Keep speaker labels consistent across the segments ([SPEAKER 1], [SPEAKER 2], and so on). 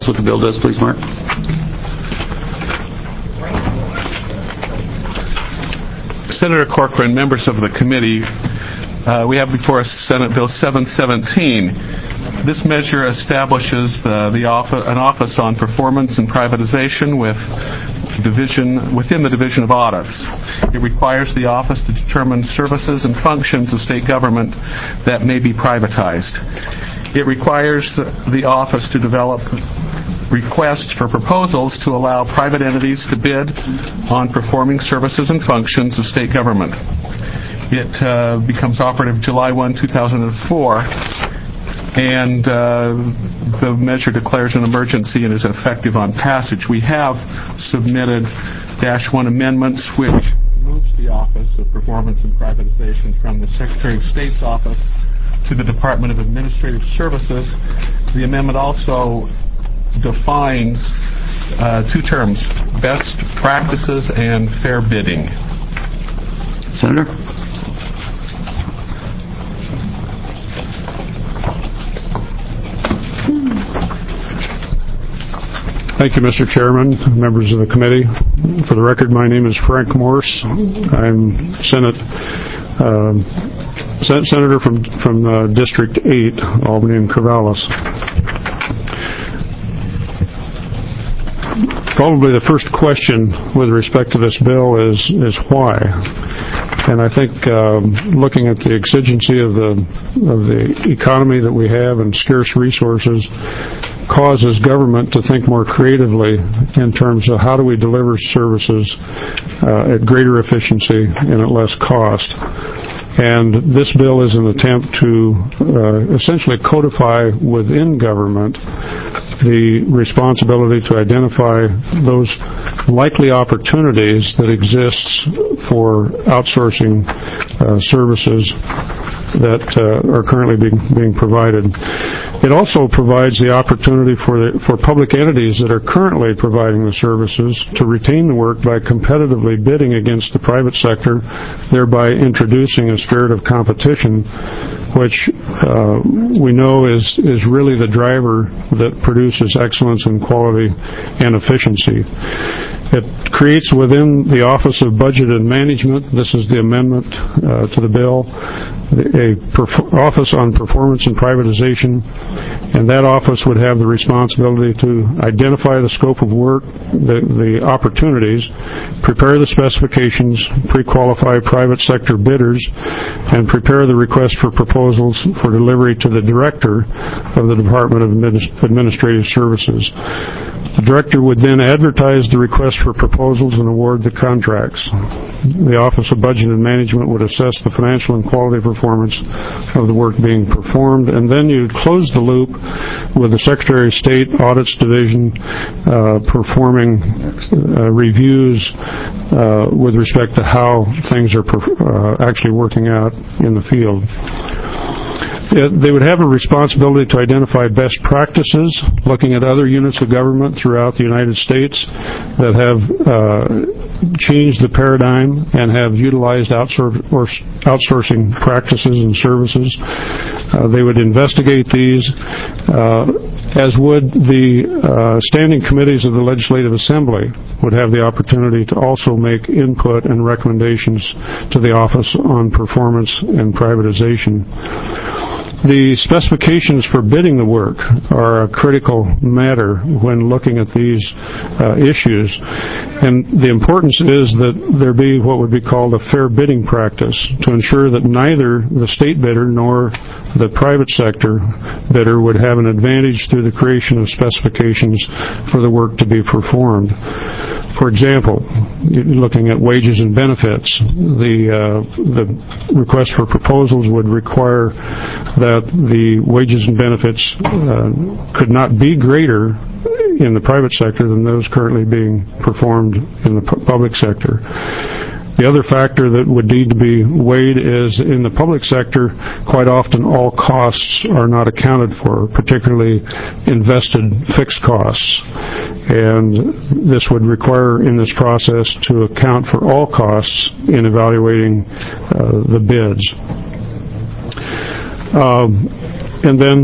[SPEAKER 1] What the bill does, please, Mark?
[SPEAKER 2] Senator Corcoran, members of the committee, we have before us Senate Bill 717. This measure establishes an office on performance and privatization within the Division of Audits. It requires the office to determine services and functions of state government that may be privatized. It requires the office to develop requests for proposals to allow private entities to bid on performing services and functions of state government. It becomes operative July 1, 2004, and the measure declares an emergency and is effective on passage. We have submitted Dash 1 amendments, which moves the Office of Performance and Privatization from the Secretary of State's office to the Department of Administrative Services. The amendment also defines two terms: best practices and fair bidding.
[SPEAKER 1] Senator?
[SPEAKER 3] Thank you, Mr. Chairman, members of the committee. For the record, my name is Frank Morse. I'm Senator from District 8, Albany and Corvallis. Probably the first question with respect to this bill is why. And I think looking at the exigency of the economy that we have and scarce resources causes government to think more creatively in terms of how do we deliver services at greater efficiency and at less cost. And this bill is an attempt to essentially codify within government the responsibility to identify those likely opportunities that exists for outsourcing services that are currently being provided. It also provides the opportunity for public entities that are currently providing the services to retain the work by competitively bidding against the private sector, thereby introducing a spirit of competition, which we know is really the driver that produces excellence in quality and efficiency. It creates within the Office of Budget and Management, this is the amendment to the bill, a office on performance and privatization, and that office would have the responsibility to identify the scope of work, the opportunities, prepare the specifications, pre-qualify private sector bidders, and prepare the request for proposals for delivery to the Director of the Department of Administrative Services. The Director would then advertise the request for proposals and award the contracts. The Office of Budget and Management would assess the financial and quality performance of the work being performed, and then you'd close the loop with the Secretary of State Audits Division performing reviews with respect to how things are actually working out in the field. They would have a responsibility to identify best practices, looking at other units of government throughout the United States that have changed the paradigm and have utilized outsourcing practices and services. They would investigate these, as would the standing committees of the Legislative Assembly would have the opportunity to also make input and recommendations to the Office on Performance and Privatization. The specifications for bidding the work are a critical matter when looking at these issues, and the importance is that there be what would be called a fair bidding practice to ensure that neither the state bidder nor the private sector bidder would have an advantage through the creation of specifications for the work to be performed. For example, looking at wages and benefits, the request for proposals would require that the wages and benefits could not be greater in the private sector than those currently being performed in the public sector. The other factor that would need to be weighed is in the public sector, quite often all costs are not accounted for, particularly invested fixed costs. And this would require in this process to account for all costs in evaluating the bids. And then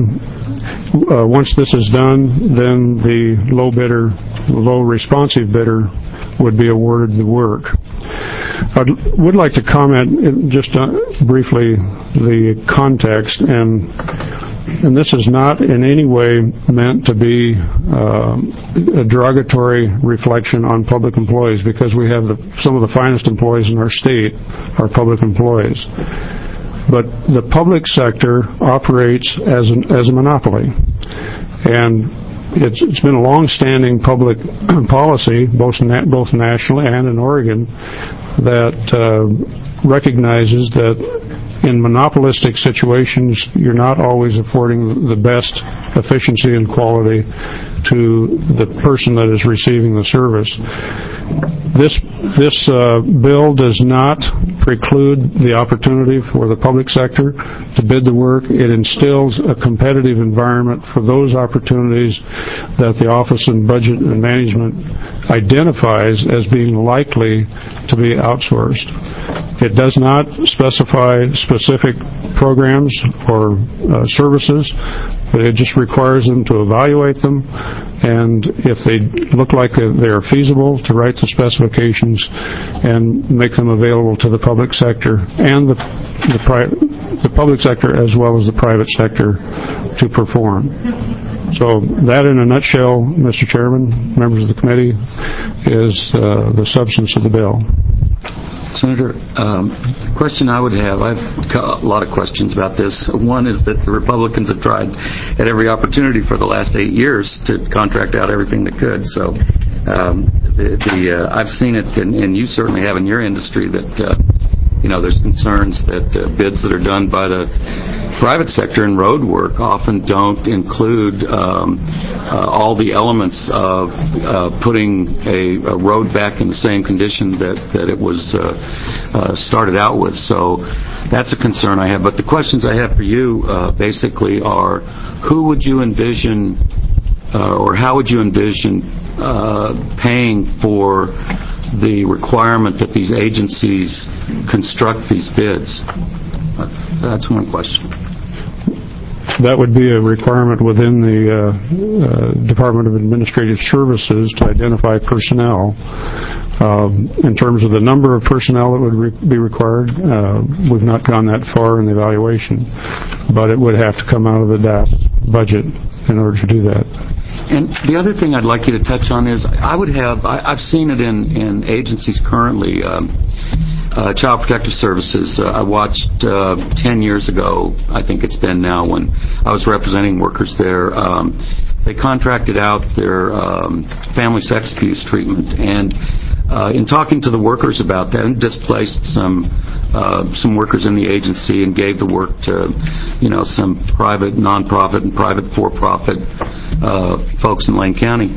[SPEAKER 3] once this is done, then the low responsive bidder would be awarded the work. I would like to comment just briefly the context, and this is not in any way meant to be a derogatory reflection on public employees, because we have some of the finest employees in our state are public employees. But the public sector operates as a monopoly, and it's been a long-standing public policy, both nationally and in Oregon, that recognizes that in monopolistic situations, you're not always affording the best efficiency and quality to the person that is receiving the service. This bill does not preclude the opportunity for the public sector to bid the work. It instills a competitive environment for those opportunities that the Office of Budget and Management identifies as being likely to be outsourced. It does not specify specific programs or services, but it just requires them to evaluate them, and if they look like they are feasible, to write the specifications and make them available to the public sector and the public sector as well as the private sector to perform. So that, in a nutshell, Mr. Chairman, members of the committee, is the substance of the bill.
[SPEAKER 1] Senator, the question I would have, I've got a lot of questions about this. One is that the Republicans have tried at every opportunity for the last 8 years to contract out everything they could. So I've seen it, and you certainly have in your industry, that there's concerns that bids that are done by the private sector in road work often don't include all the elements of putting a road back in the same condition that it was started out with. So that's a concern I have. But the questions I have for you basically are, who would you envision or how would you envision paying for the requirement that these agencies construct these bids? That's one question.
[SPEAKER 3] That would be a requirement within the Department of Administrative Services to identify personnel. In terms of the number of personnel that would be required, we've not gone that far in the evaluation, but it would have to come out of the DAS budget in order to do that.
[SPEAKER 1] And the other thing I'd like you to touch on is I've seen it in agencies currently. Child Protective Services, I watched 10 years ago, I think it's been now, when I was representing workers there. They contracted out their family sex abuse treatment, and in talking to the workers about that, and displaced some workers in the agency and gave the work to some private nonprofit and private for-profit folks in Lane County.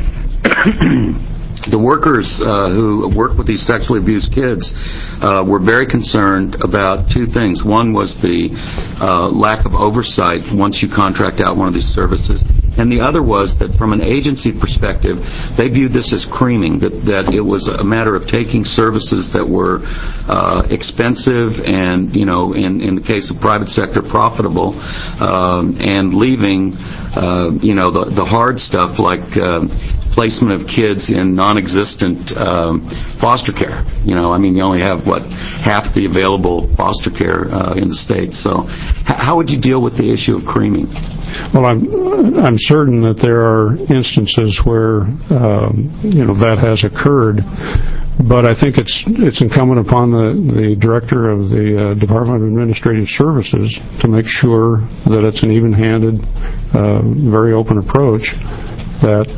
[SPEAKER 1] The workers who work with these sexually abused kids were very concerned about two things. One was the lack of oversight once you contract out one of these services. And the other was that from an agency perspective, they viewed this as creaming, that it was a matter of taking services that were expensive and, in the case of private sector, profitable, and leaving, the hard stuff like placement of kids in non-existent foster care. You only have, half the available foster care in the state. So how would you deal with the issue of creaming?
[SPEAKER 3] Well, I'm certain that there are instances where, that has occurred, but I think it's incumbent upon the director of the Department of Administrative Services to make sure that it's an even-handed, very open approach that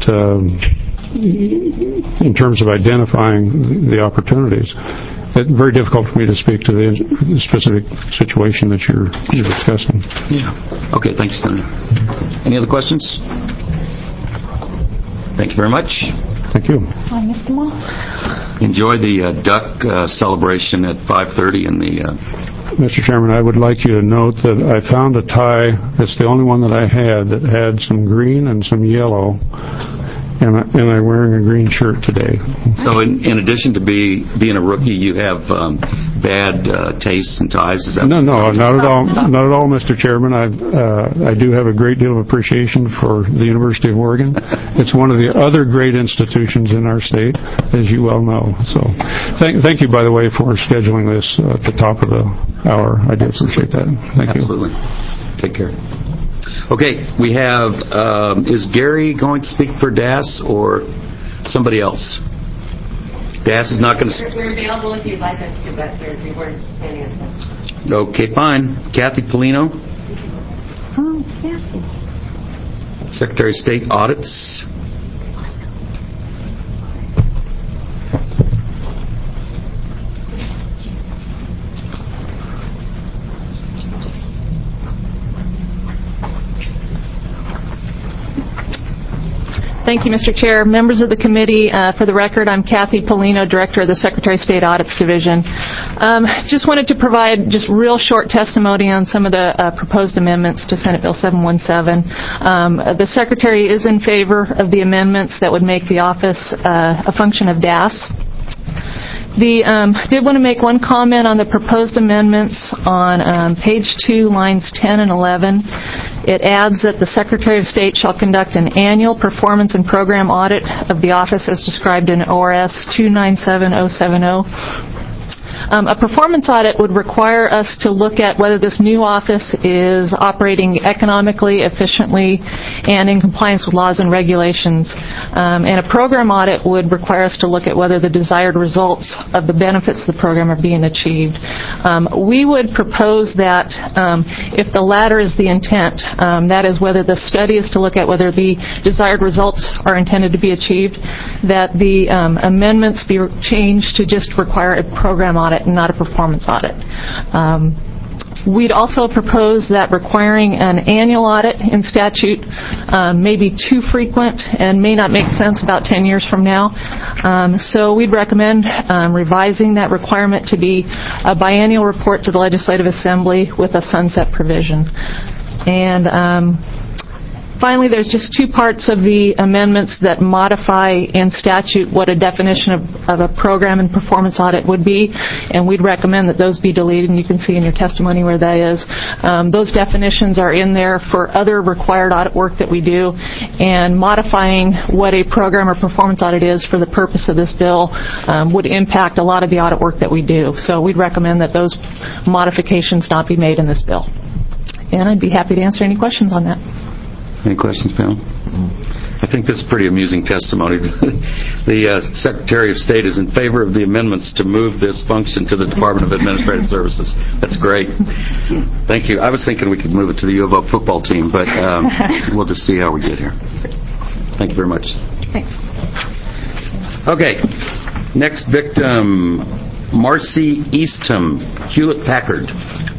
[SPEAKER 3] in terms of identifying the opportunities. It's very difficult for me to speak to the specific situation that you're discussing.
[SPEAKER 1] Yeah. Okay, thank you, Senator. Any other questions? Thank you very much.
[SPEAKER 3] Thank you.
[SPEAKER 4] Mr. Moore.
[SPEAKER 1] Enjoy the duck celebration at 5:30 in the...
[SPEAKER 3] Mr. Chairman, I would like you to note that I found a tie. It's the only one that I had that had some green and some yellow. and I'm wearing a green shirt today.
[SPEAKER 1] So in addition to being a rookie, you have bad taste in ties? Is that
[SPEAKER 3] No, not at all. Not at all, Mr. Chairman. I do have a great deal of appreciation for the University of Oregon. It's one of the other great institutions in our state, as you well know. So thank you, by the way, for scheduling this at the top of the hour. I do appreciate that. Thank you.
[SPEAKER 1] Absolutely. Take care. Okay, we have, is Gary going to speak for DAS or somebody else? DAS is not going to...
[SPEAKER 4] We're available if you'd like us to, but we weren't planning on that.
[SPEAKER 1] Okay, fine. Kathy Polino,
[SPEAKER 4] Oh, Kathy.
[SPEAKER 1] Secretary of State Audits.
[SPEAKER 5] Thank you, Mr. Chair. Members of the committee, for the record, I'm Kathy Polino, Director of the Secretary of State Audits Division. Just wanted to provide just real short testimony on some of the proposed amendments to Senate Bill 717. The Secretary is in favor of the amendments that would make the office a function of DAS. Did want to make one comment on the proposed amendments on page 2, lines 10 and 11. It adds that the Secretary of State shall conduct an annual performance and program audit of the office as described in ORS 297070. A performance audit would require us to look at whether this new office is operating economically, efficiently, and in compliance with laws and regulations. And a program audit would require us to look at whether the desired results of the benefits of the program are being achieved. We would propose that if the latter is the intent, that is whether the study is to look at whether the desired results are intended to be achieved, that the amendments be changed to just require a program audit and not a performance audit. We'd also propose that requiring an annual audit in statute may be too frequent and may not make sense about 10 years from now. So we'd recommend revising that requirement to be a biannual report to the Legislative Assembly with a sunset provision. And finally, there's just two parts of the amendments that modify in statute what a definition of a program and performance audit would be, and we'd recommend that those be deleted, and you can see in your testimony where that is. Those definitions are in there for other required audit work that we do, and modifying what a program or performance audit is for the purpose of this bill would impact a lot of the audit work that we do. So we'd recommend that those modifications not be made in this bill. And I'd be happy to answer any questions on that.
[SPEAKER 1] Any questions, panel? I think this is pretty amusing testimony. The Secretary of State is in favor of the amendments to move this function to the Department of Administrative Services. That's great. Thank you. I was thinking we could move it to the U of O football team, but we'll just see how we get here. Thank you very much.
[SPEAKER 5] Thanks.
[SPEAKER 1] Okay. Next victim, Marcy Eastham, Hewlett-Packard.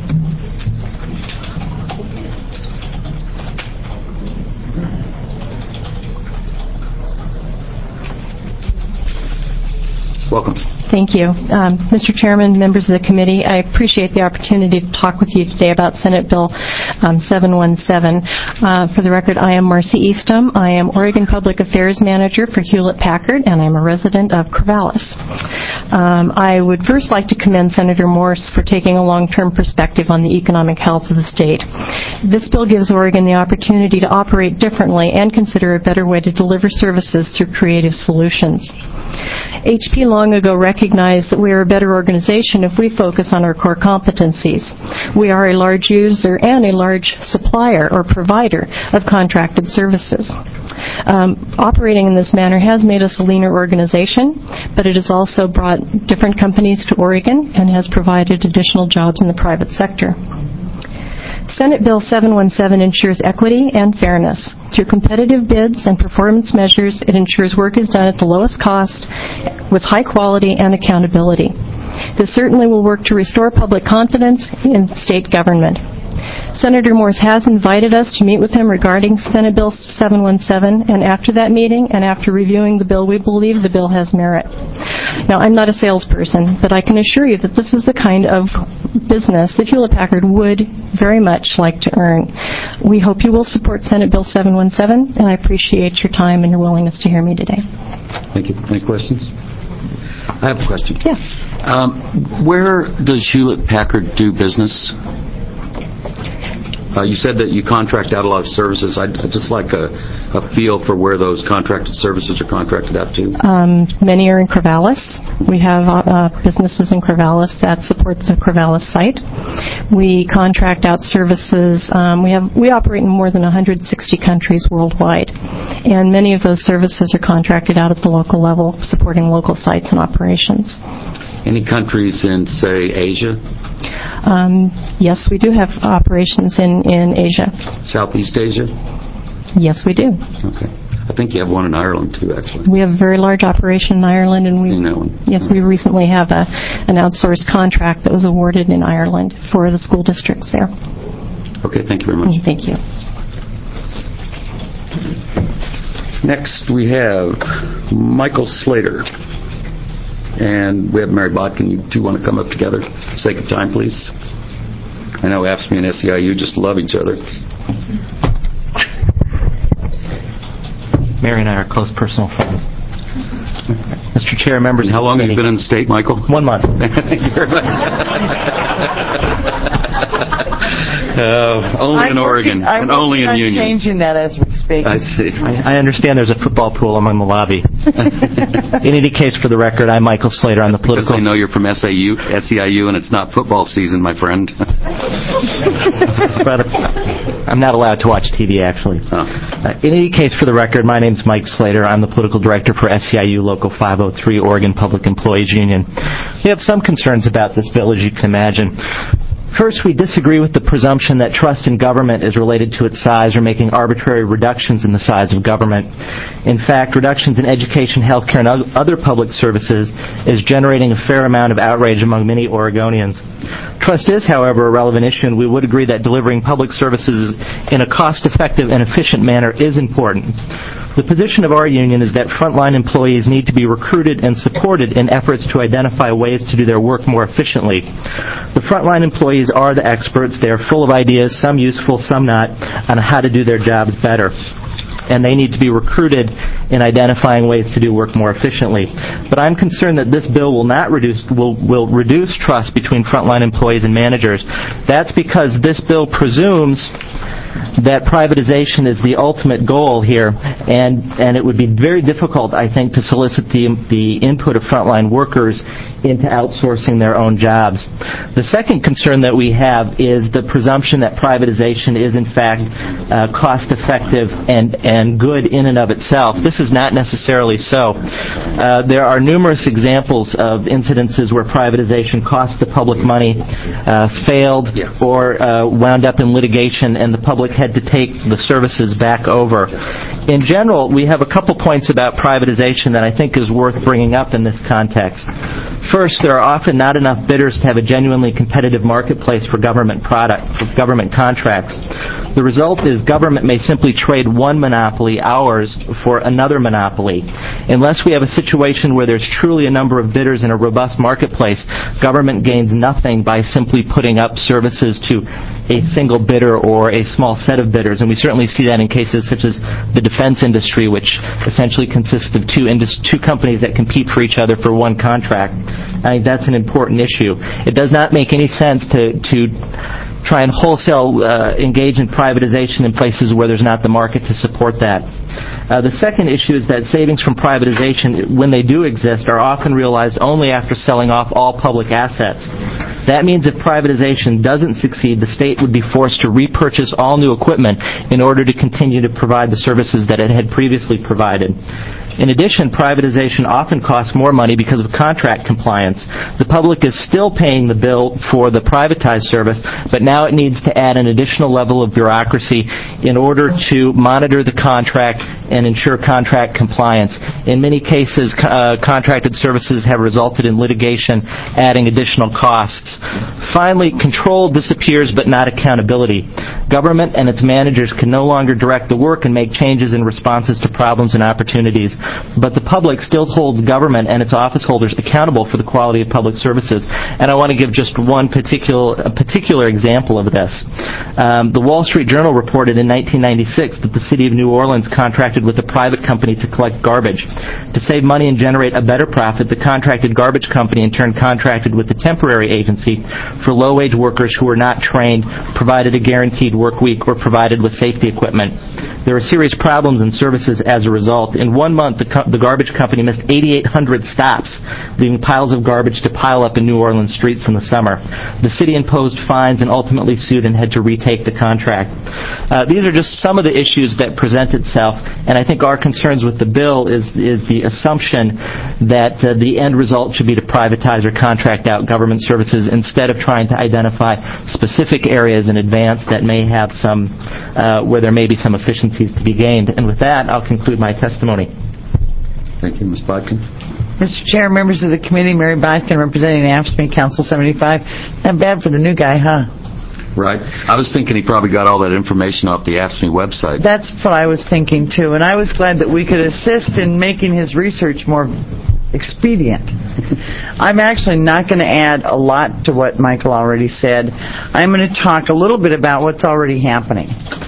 [SPEAKER 1] Welcome.
[SPEAKER 6] Thank you. Mr. Chairman, members of the committee, I appreciate the opportunity to talk with you today about Senate Bill 717. For the record, I am Marcy Eastham. I am Oregon Public Affairs Manager for Hewlett-Packard, and I'm a resident of Corvallis. I would first like to commend Senator Morse for taking a long-term perspective on the economic health of the state. This bill gives Oregon the opportunity to operate differently and consider a better way to deliver services through creative solutions. HP long ago recognized that we are a better organization if we focus on our core competencies. We are a large user and a large supplier or provider of contracted services. Operating in this manner has made us a leaner organization, but it has also brought different companies to Oregon and has provided additional jobs in the private sector. Senate Bill 717 ensures equity and fairness. Through competitive bids and performance measures, it ensures work is done at the lowest cost with high quality and accountability. This certainly will work to restore public confidence in state government. Senator Morse has invited us to meet with him regarding Senate Bill 717, and after that meeting and after reviewing the bill, we believe the bill has merit. Now, I'm not a salesperson, but I can assure you that this is the kind of business that Hewlett-Packard would very much like to earn. We hope you will support Senate Bill 717, and I appreciate your time and your willingness to hear me today.
[SPEAKER 1] Thank you. Any questions? I have a question.
[SPEAKER 6] Yes.
[SPEAKER 1] Where does Hewlett-Packard do business? You said that you contract out a lot of services. I'd just like a feel for where those contracted services are contracted out to.
[SPEAKER 6] Many are in Corvallis. We have businesses in Corvallis that support the Corvallis site. We contract out services. We operate in more than 160 countries worldwide, and many of those services are contracted out at the local level, supporting local sites and operations.
[SPEAKER 1] Any countries in, say, Asia?
[SPEAKER 6] Yes, we do have operations in Asia.
[SPEAKER 1] Southeast Asia?
[SPEAKER 6] Yes, we do.
[SPEAKER 1] Okay. I think you have one in Ireland, too, actually.
[SPEAKER 6] We have a very large operation in Ireland, and
[SPEAKER 1] Seen that one.
[SPEAKER 6] Yes, we recently have an outsourced contract that was awarded in Ireland for the school districts there.
[SPEAKER 1] Okay, thank you very much.
[SPEAKER 6] Thank you.
[SPEAKER 1] Next, we have Michael Slater. And we have Mary Bodkin. You two want to come up together for the sake of time, please? I know AFSCME and SEIU just love each other.
[SPEAKER 7] Mary and I are close personal friends. Mr. Chair, members of the
[SPEAKER 1] How long have you
[SPEAKER 7] committee.
[SPEAKER 1] been in the state, Michael?
[SPEAKER 7] 1 month.
[SPEAKER 1] Thank you very much. Only in Oregon and only in unions.
[SPEAKER 8] I'm changing that as we speak.
[SPEAKER 1] I see.
[SPEAKER 7] I understand there's a football pool among the lobby. In any case, for the record, I'm Michael Slater. I'm the
[SPEAKER 1] Because
[SPEAKER 7] political...
[SPEAKER 1] they know you're from SEIU, and it's not football season, my friend.
[SPEAKER 7] I'm not allowed to watch TV, actually.
[SPEAKER 1] Oh.
[SPEAKER 7] In any case, for the record, my name's Mike Slater. I'm the political director for SEIU Local 503, Oregon Public Employees Union. We have some concerns about this bill, as you can imagine. First, we disagree with the presumption that trust in government is related to its size or making arbitrary reductions in the size of government. In fact, reductions in education, healthcare, and other public services is generating a fair amount of outrage among many Oregonians. Trust is, however, a relevant issue, and we would agree that delivering public services in a cost-effective and efficient manner is important. The position of our union is that frontline employees need to be recruited and supported in efforts to identify ways to do their work more efficiently. The frontline employees are the experts. They are full of ideas, some useful, some not, on how to do their jobs better. And they need to be recruited in identifying ways to do work more efficiently. But I'm concerned that this bill will reduce trust between frontline employees and managers. That's because this bill presumes that privatization is the ultimate goal here, and it would be very difficult, I think, to solicit the input of frontline workers into outsourcing their own jobs. The second concern that we have is the presumption that privatization is, in fact, cost-effective and good in and of itself. This is not necessarily so. There are numerous examples of incidences where privatization cost the public money, failed, or wound up in litigation, and the public had to take the services back over. In general, we have a couple points about privatization that I think is worth bringing up in this context. First, there are often not enough bidders to have a genuinely competitive marketplace for government contracts. The result is government may simply trade one monopoly, ours, for another monopoly. Unless we have a situation where there's truly a number of bidders in a robust marketplace, government gains nothing by simply putting up services to a single bidder or a small set of bidders. And we certainly see that in cases such as the defense industry, which essentially consists of two companies that compete for each other for one contract. I think that's an important issue. It does not make any sense to try and wholesale engage in privatization in places where there's not the market to support that. The second issue is that savings from privatization, when they do exist, are often realized only after selling off all public assets. That means if privatization doesn't succeed, the state would be forced to repurchase all new equipment in order to continue to provide the services that it had previously provided. In addition, privatization often costs more money because of contract compliance. The public is still paying the bill for the privatized service, but now it needs to add an additional level of bureaucracy in order to monitor the contract and ensure contract compliance. In many cases, contracted services have resulted in litigation, adding additional costs. Finally, control disappears, but not accountability. Government and its managers can no longer direct the work and make changes in responses to problems and opportunities, but the public still holds government and its office holders accountable for the quality of public services. And I want to give just one particular example of this. The Wall Street Journal reported in 1996 that the city of New Orleans contracted with a private company to collect garbage. To save money and generate a better profit, the contracted garbage company in turn contracted with the temporary agency for low-wage workers who were not trained, provided a guaranteed work week, or provided with safety equipment. There were serious problems in services as a result. In 1 month, the garbage company missed 8,800 stops, leaving piles of garbage to pile up in New Orleans streets in the summer. The city imposed fines and ultimately sued and had to retake the contract. These are just some of the issues that present itself, and I think our concerns with the bill is the assumption that the end result should be to privatize or contract out government services instead of trying to identify specific areas in advance that may have some, where there may be some efficiencies to be gained. And with that, I'll conclude my testimony.
[SPEAKER 1] Thank you, Ms. Bodkin.
[SPEAKER 8] Mr. Chair, members of the committee, Mary Bodkin, representing AFSCME Council 75. Not bad for the new guy, huh?
[SPEAKER 1] Right. I was thinking he probably got all that information off the AFSCME website.
[SPEAKER 8] That's what I was thinking, too. And I was glad that we could assist in making his research more expedient. I'm actually not going to add a lot to what Michael already said. I'm going to talk a little bit about what's already happening.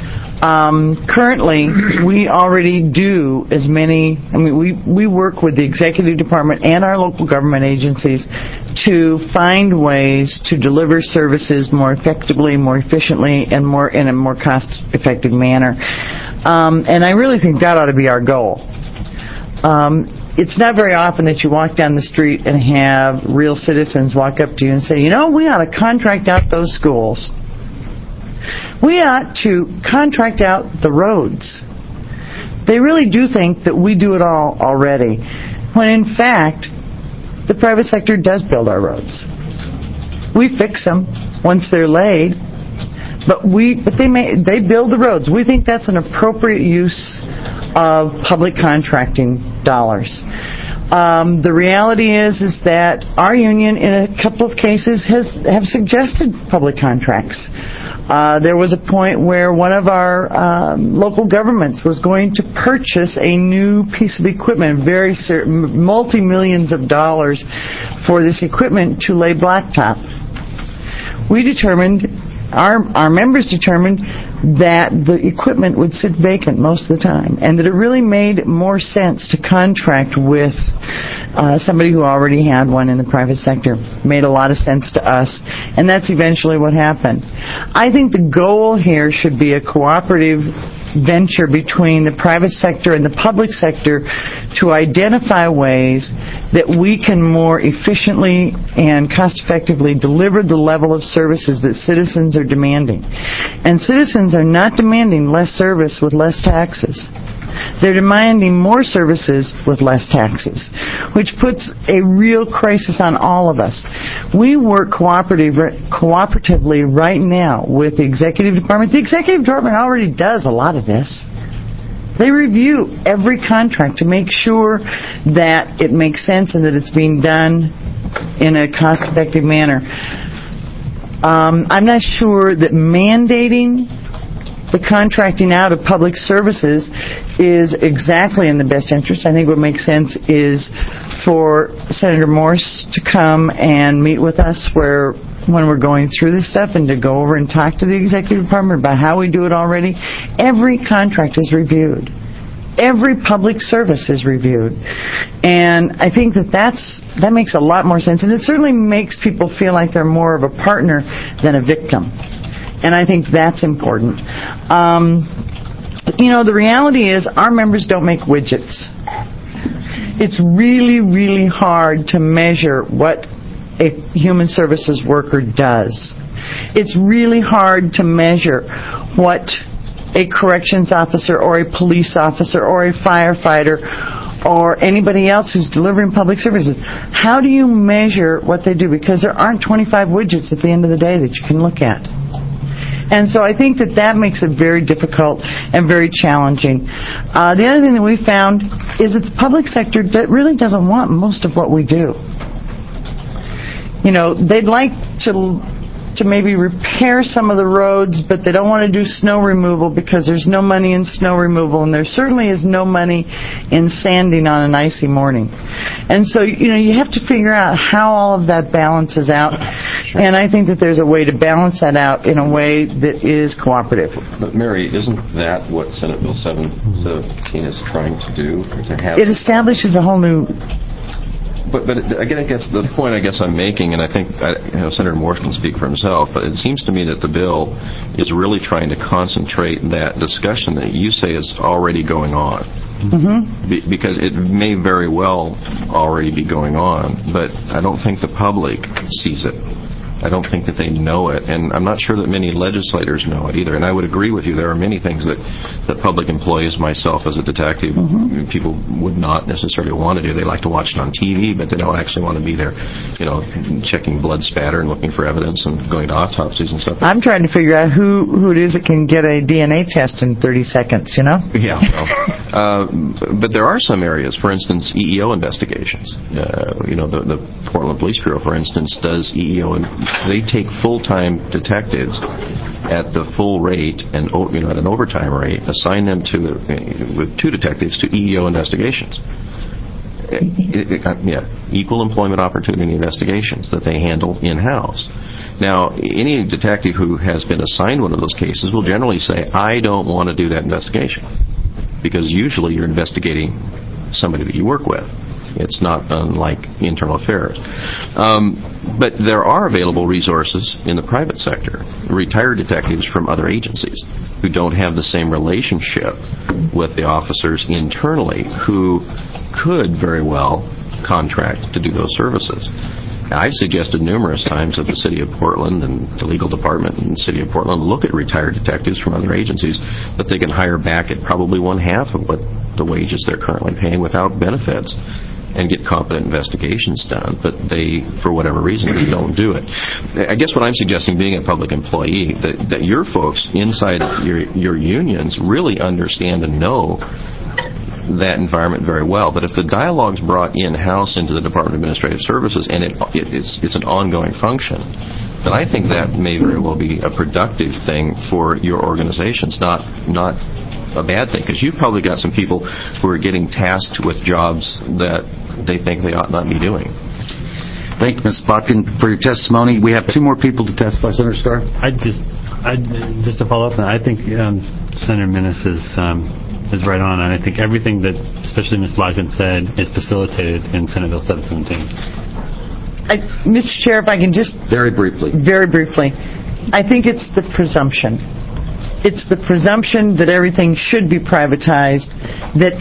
[SPEAKER 8] Currently, we already do as many, we work with the executive department and our local government agencies to find ways to deliver services more effectively, more efficiently, and in a more cost-effective manner. And I really think that ought to be our goal. It's not very often that you walk down the street and have real citizens walk up to you and say, we ought to contract out those schools. We ought to contract out the roads. They really do think that we do it all already, when in fact, the private sector does build our roads. We fix them once they're laid, but they build the roads. We think that's an appropriate use of public contracting dollars. The reality is that our union, in a couple of cases, have suggested public contracts. There was a point where one of our local governments was going to purchase a new piece of equipment, multi-millions of dollars for this equipment to lay blacktop. We determined, our members determined, that the equipment would sit vacant most of the time, and that it really made more sense to contract with somebody who already had one in the private sector. Made a lot of sense to us, and that's eventually what happened. I think the goal here should be a cooperative venture between the private sector and the public sector to identify ways that we can more efficiently and cost-effectively deliver the level of services that citizens are demanding. And citizens are not demanding less service with less taxes. They're demanding more services with less taxes, which puts a real crisis on all of us. We work cooperatively right now with the executive department. The executive department already does a lot of this. They review every contract to make sure that it makes sense and that it's being done in a cost-effective manner. I'm not sure that mandating the contracting out of public services is exactly in the best interest. I think what makes sense is for Senator Morse to come and meet with us when we're going through this stuff, and to go over and talk to the executive department about how we do it already. Every contract is reviewed. Every public service is reviewed. And I think that makes a lot more sense, and it certainly makes people feel like they're more of a partner than a victim. And I think that's important. The reality is our members don't make widgets. It's really, really hard to measure what a human services worker does. It's really hard to measure what a corrections officer or a police officer or a firefighter or anybody else who's delivering public services. How do you measure what they do? Because there aren't 25 widgets at the end of the day that you can look at. And so I think that makes it very difficult and very challenging. The other thing that we found is that the public sector that really doesn't want most of what we do. They'd like to maybe repair some of the roads, but they don't want to do snow removal because there's no money in snow removal, and there certainly is no money in sanding on an icy morning. And so, you have to figure out how all of that balances out, and I think that there's a way to balance that out in a way that is cooperative.
[SPEAKER 9] But Mary, isn't that what Senate Bill 717 is trying to do?
[SPEAKER 8] It establishes a whole new...
[SPEAKER 9] But again, I guess the point I'm making, and I think Senator Morse can speak for himself, but it seems to me that the bill is really trying to concentrate that discussion that you say is already going on. Mm-hmm. Because it may very well already be going on, but I don't think the public sees it. I don't think that they know it, and I'm not sure that many legislators know it either. And I would agree with you, there are many things that public employees, myself as a detective, people would not necessarily want to do. They like to watch it on TV, but they don't actually want to be there, checking blood spatter and looking for evidence and going to autopsies and stuff.
[SPEAKER 8] I'm trying to figure out who it is that can get a DNA test in 30 seconds,
[SPEAKER 9] Yeah. But there are some areas, for instance, EEO investigations. The Portland Police Bureau, for instance, does EEO they take full-time detectives at the full rate and at an overtime rate, assign them with 2 detectives to EEO investigations. Equal employment opportunity investigations that they handle in-house. Now, any detective who has been assigned one of those cases will generally say, I don't want to do that investigation, because usually you're investigating somebody that you work with. It's not unlike internal affairs. But there are available resources in the private sector, retired detectives from other agencies who don't have the same relationship with the officers internally, who could very well contract to do those services. I've suggested numerous times that the City of Portland and the legal department in the City of Portland look at retired detectives from other agencies that they can hire back at probably 1/2 of what the wages they're currently paying without benefits, and get competent investigations done, but they, for whatever reason, don't do it. I guess what I'm suggesting, being a public employee, that your folks inside your unions really understand and know that environment very well. But if the dialogue's brought in-house into the Department of Administrative Services, and it's an ongoing function, then I think that may very well be a productive thing for your organizations, not a bad thing, because you've probably got some people who are getting tasked with jobs that they think they ought not be doing.
[SPEAKER 1] Thank you, Ms. Botkin, for your testimony. We have 2 more people to testify. Senator Starr?
[SPEAKER 10] Just to follow up on that, I think Senator Minnis is right on, and I think everything that especially Ms. Botkin said is facilitated in Senate Bill 717.
[SPEAKER 8] Mr. Chair, if I can just...
[SPEAKER 1] Very briefly,
[SPEAKER 8] I think it's the presumption. It's the presumption that everything should be privatized that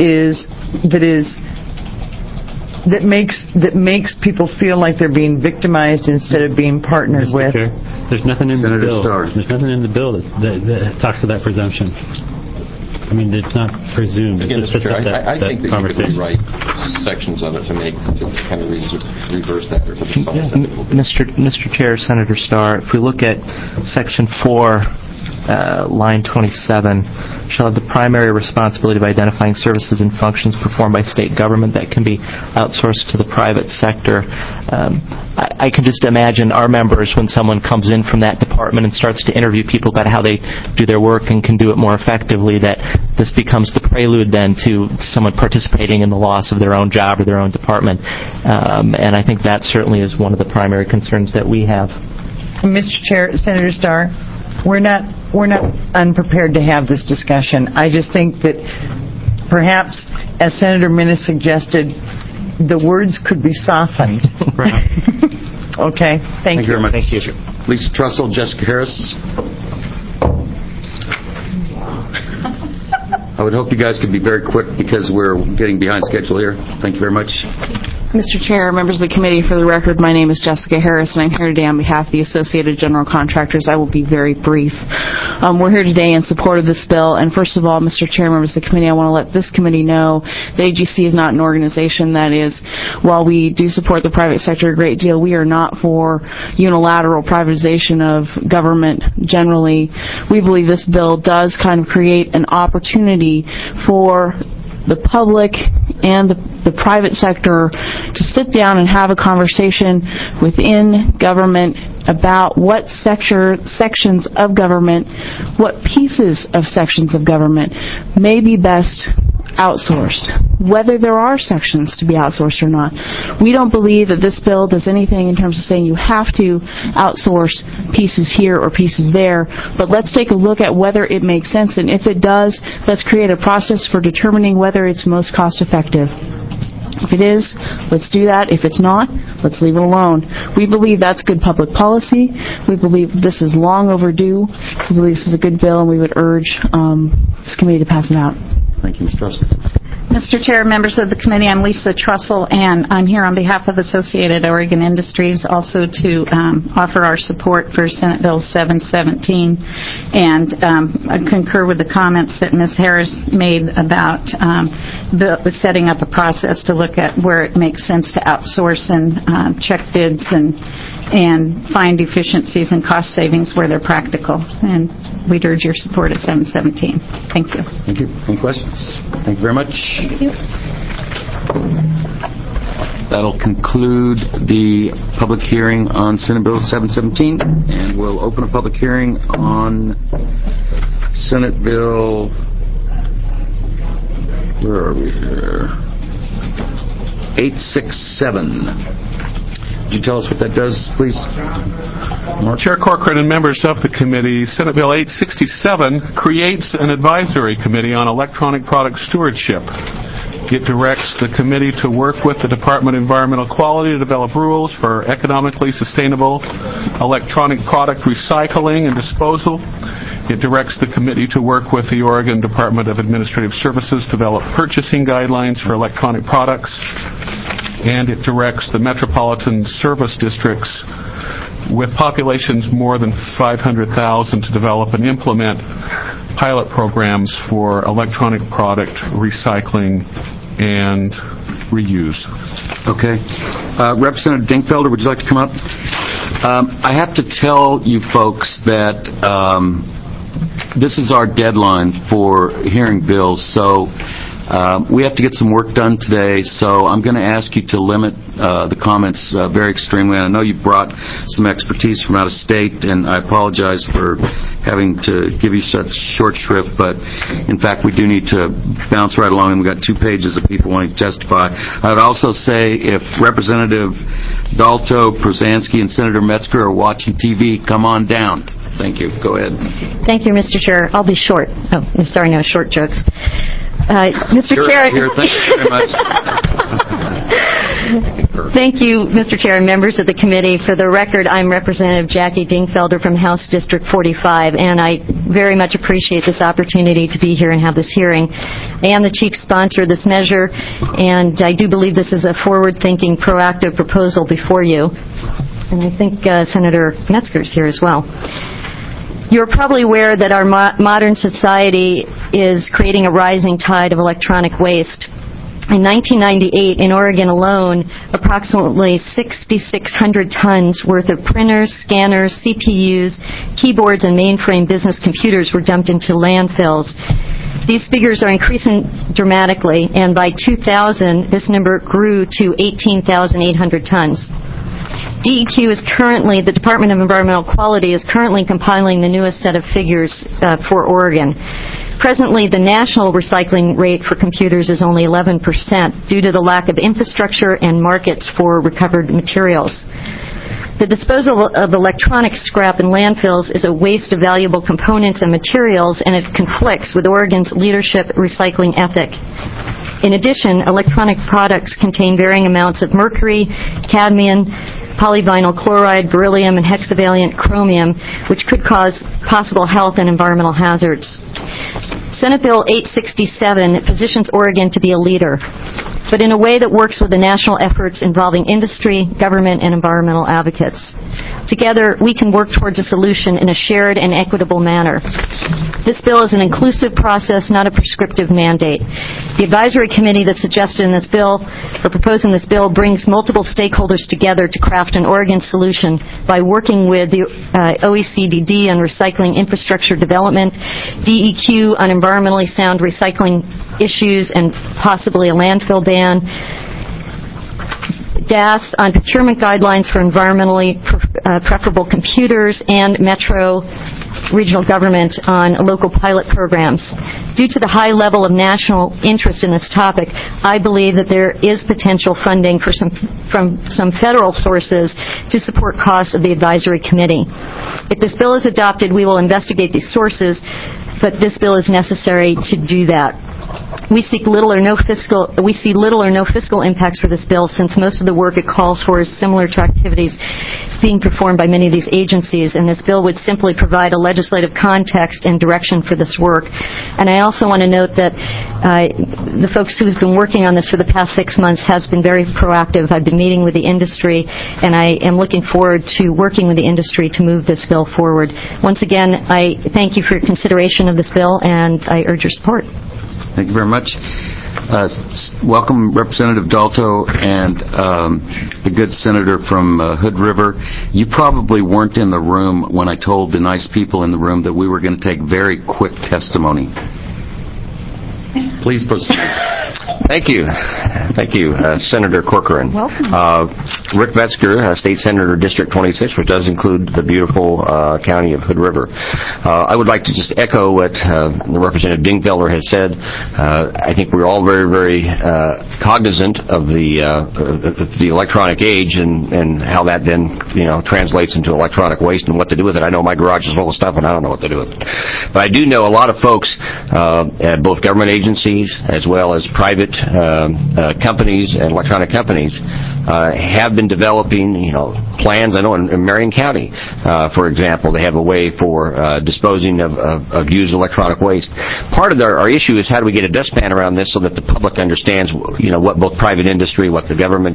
[SPEAKER 8] makes people feel like they're being victimized instead of being partnered
[SPEAKER 10] Mr.
[SPEAKER 8] with.
[SPEAKER 10] Chair, there's nothing in
[SPEAKER 1] Senator
[SPEAKER 10] the bill.
[SPEAKER 1] Starr.
[SPEAKER 10] There's nothing in the bill that talks to that presumption. I mean, it's not presumed.
[SPEAKER 9] Again, Mr. Chair, I think that you could rewrite sections of it to kind of reverse that. Or
[SPEAKER 7] Mr. Chair, Senator Starr, if we look at Section 4, line 27, shall have the primary responsibility of identifying services and functions performed by state government that can be outsourced to the private sector. I can just imagine our members, when someone comes in from that department and starts to interview people about how they do their work and can do it more effectively, that this becomes the prelude then to someone participating in the loss of their own job or their own department. And I think that certainly is one of the primary concerns that we have.
[SPEAKER 8] Mr. Chair, Senator Starr, we're not unprepared to have this discussion. I just think that perhaps, as Senator Minnis suggested, the words could be softened. Okay. Thank you
[SPEAKER 1] very much.
[SPEAKER 7] Thank you.
[SPEAKER 1] Lisa Trussell, Jessica Harris. I would hope you guys could be very quick because we're getting behind schedule here. Thank you very much.
[SPEAKER 11] Mr. Chair, members of the committee, for the record, my name is Jessica Harris, and I'm here today on behalf of the Associated General Contractors. I will be very brief. We're here today in support of this bill, and first of all, Mr. Chair, members of the committee, I want to let this committee know that AGC is not an organization that is, while we do support the private sector a great deal, we are not for unilateral privatization of government generally. We believe this bill does kind of create an opportunity for the public and the private sector to sit down and have a conversation within government about what sections of government, what pieces of sections of government may be best outsourced, whether there are sections to be outsourced or not. We don't believe that this bill does anything in terms of saying you have to outsource pieces here or pieces there, but let's take a look at whether it makes sense, and if it does, let's create a process for determining whether it's most cost effective. If it is, let's do that. If it's not, let's leave it alone. We believe that's good public policy. We believe this is long overdue. We believe this is a good bill, and we would urge this committee to pass it out.
[SPEAKER 1] Thank you, Ms. Trussell.
[SPEAKER 12] Mr. Chair, members of the committee, I'm Lisa Trussell, and I'm here on behalf of Associated Oregon Industries also to offer our support for Senate Bill 717, and I concur with the comments that Ms. Harris made about setting up a process to look at where it makes sense to outsource and check bids and find efficiencies and cost savings where they're practical. And we'd urge your support of 717. Thank you.
[SPEAKER 1] Thank you. Any questions? Thank you very much.
[SPEAKER 12] Thank you.
[SPEAKER 1] That'll conclude the public hearing on Senate Bill 717, and we'll open a public hearing on Senate Bill, where are we here? 867. Could you tell us what that does, please?
[SPEAKER 2] Chair Corcoran and members of the committee, Senate Bill 867 creates an advisory committee on electronic product stewardship. It directs the committee to work with the Department of Environmental Quality to develop rules for economically sustainable electronic product recycling and disposal. It directs the committee to work with the Oregon Department of Administrative Services to develop purchasing guidelines for electronic products. And it directs the metropolitan service districts with populations more than 500,000 to develop and implement pilot programs for electronic product recycling and reuse.
[SPEAKER 1] Okay. Representative Dinkfelder, would you like to come up? I have to tell you folks that this is our deadline for hearing bills, so we have to get some work done today, so I'm going to ask you to limit the comments very extremely. I know you brought some expertise from out of state, and I apologize for having to give you such short shrift, but in fact we do need to bounce right along, and we've got 2 pages of people wanting to testify. I would also say if Representative Dalto, Przansky, and Senator Metzger are watching TV, come on down. Thank you. Go ahead.
[SPEAKER 13] Thank you, Mr. Chair. I'll be short. Oh, I'm sorry, no short jokes. Mr. Chair.
[SPEAKER 1] Thank you very much.
[SPEAKER 13] Thank you, Mr. Chair and members of the committee. For the record, I'm Representative Jackie Dinkfelder from House District 45, and I very much appreciate this opportunity to be here and have this hearing. I am the chief sponsor of this measure, and I do believe this is a forward-thinking, proactive proposal before you. And I think Senator Metzger is here as well. You're probably aware that our modern society is creating a rising tide of electronic waste. In 1998, in Oregon alone, approximately 6,600 tons worth of printers, scanners, CPUs, keyboards, and mainframe business computers were dumped into landfills. These figures are increasing dramatically, and by 2000, this number grew to 18,800 tons. DEQ is currently, the Department of Environmental Quality is currently compiling the newest set of figures for Oregon. Presently, the national recycling rate for computers is only 11% due to the lack of infrastructure and markets for recovered materials. The disposal of electronic scrap in landfills is a waste of valuable components and materials, and it conflicts with Oregon's leadership recycling ethic. In addition, electronic products contain varying amounts of mercury, cadmium, polyvinyl chloride, beryllium, and hexavalent chromium, which could cause possible health and environmental hazards. Senate Bill 867 positions Oregon to be a leader. but in a way that works with the national efforts involving industry, government, and environmental advocates. Together, we can work towards a solution in a shared and equitable manner. This bill is an inclusive process, not a prescriptive mandate. The advisory committee that's suggested in this bill, or proposing this bill, brings multiple stakeholders together to craft an Oregon solution by working with the OECD on recycling infrastructure development, DEQ on environmentally sound recycling issues and possibly a landfill ban, DAS on procurement guidelines for environmentally preferable computers, and Metro regional government on local pilot programs. Due to the high level of national interest in this topic, I believe that there is potential funding from some federal sources to support costs of the advisory committee. If this bill is adopted, we will investigate these sources, but this bill is necessary to do that. We see little or no fiscal impacts for this bill, since most of the work it calls for is similar to activities being performed by many of these agencies, and this bill would simply provide a legislative context and direction for this work. And I also want to note that the folks who've been working on this for the past 6 months has been very proactive. I've been meeting with the industry, and I am looking forward to working with the industry to move this bill forward. Once again, I thank you for your consideration of this bill, and I urge your support.
[SPEAKER 1] Thank you very much. Welcome, Representative Dalto and the good senator from Hood River. You probably weren't in the room when I told the nice people in the room that we were going to take very quick testimony. Please proceed.
[SPEAKER 9] Thank you. Thank you, Senator Corcoran.
[SPEAKER 13] Welcome.
[SPEAKER 9] Rick Metzger, State Senator, District 26, which does include the beautiful county of Hood River. I would like to just echo what Representative Dingfelder has said. I think we're all very, very cognizant of the electronic age and how that then translates into electronic waste and what to do with it. I know my garage is full of stuff and I don't know what to do with it. But I do know a lot of folks at both government agencies as well as private companies and electronic companies have been developing plans. I know in Marion County, for example, they have a way for disposing of used electronic waste. Part of our issue is how do we get a dustpan around this so that the public understands what both private industry, what the government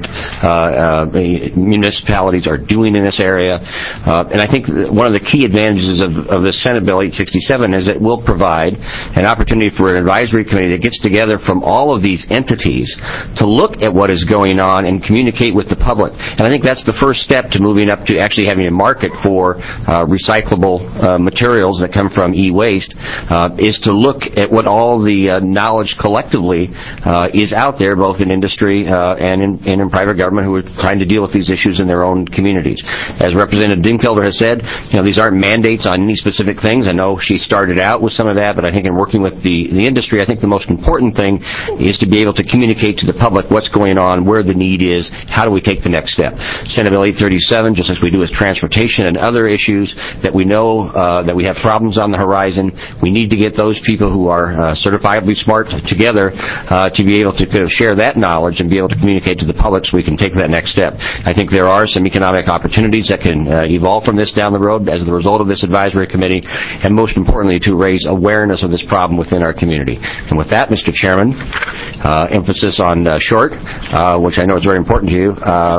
[SPEAKER 9] municipalities are doing in this area. And I think one of the key advantages of this Senate Bill 867 is it will provide an opportunity for an advisory committee that gets together from all of these entities to look at what is going on and communicate with the public. And I think that's the first step to moving up to actually having a market for recyclable materials that come from e-waste, is to look at what all the knowledge collectively is out there, both in industry and in private government, who are trying to deal with these issues in their own communities. As Representative Dingfelder has said, these aren't mandates on any specific things. I know she started out with some of that, but I think in working with the industry, I think the most important thing is to be able to communicate to the public what's going on, where the need is, how do we take the next step. Senate Bill 837, just as we do with transportation and other issues that we know that we have problems on the horizon, we need to get those people who are certifiably smart together to be able to share that knowledge and be able to communicate to the public so we can take that next step. I think there are some economic opportunities that can evolve from this down the road as a result of this advisory committee, and most importantly, to raise awareness of this problem within our community. And with that, Mr. Chairman, emphasis on short, which I know is very important to you,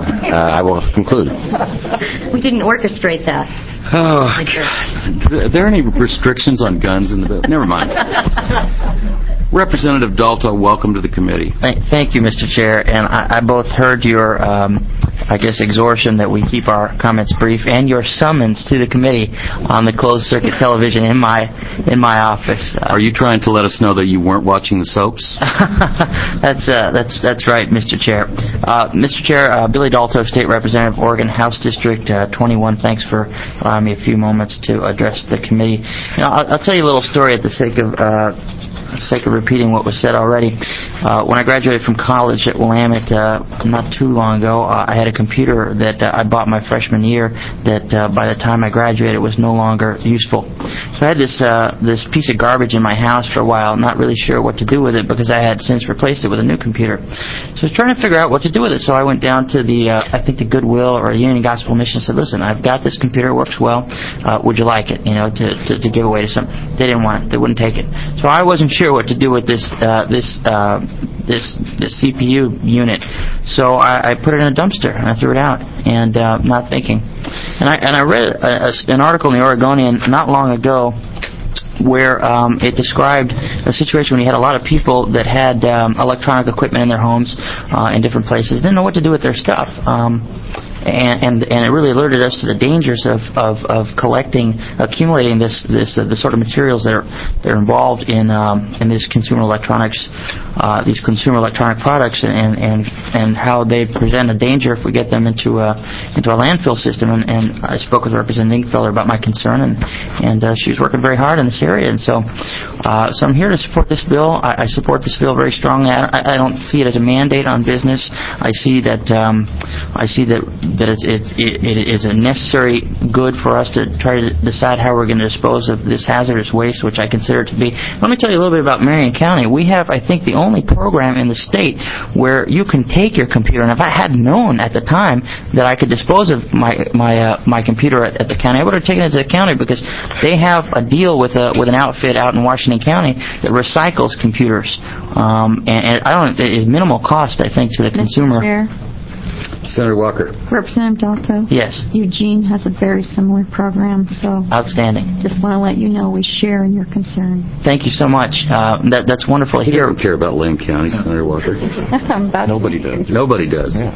[SPEAKER 9] I will conclude.
[SPEAKER 13] We didn't orchestrate that.
[SPEAKER 1] Oh, God. Are there any restrictions on guns in the bill? Never mind. Representative Dalto, welcome to the committee.
[SPEAKER 14] Thank you, Mr. Chair. And I both heard your, exhortation that we keep our comments brief, and your summons to the committee on the closed circuit television in my office.
[SPEAKER 1] Are you trying to let us know that you weren't watching the soaps?
[SPEAKER 14] That's right, Mr. Chair. Mr. Chair, Billy Dalto, State Representative, Oregon House District 21. Thanks for allowing me a few moments to address the committee. I'll tell you a little story at the sake of repeating what was said already. When I graduated from college at Willamette not too long ago, I had a computer that I bought my freshman year that by the time I graduated was no longer useful. So I had this piece of garbage in my house for a while, not really sure what to do with it because I had since replaced it with a new computer. So I was trying to figure out what to do with it. So I went down to the Goodwill or Union Gospel Mission and said, listen, I've got this computer, it works well. Would you like it, to give away to some? They didn't want it. They wouldn't take it. So I wasn't sure what to do with this CPU unit. So I put it in a dumpster and I threw it out, and not thinking. And I read an article in the Oregonian not long ago where it described a situation when you had a lot of people that had electronic equipment in their homes in different places, didn't know what to do with their stuff. And it really alerted us to the dangers of accumulating the sort of materials that are involved in this consumer electronics, these consumer electronic products, and how they present a danger if we get them into our landfill system. And I spoke with Representative Dingfelder about my concern, and she was working very hard in this area. And so I'm here to support this bill. I support this bill very strongly. I don't see it as a mandate on business. I see that it is a necessary good for us to try to decide how we're going to dispose of this hazardous waste, which I consider it to be. Let me tell you a little bit about Marion County. We have, I think, the only program in the state where you can take your computer, and if I had known at the time that I could dispose of my computer at the county, I would have taken it to the county, because they have a deal with an outfit out in Washington County that recycles computers, and I don't. It is minimal cost, I think, to the consumer.
[SPEAKER 15] Mayor,
[SPEAKER 1] Senator Walker.
[SPEAKER 15] Representative Dalto.
[SPEAKER 14] Yes.
[SPEAKER 15] Eugene has a very similar program, so
[SPEAKER 14] outstanding.
[SPEAKER 15] Just want to let you know we share in your concern.
[SPEAKER 14] Thank you so much. That's wonderful to
[SPEAKER 1] He
[SPEAKER 14] hear.
[SPEAKER 1] doesn't care about Lane County, Senator Walker.
[SPEAKER 9] Nobody does.
[SPEAKER 1] Nobody does.
[SPEAKER 9] Yeah.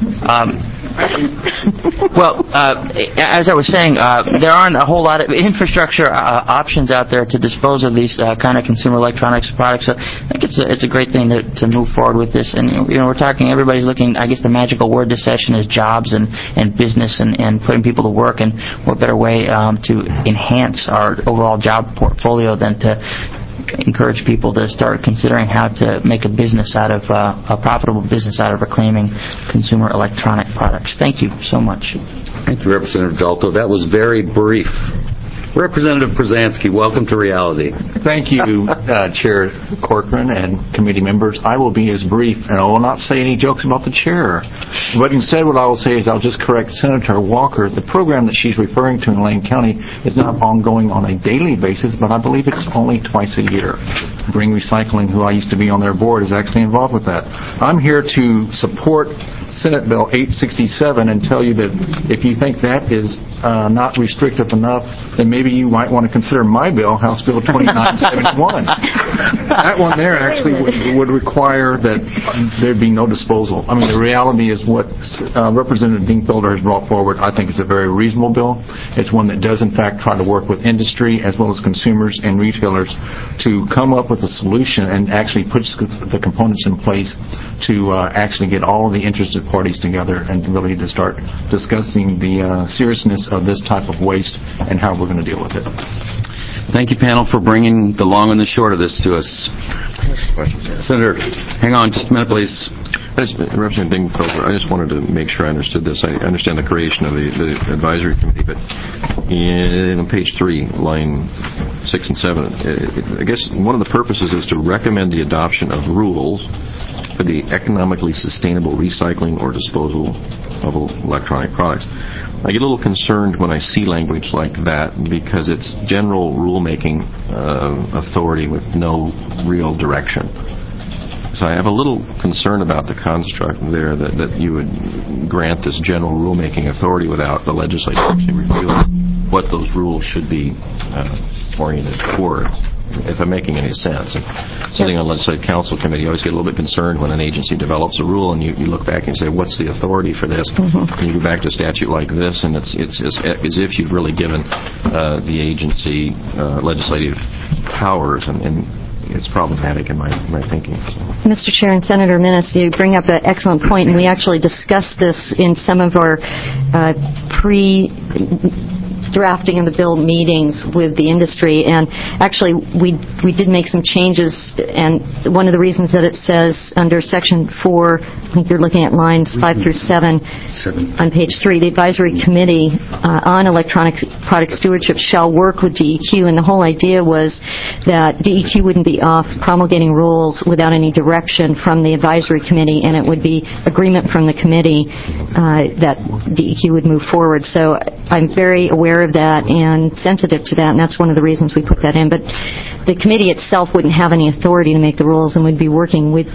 [SPEAKER 14] Well, as I was saying, there aren't a whole lot of infrastructure options out there to dispose of these kind of consumer electronics products. So I think it's a great thing to move forward with this. And we're talking. Everybody's looking. I guess the magical word this session is jobs and business and putting people to work. And what better way to enhance our overall job portfolio than to encourage people to start considering how to make a business out of a profitable business out of reclaiming consumer electronic products. Thank you so much.
[SPEAKER 1] Thank you, Representative Dalto. That was very brief. Representative Przansky, welcome to reality.
[SPEAKER 16] Thank you, Chair Corcoran and committee members. I will be as brief, and I will not say any jokes about the chair. But instead, what I will say is I'll just correct Senator Walker. The program that she's referring to in Lane County is not ongoing on a daily basis, but I believe it's only twice a year. Bring Recycling, who I used to be on their board, is actually involved with that. I'm here to support Senate Bill 867 and tell you that if you think that is not restrictive enough, then maybe you might want to consider my bill, House Bill 2971. That one there actually would require that there be no disposal. I mean, the reality is what Representative Dingfelder has brought forward, I think, is a very reasonable bill. It's one that does, in fact, try to work with industry as well as consumers and retailers to come up with a solution and actually puts the components in place to actually get all of the interested parties together and really to start discussing the seriousness of this type of waste and how we're going to deal with it.
[SPEAKER 1] Thank you, panel, for bringing the long and the short of this to us. Senator, hang on just a minute, please.
[SPEAKER 9] Representative Dingfelder, I just wanted to make sure I understood this. I understand the creation of the advisory committee, but on page 3, line 6 and 7, I guess one of the purposes is to recommend the adoption of rules for the economically sustainable recycling or disposal of electronic products. I get a little concerned when I see language like that because it's general rulemaking authority with no real direction. So I have a little concern about the construct there that you would grant this general rulemaking authority without the legislature actually reviewing what those rules should be oriented toward, if I'm making any sense. And sitting on legislative council committee, you always get a little bit concerned when an agency develops a rule and you look back and you say, what's the authority for this? And you go back to a statute like this, and it's as if you've really given the agency legislative powers, and it's problematic in my thinking.
[SPEAKER 13] Mr. Chair and Senator Minnis, you bring up an excellent point, and we actually discussed this in some of our drafting of the bill meetings with the industry, and actually we did make some changes, and one of the reasons that it says under section 4, I think you're looking at lines 5 through 7 on page 3, the advisory committee on electronic product stewardship shall work with DEQ, and the whole idea was that DEQ wouldn't be off promulgating rules without any direction from the advisory committee, and it would be agreement from the committee that DEQ would move forward. So I'm very aware of that and sensitive to that, and that's one of the reasons we put that in. But the committee itself wouldn't have any authority to make the rules, and would be working with,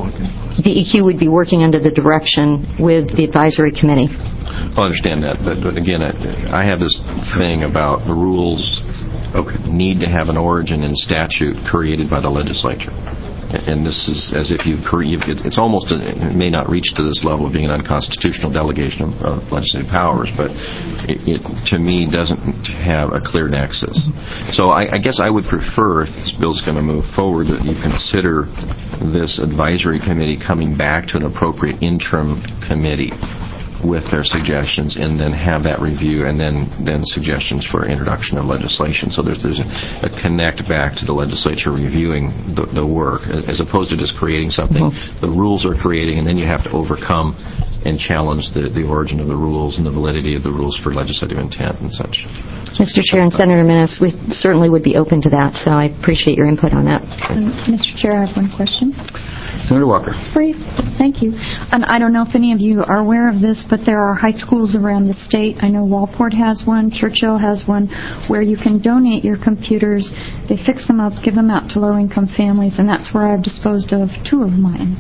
[SPEAKER 13] DEQ would be working under the direction with the advisory committee.
[SPEAKER 9] I understand that, but again, I have this thing about the rules need to have an origin in statute created by the legislature. And this is as if it's almost, it may not reach to this level of being an unconstitutional delegation of legislative powers, but it to me doesn't have a clear nexus. So I guess I would prefer, if this bill's going to move forward, that you consider this advisory committee coming back to an appropriate interim committee with their suggestions, and then have that review, and then suggestions for introduction of legislation. So there's a connect back to the legislature reviewing the work, as opposed to just creating something. The rules are creating, and then you have to overcome and challenge the origin of the rules and the validity of the rules for legislative intent and such.
[SPEAKER 13] Mr. Chair and Senator Menace, we certainly would be open to that, so I appreciate your input on that.
[SPEAKER 15] Mr. Chair, I have one question.
[SPEAKER 1] Senator Walker.
[SPEAKER 15] It's brief. Thank you. And I don't know if any of you are aware of this, but there are high schools around the state. I know Walport has one, Churchill has one, where you can donate your computers. They fix them up, give them out to low-income families, and that's where I've disposed of 2 of mine.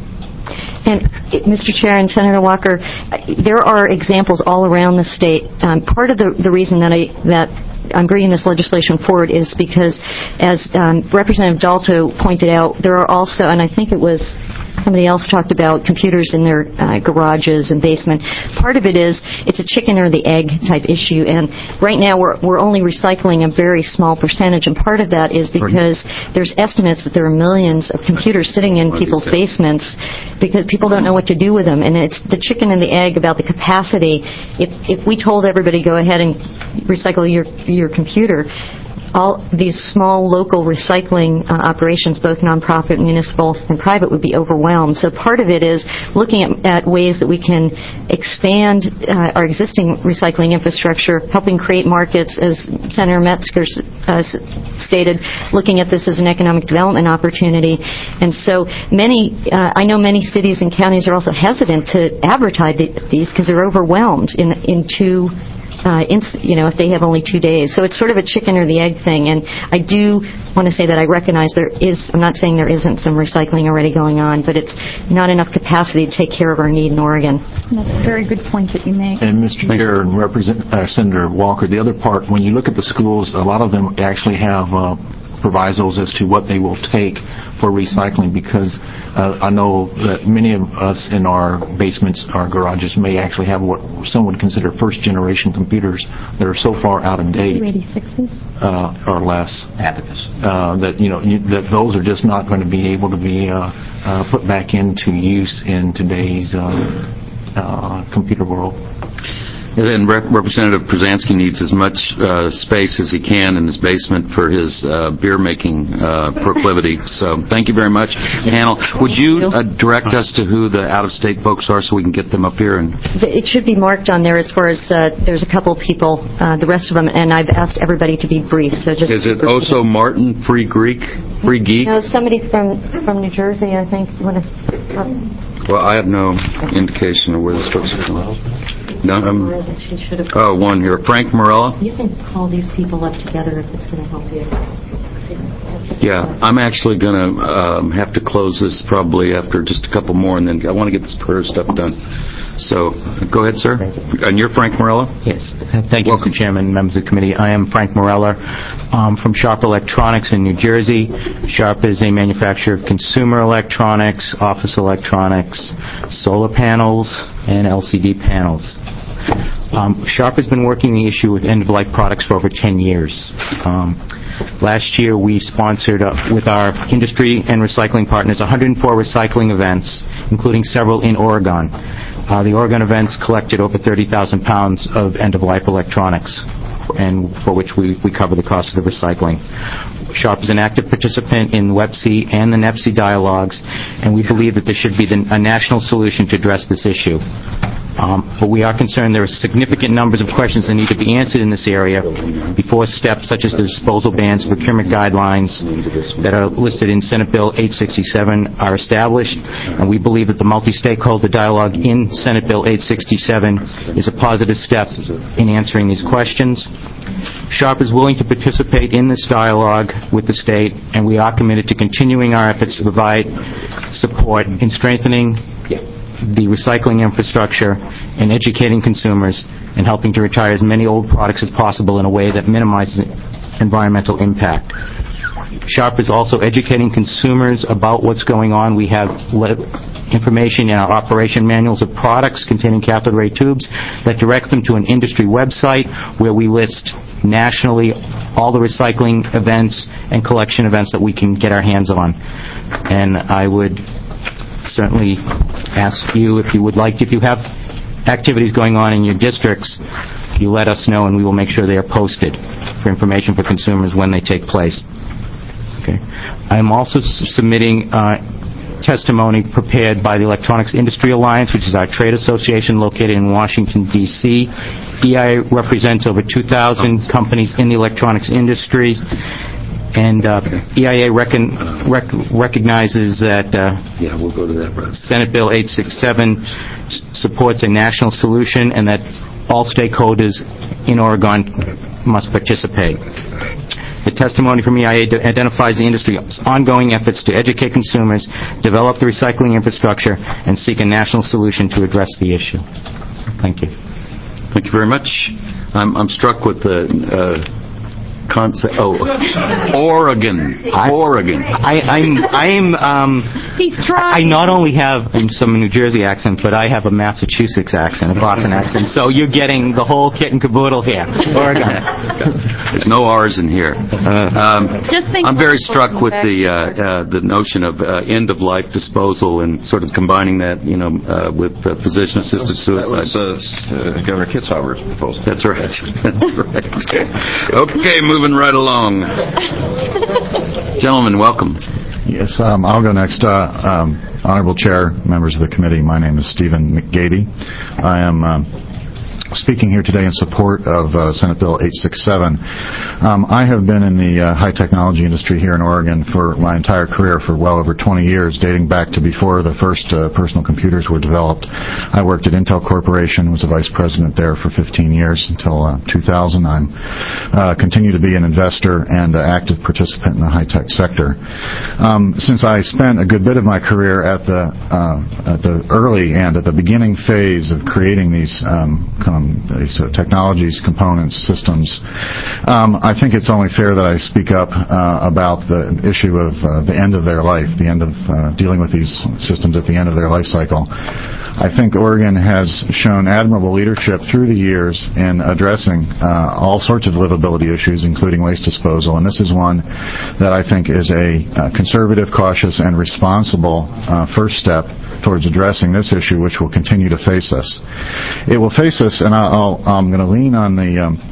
[SPEAKER 13] And Mr. Chair and Senator Walker, there are examples all around the state. Part of the reason that I'm bringing this legislation forward is because, as Representative Dalto pointed out, there are also, and I think it was somebody else talked about computers in their garages and basement. Part of it is it's a chicken or the egg type issue, and right now we're only recycling a very small percentage, and part of that is because there's estimates that there are millions of computers sitting in people's basements because people don't know what to do with them, and it's the chicken and the egg about the capacity. If we told everybody go ahead and recycle your computer, all these small local recycling operations, both nonprofit, municipal, and private, would be overwhelmed. So part of it is looking at ways that we can expand our existing recycling infrastructure, helping create markets, as Senator Metzger stated, looking at this as an economic development opportunity. And so I know many cities and counties are also hesitant to advertise these because they're overwhelmed if they have only 2 days. So it's sort of a chicken or the egg thing. And I do want to say that I recognize I'm not saying there isn't some recycling already going on, but it's not enough capacity to take care of our need in Oregon.
[SPEAKER 15] That's a very good point that you make.
[SPEAKER 16] And Mr. Chair and Senator Walker, the other part, when you look at the schools, a lot of them actually have provisos as to what they will take for recycling, because I know that many of us in our basements, our garages, may actually have what some would consider first-generation computers that are so far out of date,
[SPEAKER 15] 286s
[SPEAKER 16] or less,
[SPEAKER 14] Abacus,
[SPEAKER 16] that those are just not going to be able to be put back into use in today's computer world.
[SPEAKER 1] And Representative Przansky needs as much space as he can in his basement for his beer-making proclivity. So thank you very much. Panel, would you direct us to who the out-of-state folks are so we can get them up here?
[SPEAKER 13] It should be marked on there as far as there's a couple of people, the rest of them, and I've asked everybody to be brief. So just
[SPEAKER 1] is it also Martin, Free Geek?
[SPEAKER 13] No, somebody from New Jersey, I think.
[SPEAKER 1] Well, I have no indication of where this folks are from. One here. Frank Morella?
[SPEAKER 13] You can call these people up together if it's going to help you.
[SPEAKER 1] Yeah, I'm actually going to have to close this probably after just a couple more, and then I want to get this prayer stuff done. So, go ahead, sir. And you're Frank Morella?
[SPEAKER 7] Yes. Thank you, Mr. Chairman, members of the committee. I am Frank Morella from Sharp Electronics in New Jersey. Sharp is a manufacturer of consumer electronics, office electronics, solar panels, and LCD panels. Sharp has been working the issue with end-of-life products for over 10 years. Last year, we sponsored, with our industry and recycling partners, 104 recycling events, including several in Oregon. The Oregon events collected over 30,000 pounds of end-of-life electronics, and for which we cover the cost of the recycling. Sharp is an active participant in WEPC and the NEPC dialogues, and we believe that there should be a national solution to address this issue.
[SPEAKER 17] But we are concerned there are significant numbers of questions that need to be answered in this area before steps such as the disposal bans, procurement guidelines that are listed in Senate Bill 867 are established, and we believe that the multi-stakeholder dialogue in Senate Bill 867 is a positive step in answering these questions. Sharp is willing to participate in this dialogue with the state, and we are committed to continuing our efforts to provide support in strengthening the recycling infrastructure and educating consumers and helping to retire as many old products as possible in a way that minimizes environmental impact. Sharp is also educating consumers about what's going on. We have information in our operation manuals of products containing cathode ray tubes that directs them to an industry website where we list nationally all the recycling events and collection events that we can get our hands on. And I would certainly ask you if you have activities going on in your districts, you let us know and we will make sure they are posted for information for consumers when they take place. Okay. I'm also submitting testimony prepared by the Electronics Industry Alliance, which is our trade association located in Washington, D.C. EIA represents over 2,000 companies in the electronics industry, and EIA recognizes that
[SPEAKER 1] we'll go to that,
[SPEAKER 17] Senate Bill 867 supports a national solution and that all stakeholders in Oregon must participate. The testimony from EIA identifies the industry's ongoing efforts to educate consumers, develop the recycling infrastructure, and seek a national solution to address the issue. Thank you.
[SPEAKER 1] Thank you very much. I'm struck with the concept. Oh, Oregon.
[SPEAKER 15] He's trying.
[SPEAKER 17] I not only have some New Jersey accent, but I have a Massachusetts accent, a Boston accent. So you're getting the whole kit and caboodle here. Oregon.
[SPEAKER 1] There's no R's in here. I'm very struck with the notion of end-of-life disposal and sort of combining that, with physician-assisted suicide.
[SPEAKER 9] That's Governor Kitzhaber's proposal.
[SPEAKER 1] That's right. That's right. Okay, moving right along. Gentlemen, welcome.
[SPEAKER 18] Yes, I'll go next. Honorable Chair, members of the committee, my name is Stephen McGady. I am speaking here today in support of Senate Bill 867. I have been in the high technology industry here in Oregon for my entire career, for well over 20 years, dating back to before the first personal computers were developed. I worked at Intel Corporation, was a vice president there for 15 years until 2000. I continue to be an investor and active participant in the high-tech sector. Since I spent a good bit of my career at the early and at the beginning phase of creating these technologies, components, systems, I think it's only fair that I speak up about the issue of the end of their life, the end of dealing with these systems at the end of their life cycle. I think Oregon has shown admirable leadership through the years in addressing all sorts of livability issues, including waste disposal, and this is one that I think is a conservative, cautious, and responsible first step towards addressing this issue, which will continue to face us. It will face us, and I'm going to lean on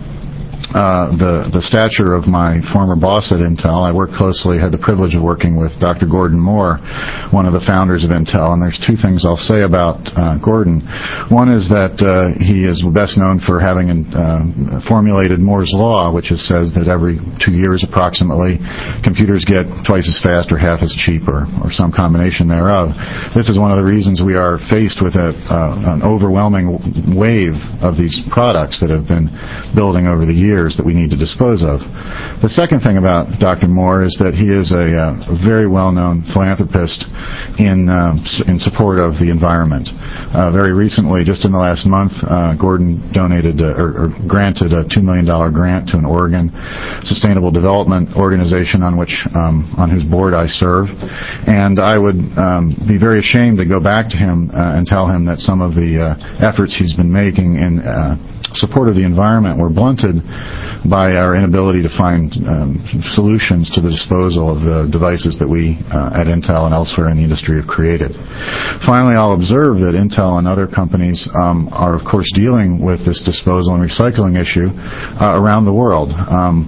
[SPEAKER 18] the stature of my former boss at Intel. I worked closely, had the privilege of working with Dr. Gordon Moore, one of the founders of Intel, and there's two things I'll say about Gordon. One is that he is best known for having formulated Moore's Law, which says that every 2 years approximately, computers get twice as fast or half as cheap or some combination thereof. This is one of the reasons we are faced with an overwhelming wave of these products that have been building over the years that we need to dispose of. The second thing about Dr. Moore is that he is a very well-known philanthropist in support of the environment. Very recently, just in the last month, Gordon donated or granted a $2 million grant to an Oregon Sustainable Development Organization on whose board I serve. And I would be very ashamed to go back to him and tell him that some of the efforts he's been making in support of the environment were blunted by our inability to find solutions to the disposal of the devices that we at Intel and elsewhere in the industry have created. Finally, I'll observe that Intel and other companies are, of course, dealing with this disposal and recycling issue around the world.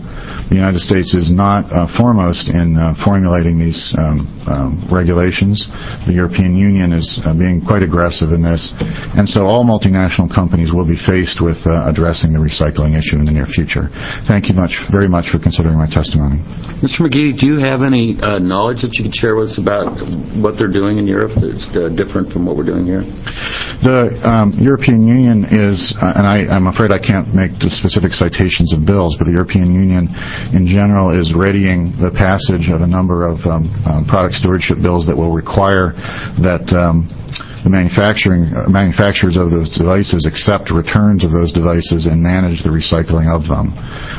[SPEAKER 18] the United States is not foremost in formulating these regulations. The European Union is being quite aggressive in this, and so all multinational companies will be faced with addressing the recycling issue in the near future. Thank you very much for considering my testimony.
[SPEAKER 1] Mr. McGee, do you have any knowledge that you can share with us about what they're doing in Europe that's different from what we're doing here?
[SPEAKER 18] The European Union is, and I'm afraid I can't make the specific citations of bills, but the European Union in general is readying the passage of a number of product stewardship bills that will require that the manufacturers of those devices accept returns of those devices and manage the recycling of them.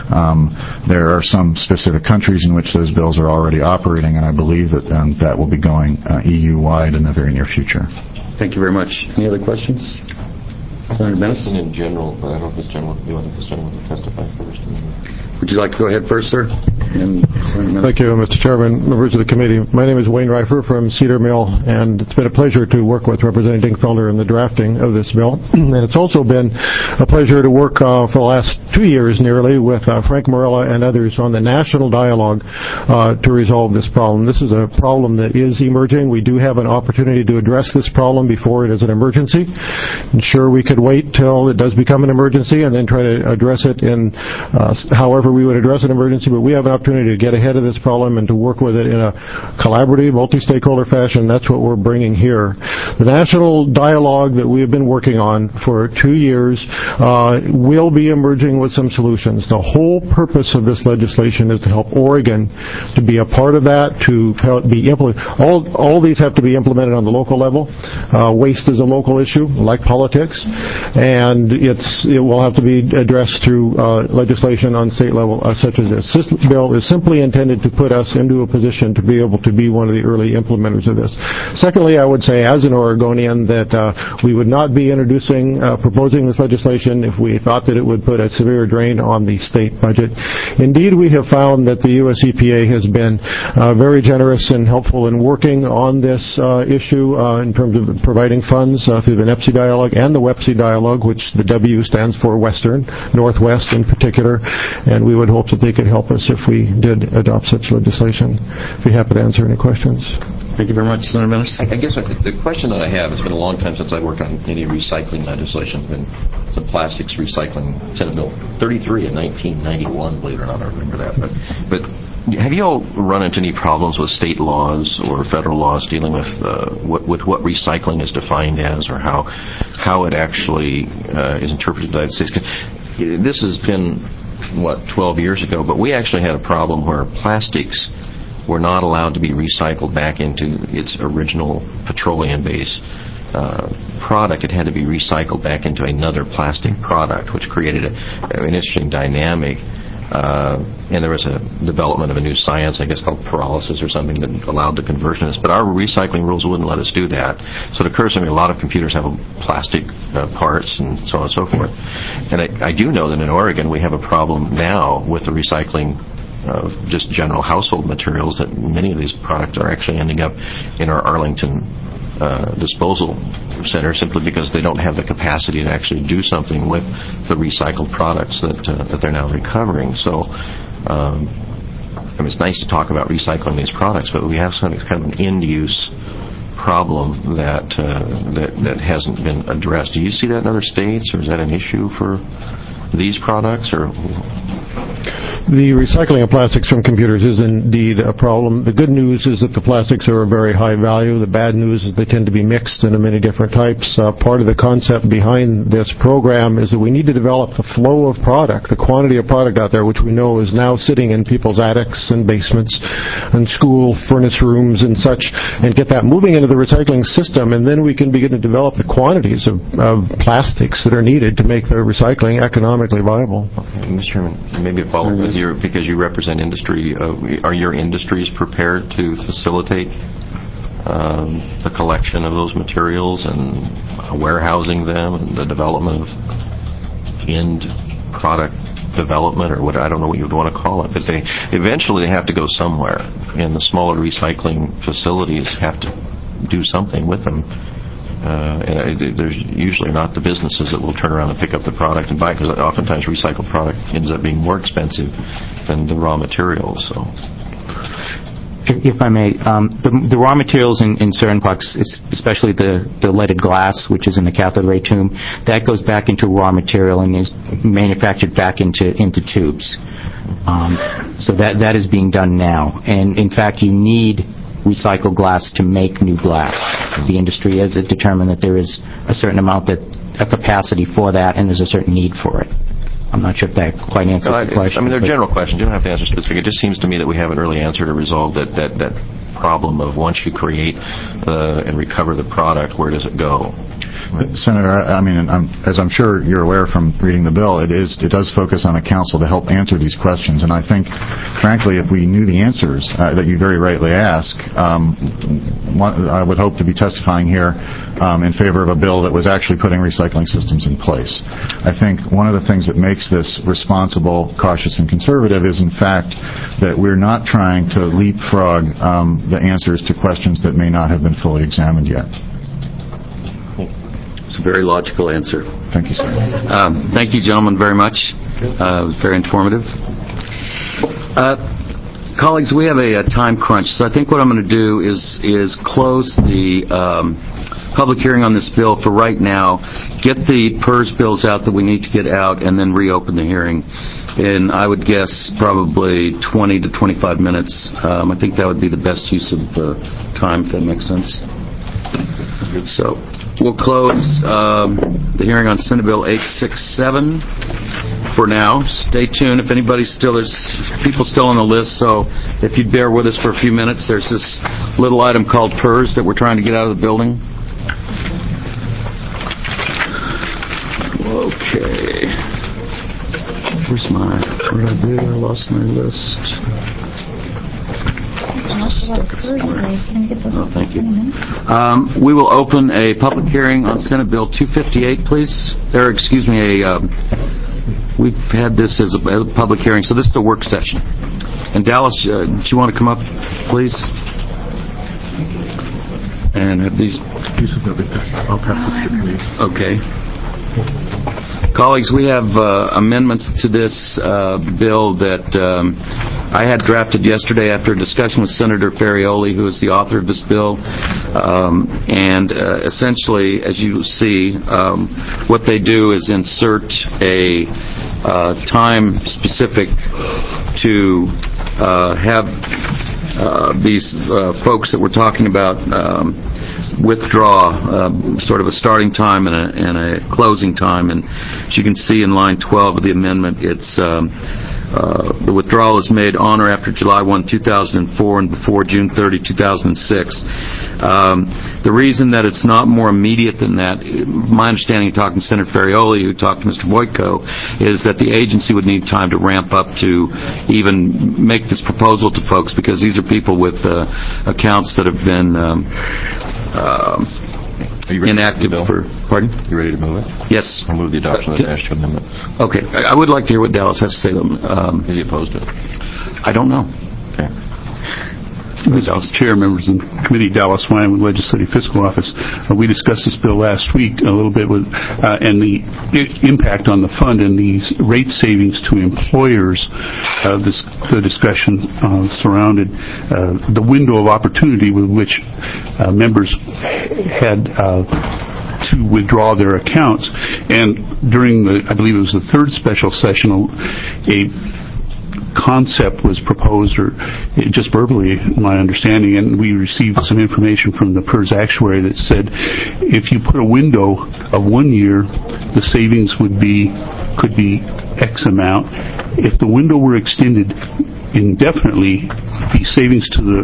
[SPEAKER 18] There are some specific countries in which those bills are already operating, and I believe that that will be going EU-wide in the very near future.
[SPEAKER 1] Thank you very much. Any other questions? Senator Menace?
[SPEAKER 9] In general, but I don't know if this gentleman will testify first.
[SPEAKER 1] Would you like to go ahead first, sir?
[SPEAKER 19] Thank you, Mr. Chairman, members of the committee. My name is Wayne Reifer from Cedar Mill, and it's been a pleasure to work with Representative Dingfelder in the drafting of this bill. And it's also been a pleasure to work for the last 2 years nearly with Frank Morella and others on the national dialogue to resolve this problem. This is a problem that is emerging. We do have an opportunity to address this problem before it is an emergency. And sure, we could wait till it does become an emergency and then try to address it in however we would address an emergency, but we have an opportunity to get ahead of this problem and to work with it in a collaborative, multi-stakeholder fashion. That's what we're bringing here. The national dialogue that we have been working on for 2 years will be emerging with some solutions. The whole purpose of this legislation is to help Oregon to be a part of that, to help be implemented. All these have to be implemented on the local level. Waste is a local issue, like politics, and it will have to be addressed through legislation on state level, such as this. This bill is simply intended to put us into a position to be able to be one of the early implementers of this. Secondly, I would say, as an Oregonian, that we would not be proposing this legislation if we thought that it would put a severe drain on the state budget. Indeed, we have found that the U.S. EPA has been very generous and helpful in working on this issue in terms of providing funds through the NEPSI dialogue and the WEPSI dialogue, which the W stands for Western, Northwest in particular, and we would hope that they could help us if we did adopt such legislation. I'd be happy to answer any questions.
[SPEAKER 1] Thank you very much, Senator Menace.
[SPEAKER 9] I guess the question that I have, it's been a long time since I worked on any recycling legislation, been some plastics recycling, Senate Bill 33 in 1991, believe it or not, I remember that. But have you all run into any problems with state laws or federal laws dealing with what recycling is defined as, or how it actually is interpreted in the United States? This has been 12 years ago, but we actually had a problem where plastics were not allowed to be recycled back into its original petroleum-based product. It had to be recycled back into another plastic product, which created an interesting dynamic. And there was a development of a new science, I guess, called pyrolysis or something that allowed the conversion of this. But our recycling rules wouldn't let us do that. So it occurs to me a lot of computers have plastic parts and so on and so forth. And I do know that in Oregon we have a problem now with the recycling of just general household materials, that many of these products are actually ending up in our Arlington disposal center simply because they don't have the capacity to actually do something with the recycled products that they're now recovering. So it's nice to talk about recycling these products, but we have some kind of an end-use problem that hasn't been addressed. Do you see that in other states, or is that an issue for these products, or?
[SPEAKER 19] The recycling of plastics from computers is indeed a problem. The good news is that the plastics are of very high value. The bad news is they tend to be mixed into many different types. Part of the concept behind this program is that we need to develop the flow of product, the quantity of product out there, which we know is now sitting in people's attics and basements and school furnace rooms and such, and get that moving into the recycling system, and then we can begin to develop the quantities of plastics that are needed to make the recycling economically viable.
[SPEAKER 9] Okay, Mr. Chairman, maybe a follow-up with you, because you represent industry. Are your industries prepared to facilitate the collection of those materials and warehousing them and the development of end product development, or what, I don't know what you would want to call it, but they eventually have to go somewhere, and the smaller recycling facilities have to do something with them. And there's usually not the businesses that will turn around and pick up the product and buy it, because oftentimes recycled product ends up being more expensive than the raw materials. So.
[SPEAKER 17] If I may, the raw materials in certain products, especially the leaded glass, which is in the cathode ray tube, that goes back into raw material and is manufactured back into tubes. So that is being done now. And in fact, you need recycled glass to make new glass. The industry has determined that there is a certain amount a capacity for that, and there's a certain need for it. I'm not sure if that quite answers the question.
[SPEAKER 9] I mean, they're general questions. You don't have to answer specific. It just seems to me that we haven't really answered or resolved that problem of once you create and recover the product, where does it go?
[SPEAKER 18] Senator, I mean, as I'm sure you're aware from reading the bill, it does focus on a council to help answer these questions. And I think, frankly, if we knew the answers that you very rightly ask, I would hope to be testifying here in favor of a bill that was actually putting recycling systems in place. I think one of the things that makes this responsible, cautious, and conservative is, in fact, that we're not trying to leapfrog the answers to questions that may not have been fully examined yet.
[SPEAKER 1] It's a very logical answer.
[SPEAKER 18] Thank you, sir.
[SPEAKER 1] Thank you, gentlemen, very much. It was very informative. Colleagues, we have a time crunch, so I think what I'm going to do is close the public hearing on this bill for right now, get the PERS bills out that we need to get out, and then reopen the hearing. And I would guess probably 20 to 25 minutes. I think that would be the best use of time, if that makes sense. So we'll close the hearing on Senate Bill 867 for now. Stay tuned. If there's people still on the list, so if you'd bear with us for a few minutes, there's this little item called PERS that we're trying to get out of the building. Okay. Where did I do? I lost my list. Oh, thank you. We will open a public hearing on Senate Bill 258, please. We've had this as a public hearing, so this is a work session. And Dallas, do you want to come up, please? And have these... I'll pass this to please. Okay. Colleagues, we have amendments to this bill that I had drafted yesterday after a discussion with Senator Ferrioli, who is the author of this bill. And essentially, as you see, what they do is insert a time specific to have these folks that we're talking about withdraw sort of a starting time and a closing time. And as you can see in line 12 of the amendment, it's the withdrawal is made on or after July 1, 2004 and before June 30, 2006. The reason that it's not more immediate than that, my understanding, talking to Senator Ferrioli, who talked to Mr. Voitko, is that the agency would need time to ramp up to even make this proposal to folks, because these are people with accounts that have been inactive for... Pardon?
[SPEAKER 9] You ready to move it?
[SPEAKER 1] Yes.
[SPEAKER 9] I'll move the adoption of the Dash Amendment.
[SPEAKER 1] Okay. I would like to hear what Dallas has to say.
[SPEAKER 9] Is he opposed to it?
[SPEAKER 1] I don't know.
[SPEAKER 9] Okay.
[SPEAKER 20] Dallas Chair, members of the committee, Dallas Wyman, Legislative Fiscal Office. We discussed this bill last week a little bit with and the impact on the fund and these rate savings to employers. The discussion surrounded the window of opportunity with which members had to withdraw their accounts. And during I believe it was the third special session, a concept was proposed, or just verbally, my understanding, and we received some information from the PERS actuary that said if you put a window of 1 year, the savings could be X amount. If the window were extended indefinitely, the savings to the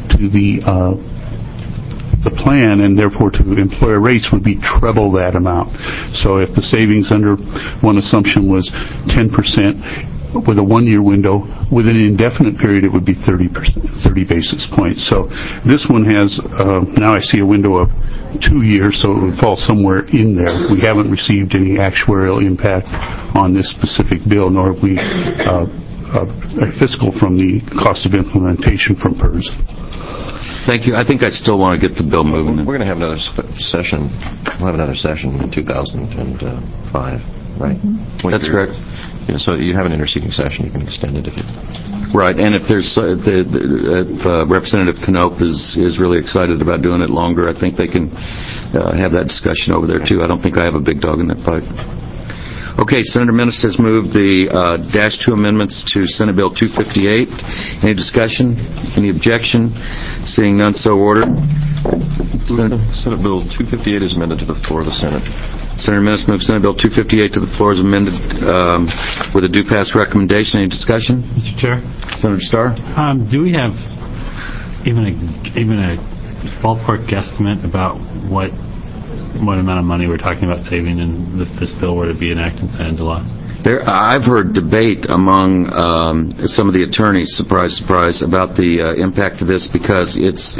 [SPEAKER 20] plan, and therefore to employer rates, would be treble that amount. So if the savings under one assumption was 10%, with a 1 year window, with an indefinite period it would be 30 basis points. So this one has, now I see a window of 2 years, so it would fall somewhere in there. We haven't received any actuarial impact on this specific bill, nor have we fiscal from the cost of implementation from PERS.
[SPEAKER 1] Thank you. I think I still want to get the bill moving.
[SPEAKER 9] We're going to have another session. We'll have another session in 2005, right?
[SPEAKER 1] That's correct.
[SPEAKER 9] Yeah, so you have an interceding session. You can extend it if you...
[SPEAKER 1] Right, and if there's if Representative Knope is really excited about doing it longer, I think they can have that discussion over there too. I don't think I have a big dog in that fight. Okay, Senator Menace has moved the Dash 2 amendments to Senate Bill 258. Any discussion? Any objection? Seeing none, so ordered.
[SPEAKER 9] Senate Bill 258 is amended to the floor of the Senate.
[SPEAKER 1] Senator Menace moves Senate Bill 258 to the floor as amended with a due pass recommendation. Any discussion?
[SPEAKER 10] Mr. Chair?
[SPEAKER 1] Senator Starr?
[SPEAKER 10] Do we have even a ballpark guesstimate about what amount of money we're talking about saving if this bill were to be enacted and signed into law?
[SPEAKER 1] I've heard debate among some of the attorneys, surprise, surprise, about the impact of this because it's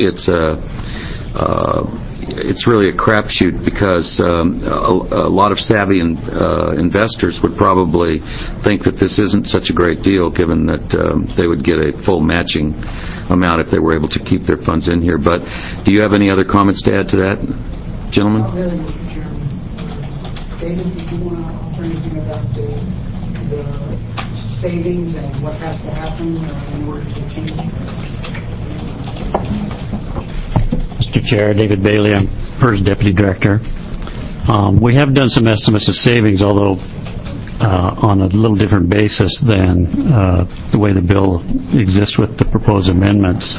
[SPEAKER 1] really a crapshoot because a lot of savvy investors would probably think that this isn't such a great deal given that they would get a full matching amount if they were able to keep their funds in here. But do you have any other comments to add to that, gentlemen?
[SPEAKER 21] Not really, Mr. Chairman. David, did you want to offer anything about the savings and what has to happen in order to achieve it?
[SPEAKER 22] Mr. Chair, David Bailey, I'm PERS Deputy Director. We have done some estimates of savings, although on a little different basis than the way the bill exists with the proposed amendments.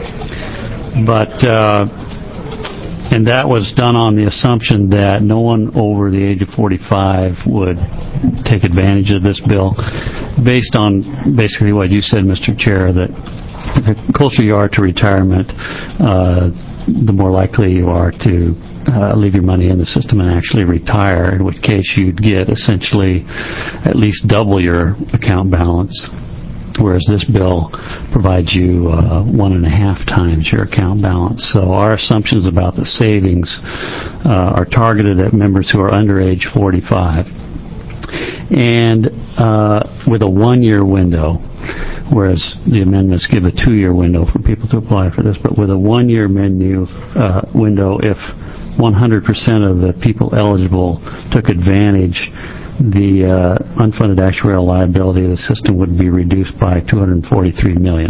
[SPEAKER 22] And that was done on the assumption that no one over the age of 45 would take advantage of this bill, based on basically what you said, Mr. Chair, that the closer you are to retirement, the more likely you are to leave your money in the system and actually retire, in which case you'd get essentially at least double your account balance, whereas this bill provides you 1.5 times your account balance. So our assumptions about the savings are targeted at members who are under age 45 and with a 1-year window, whereas the amendments give a 2-year window for people to apply for this, but with a 1-year window, if 100% of the people eligible took advantage, the unfunded actuarial liability of the system would be reduced by $243 million.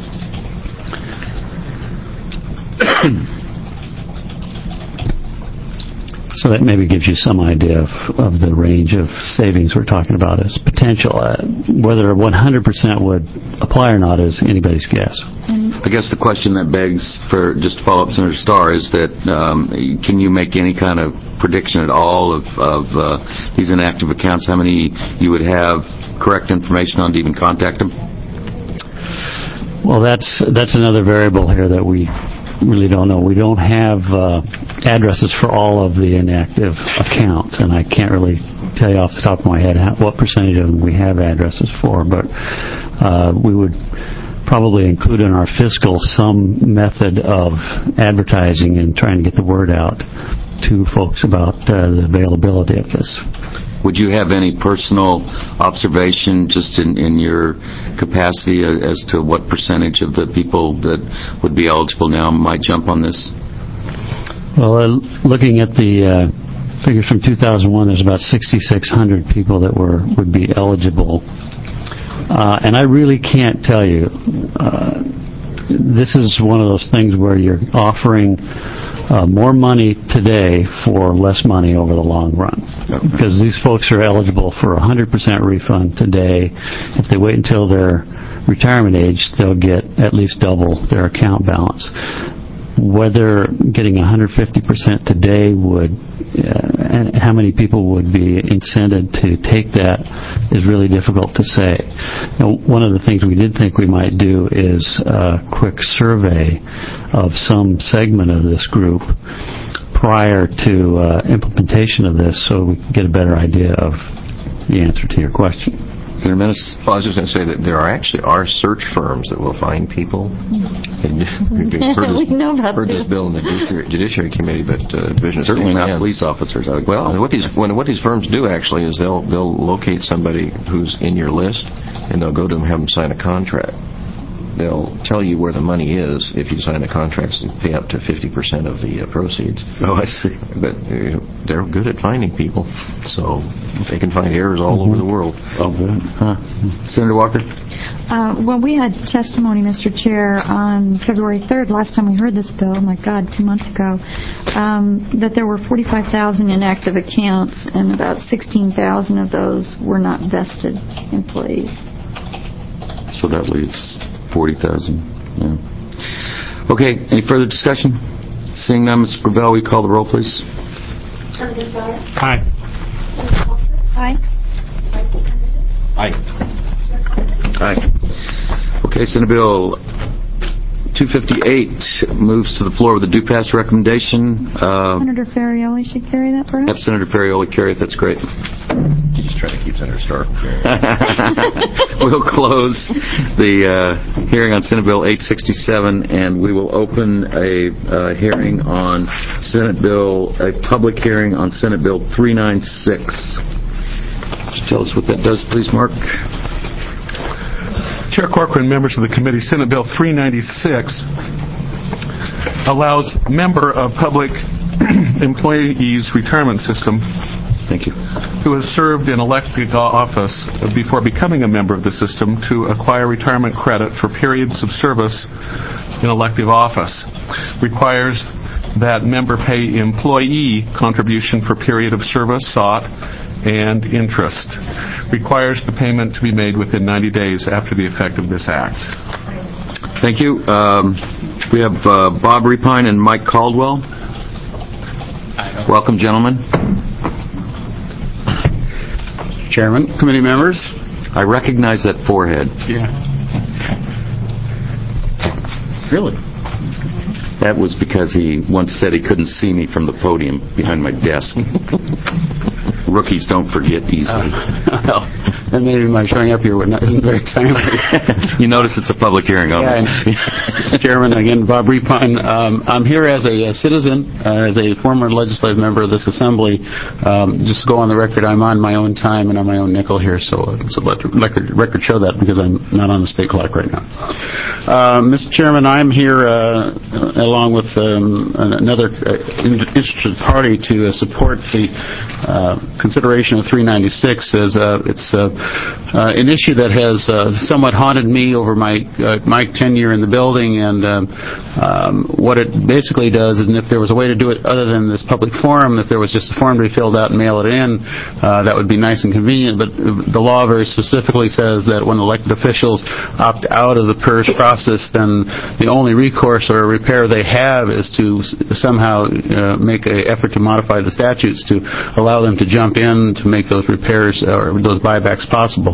[SPEAKER 22] So that maybe gives you some idea of the range of savings we're talking about as potential. Whether 100% would apply or not is anybody's guess.
[SPEAKER 1] I guess the question that begs for, just to follow up Senator Starr, is that can you make any kind of prediction at all of these inactive accounts, how many you would have correct information on to even contact them?
[SPEAKER 22] Well, that's another variable here that we really don't know. We don't have addresses for all of the inactive accounts, and I can't really tell you off the top of my head what percentage of them we have addresses for, but we would probably include in our fiscal some method of advertising and trying to get the word out to folks about the availability of this.
[SPEAKER 1] Would you have any personal observation just in your capacity as to what percentage of the people that would be eligible now might jump on this?
[SPEAKER 22] Well, looking at the figures from 2001, there's about 6,600 people that would be eligible. And I really can't tell you. This is one of those things where you're offering more money today for less money over the long run. Because these folks are eligible for 100% refund today. If they wait until their retirement age, they'll get at least double their account balance. Whether getting 150% today would, and how many people would be incented to take that is really difficult to say. Now, one of the things we did think we might do is a quick survey of some segment of this group prior to implementation of this so we can get a better idea of the answer to your question.
[SPEAKER 1] Senator Menace?
[SPEAKER 9] Well, I was just going to say that there are search firms that will find people.
[SPEAKER 13] We know about
[SPEAKER 9] this bill in the Judiciary Committee, but Division
[SPEAKER 1] certainly not police officers.
[SPEAKER 9] Well, what these firms do actually is they'll locate somebody who's in your list, and they'll go to them and have them sign a contract. they'll tell you where the money is if you sign the contracts and pay up to 50% of the proceeds.
[SPEAKER 1] Oh, I see.
[SPEAKER 9] But they're good at finding people, so they can find errors all over the world.
[SPEAKER 1] Oh, good. Huh. Senator Walker?
[SPEAKER 15] Well, we had testimony, Mr. Chair, on February 3rd, last time we heard this bill, oh my God, 2 months ago, that there were 45,000 inactive accounts and about 16,000 of those were not vested employees.
[SPEAKER 1] So that leaves 40,000. Yeah. Okay, any further discussion? Seeing none, Mr. Gravel, we call the roll, please.
[SPEAKER 15] Senator Dyer?
[SPEAKER 2] Aye.
[SPEAKER 15] Senator Walker? Aye.
[SPEAKER 1] Aye. Aye. Okay, Senate Bill 258 moves to the floor with a do pass recommendation.
[SPEAKER 15] Senator Ferrioli should carry that, perhaps?
[SPEAKER 1] Have Senator Ferrioli carry it. That's great.
[SPEAKER 9] You just try to keep Senator Stark.
[SPEAKER 1] We'll close the hearing on Senate Bill 867, and we will open a hearing on a public hearing on Senate Bill 396. Could you tell us what that does, please, Mark?
[SPEAKER 2] Chair Corcoran, members of the committee, Senate Bill 396 allows member of public employees retirement system
[SPEAKER 1] Thank you.
[SPEAKER 2] who has served in elected office before becoming a member of the system to acquire retirement credit for periods of service in elective office. Requires that member pay employee contribution for period of service sought and interest. Requires the payment to be made within 90 days after the effect of this act.
[SPEAKER 1] Thank you. We have Bob Repine and Mike Caldwell. Welcome, gentlemen.
[SPEAKER 3] Chairman, committee members.
[SPEAKER 1] I recognize that forehead.
[SPEAKER 3] Yeah. Really?
[SPEAKER 1] That was because he once said he couldn't see me from the podium behind my desk. Rookies don't forget easily.
[SPEAKER 3] Well, and maybe my showing up here isn't very timely.
[SPEAKER 1] You notice it's a public hearing,
[SPEAKER 3] yeah, Mr. Chairman, again, Bob Repine. I'm here as a citizen, as a former legislative member of this assembly. Just to go on the record, I'm on my own time and on my own nickel here, so let the record show that because I'm not on the state clock right now. Mr. Chairman, I'm here along with another interested party to support the consideration of 396 as it's an issue that has somewhat haunted me over my tenure in the building, and what it basically does is, if there was a way to do it other than this public forum, if there was just a form to be filled out and mail it in, that would be nice and convenient, but the law very specifically says that when elected officials opt out of the PERS process, then the only recourse or repair they have is to somehow make an effort to modify the statutes to allow them to jump in to make those repairs or those buybacks possible.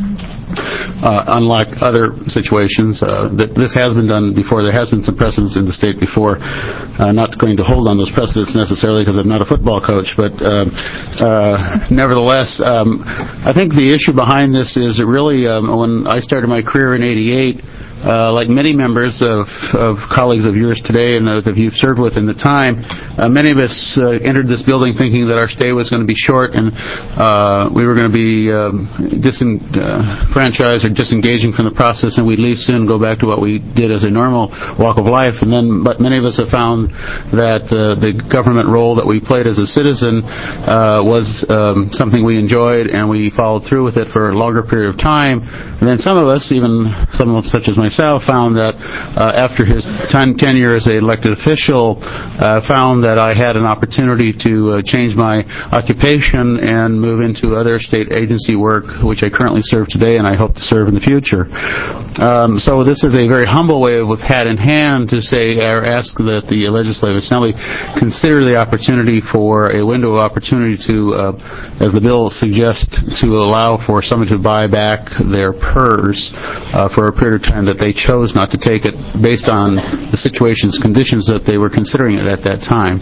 [SPEAKER 3] Unlike other situations, this has been done before. There has been some precedents in the state before. Not going to hold on those precedents necessarily because I'm not a football coach, but nevertheless, I think the issue behind this is that really when I started my career in '88, like many members of colleagues of yours today and that you've served with in the time, many of us entered this building thinking that our stay was going to be short and we were going to be disenfranchised or disengaging from the process, and we'd leave soon and go back to what we did as a normal walk of life. But many of us have found that the government role that we played as a citizen was something we enjoyed, and we followed through with it for a longer period of time. And then some of us, even some of such as myself, found that after his tenure as an elected official, found that I had an opportunity to change my occupation and move into other state agency work, which I currently serve today and I hope to serve in the future. So this is a very humble way of, with hat in hand, to say or ask that the Legislative Assembly consider the opportunity for a window of opportunity to, as the bill suggests, to allow for someone to buy back their PERS for a period of time that they chose not to take it based on the situations, conditions that they were considering it at that time.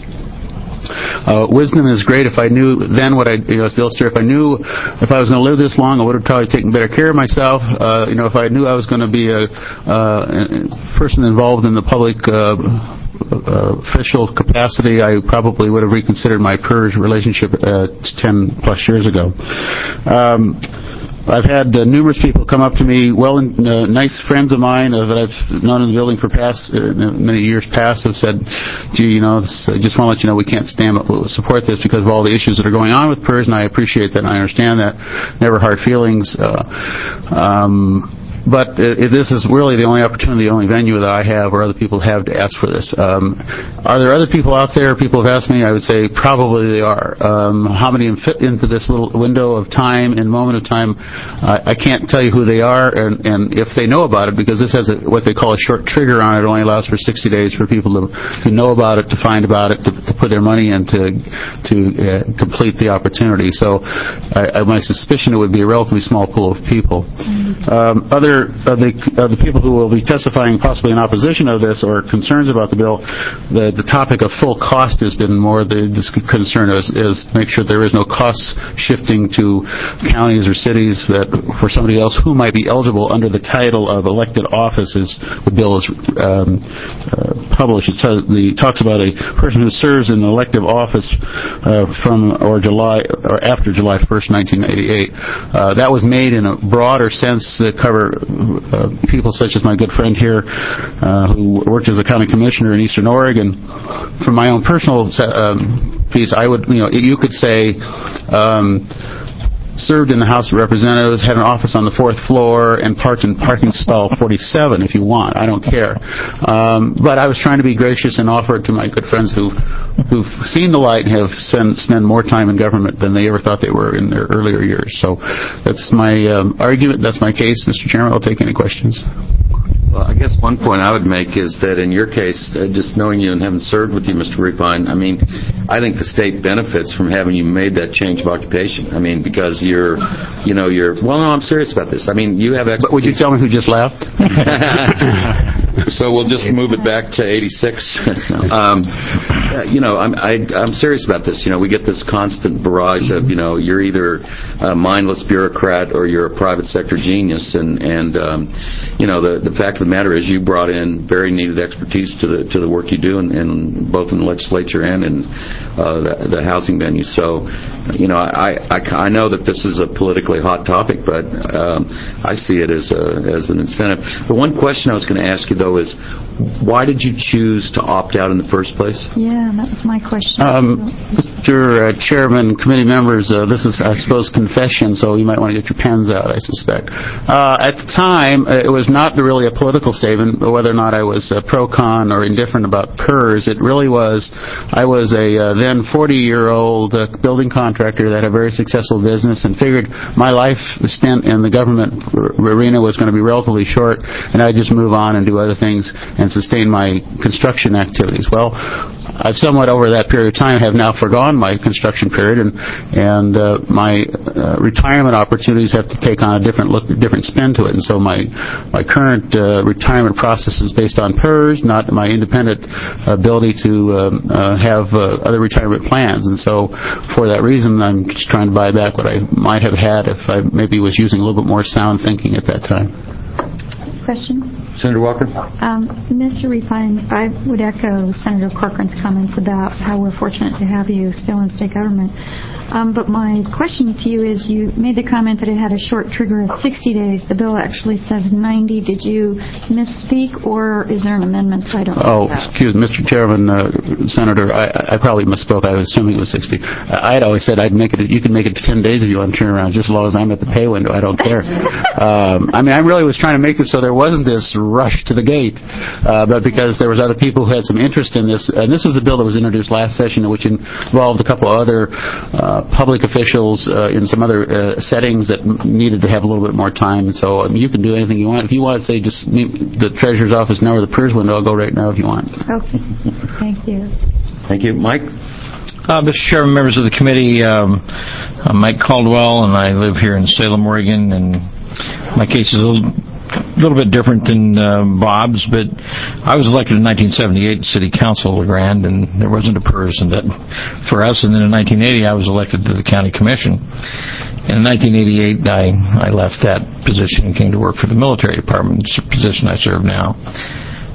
[SPEAKER 3] Wisdom is great. If I knew then what as the illustrator, if I knew if I was going to live this long, I would have probably taken better care of myself. If I knew I was going to be a person involved in the public official capacity, I probably would have reconsidered my PERS relationship 10 plus years ago. I've had numerous people come up to me, nice friends of mine that I've known in the building for many years past, have said, gee, I just want to let you know we can't support this because of all the issues that are going on with PERS, and I appreciate that and I understand that. Never hard feelings. But this is really the only opportunity, the only venue that I have or other people have to ask for this. Are there other people out there? People have asked me. I would say probably they are. How many fit into this little window of time and moment of time? I can't tell you who they are and if they know about it, because this has what they call a short trigger on it. It only allows for 60 days for people to know about it, to find about it, to put their money in to complete the opportunity. So my suspicion it would be a relatively small pool of people. Other of the people who will be testifying possibly in opposition of this or concerns about the bill, the topic of full cost has been more the concern is make sure there is no cost shifting to counties or cities that for somebody else who might be eligible under the title of elected offices. The bill is published. It talks about a person who serves in an elective office from or after July 1st, 1988. That was made in a broader sense to cover people such as my good friend here who worked as a county commissioner in Eastern Oregon. From my own personal piece, I would, you could say served in the House of Representatives, had an office on the 4th floor, and parked in parking stall 47 if you want. I don't care. But I was trying to be gracious and offer it to my good friends who've seen the light and have spent more time in government than they ever thought they were in their earlier years. So that's my argument. That's my case, Mr. Chairman. I'll take any questions.
[SPEAKER 1] Well, I guess one point I would make is that in your case, just knowing you and having served with you, Mr. Repine, I think the state benefits from having you made that change of occupation. Because you're, well, no, I'm serious about this. You have expertise.
[SPEAKER 3] But would you tell me who just left?
[SPEAKER 1] So we'll just move it back to 86. I'm serious about this. We get this constant barrage of, you're either a mindless bureaucrat or you're a private sector genius. And the fact of the matter is you brought in very needed expertise to the work you do, and both in the legislature and in the housing venue. So, I know that this is a politically hot topic, but I see it as an incentive. The one question I was going to ask you, though, is why did you choose to opt out in the first place?
[SPEAKER 15] Yeah, that was my question.
[SPEAKER 3] Mr. Chairman, committee members, this is, I suppose, confession, so you might want to get your pens out, I suspect. At the time, it was not really a political statement, whether or not I was pro-con or indifferent about PERS. It really was, I was a then 40-year-old building contractor that had a very successful business and figured my life stint in the government arena was going to be relatively short, and I'd just move on and do other things and sustain my construction activities. Well, I've somewhat over that period of time have now forgone my construction period, and my retirement opportunities have to take on a different spin to it. And so my current retirement process is based on PERS, not my independent ability to have other retirement plans. And so for that reason, I'm just trying to buy back what I might have had if I maybe was using a little bit more sound thinking at that time.
[SPEAKER 15] Question?
[SPEAKER 1] Senator Walker?
[SPEAKER 15] Mr. Repine, I would echo Senator Corcoran's comments about how we're fortunate to have you still in state government. But my question to you is, you made the comment that it had a short trigger of 60 days. The bill actually says 90. Did you misspeak, or is there an amendment? I don't know.
[SPEAKER 3] Excuse me, Mr. Chairman, Senator, I probably misspoke. I was assuming it was 60. I'd always said you can make it to 10 days if you want to turn around, just as long as I'm at the pay window. I don't care. I really was trying to make it so there wasn't this rush to the gate, but because there was other people who had some interest in this, and this was a bill that was introduced last session, which involved a couple of other public officials in some other settings that needed to have a little bit more time. And so you can do anything you want. If you want to say just meet the Treasurer's office now or the PERS window, I'll go right now if you want.
[SPEAKER 15] Okay. Thank you.
[SPEAKER 1] Thank you. Mike?
[SPEAKER 4] Mr. Chairman, members of the committee, I'm Mike Caldwell, and I live here in Salem, Oregon, and my case is a little bit different than Bob's, but I was elected in 1978 to City Council of LeGrand, and there wasn't a PERS for us. And then in 1980, I was elected to the County Commission. And in 1988, I left that position and came to work for the Military Department, position I serve now.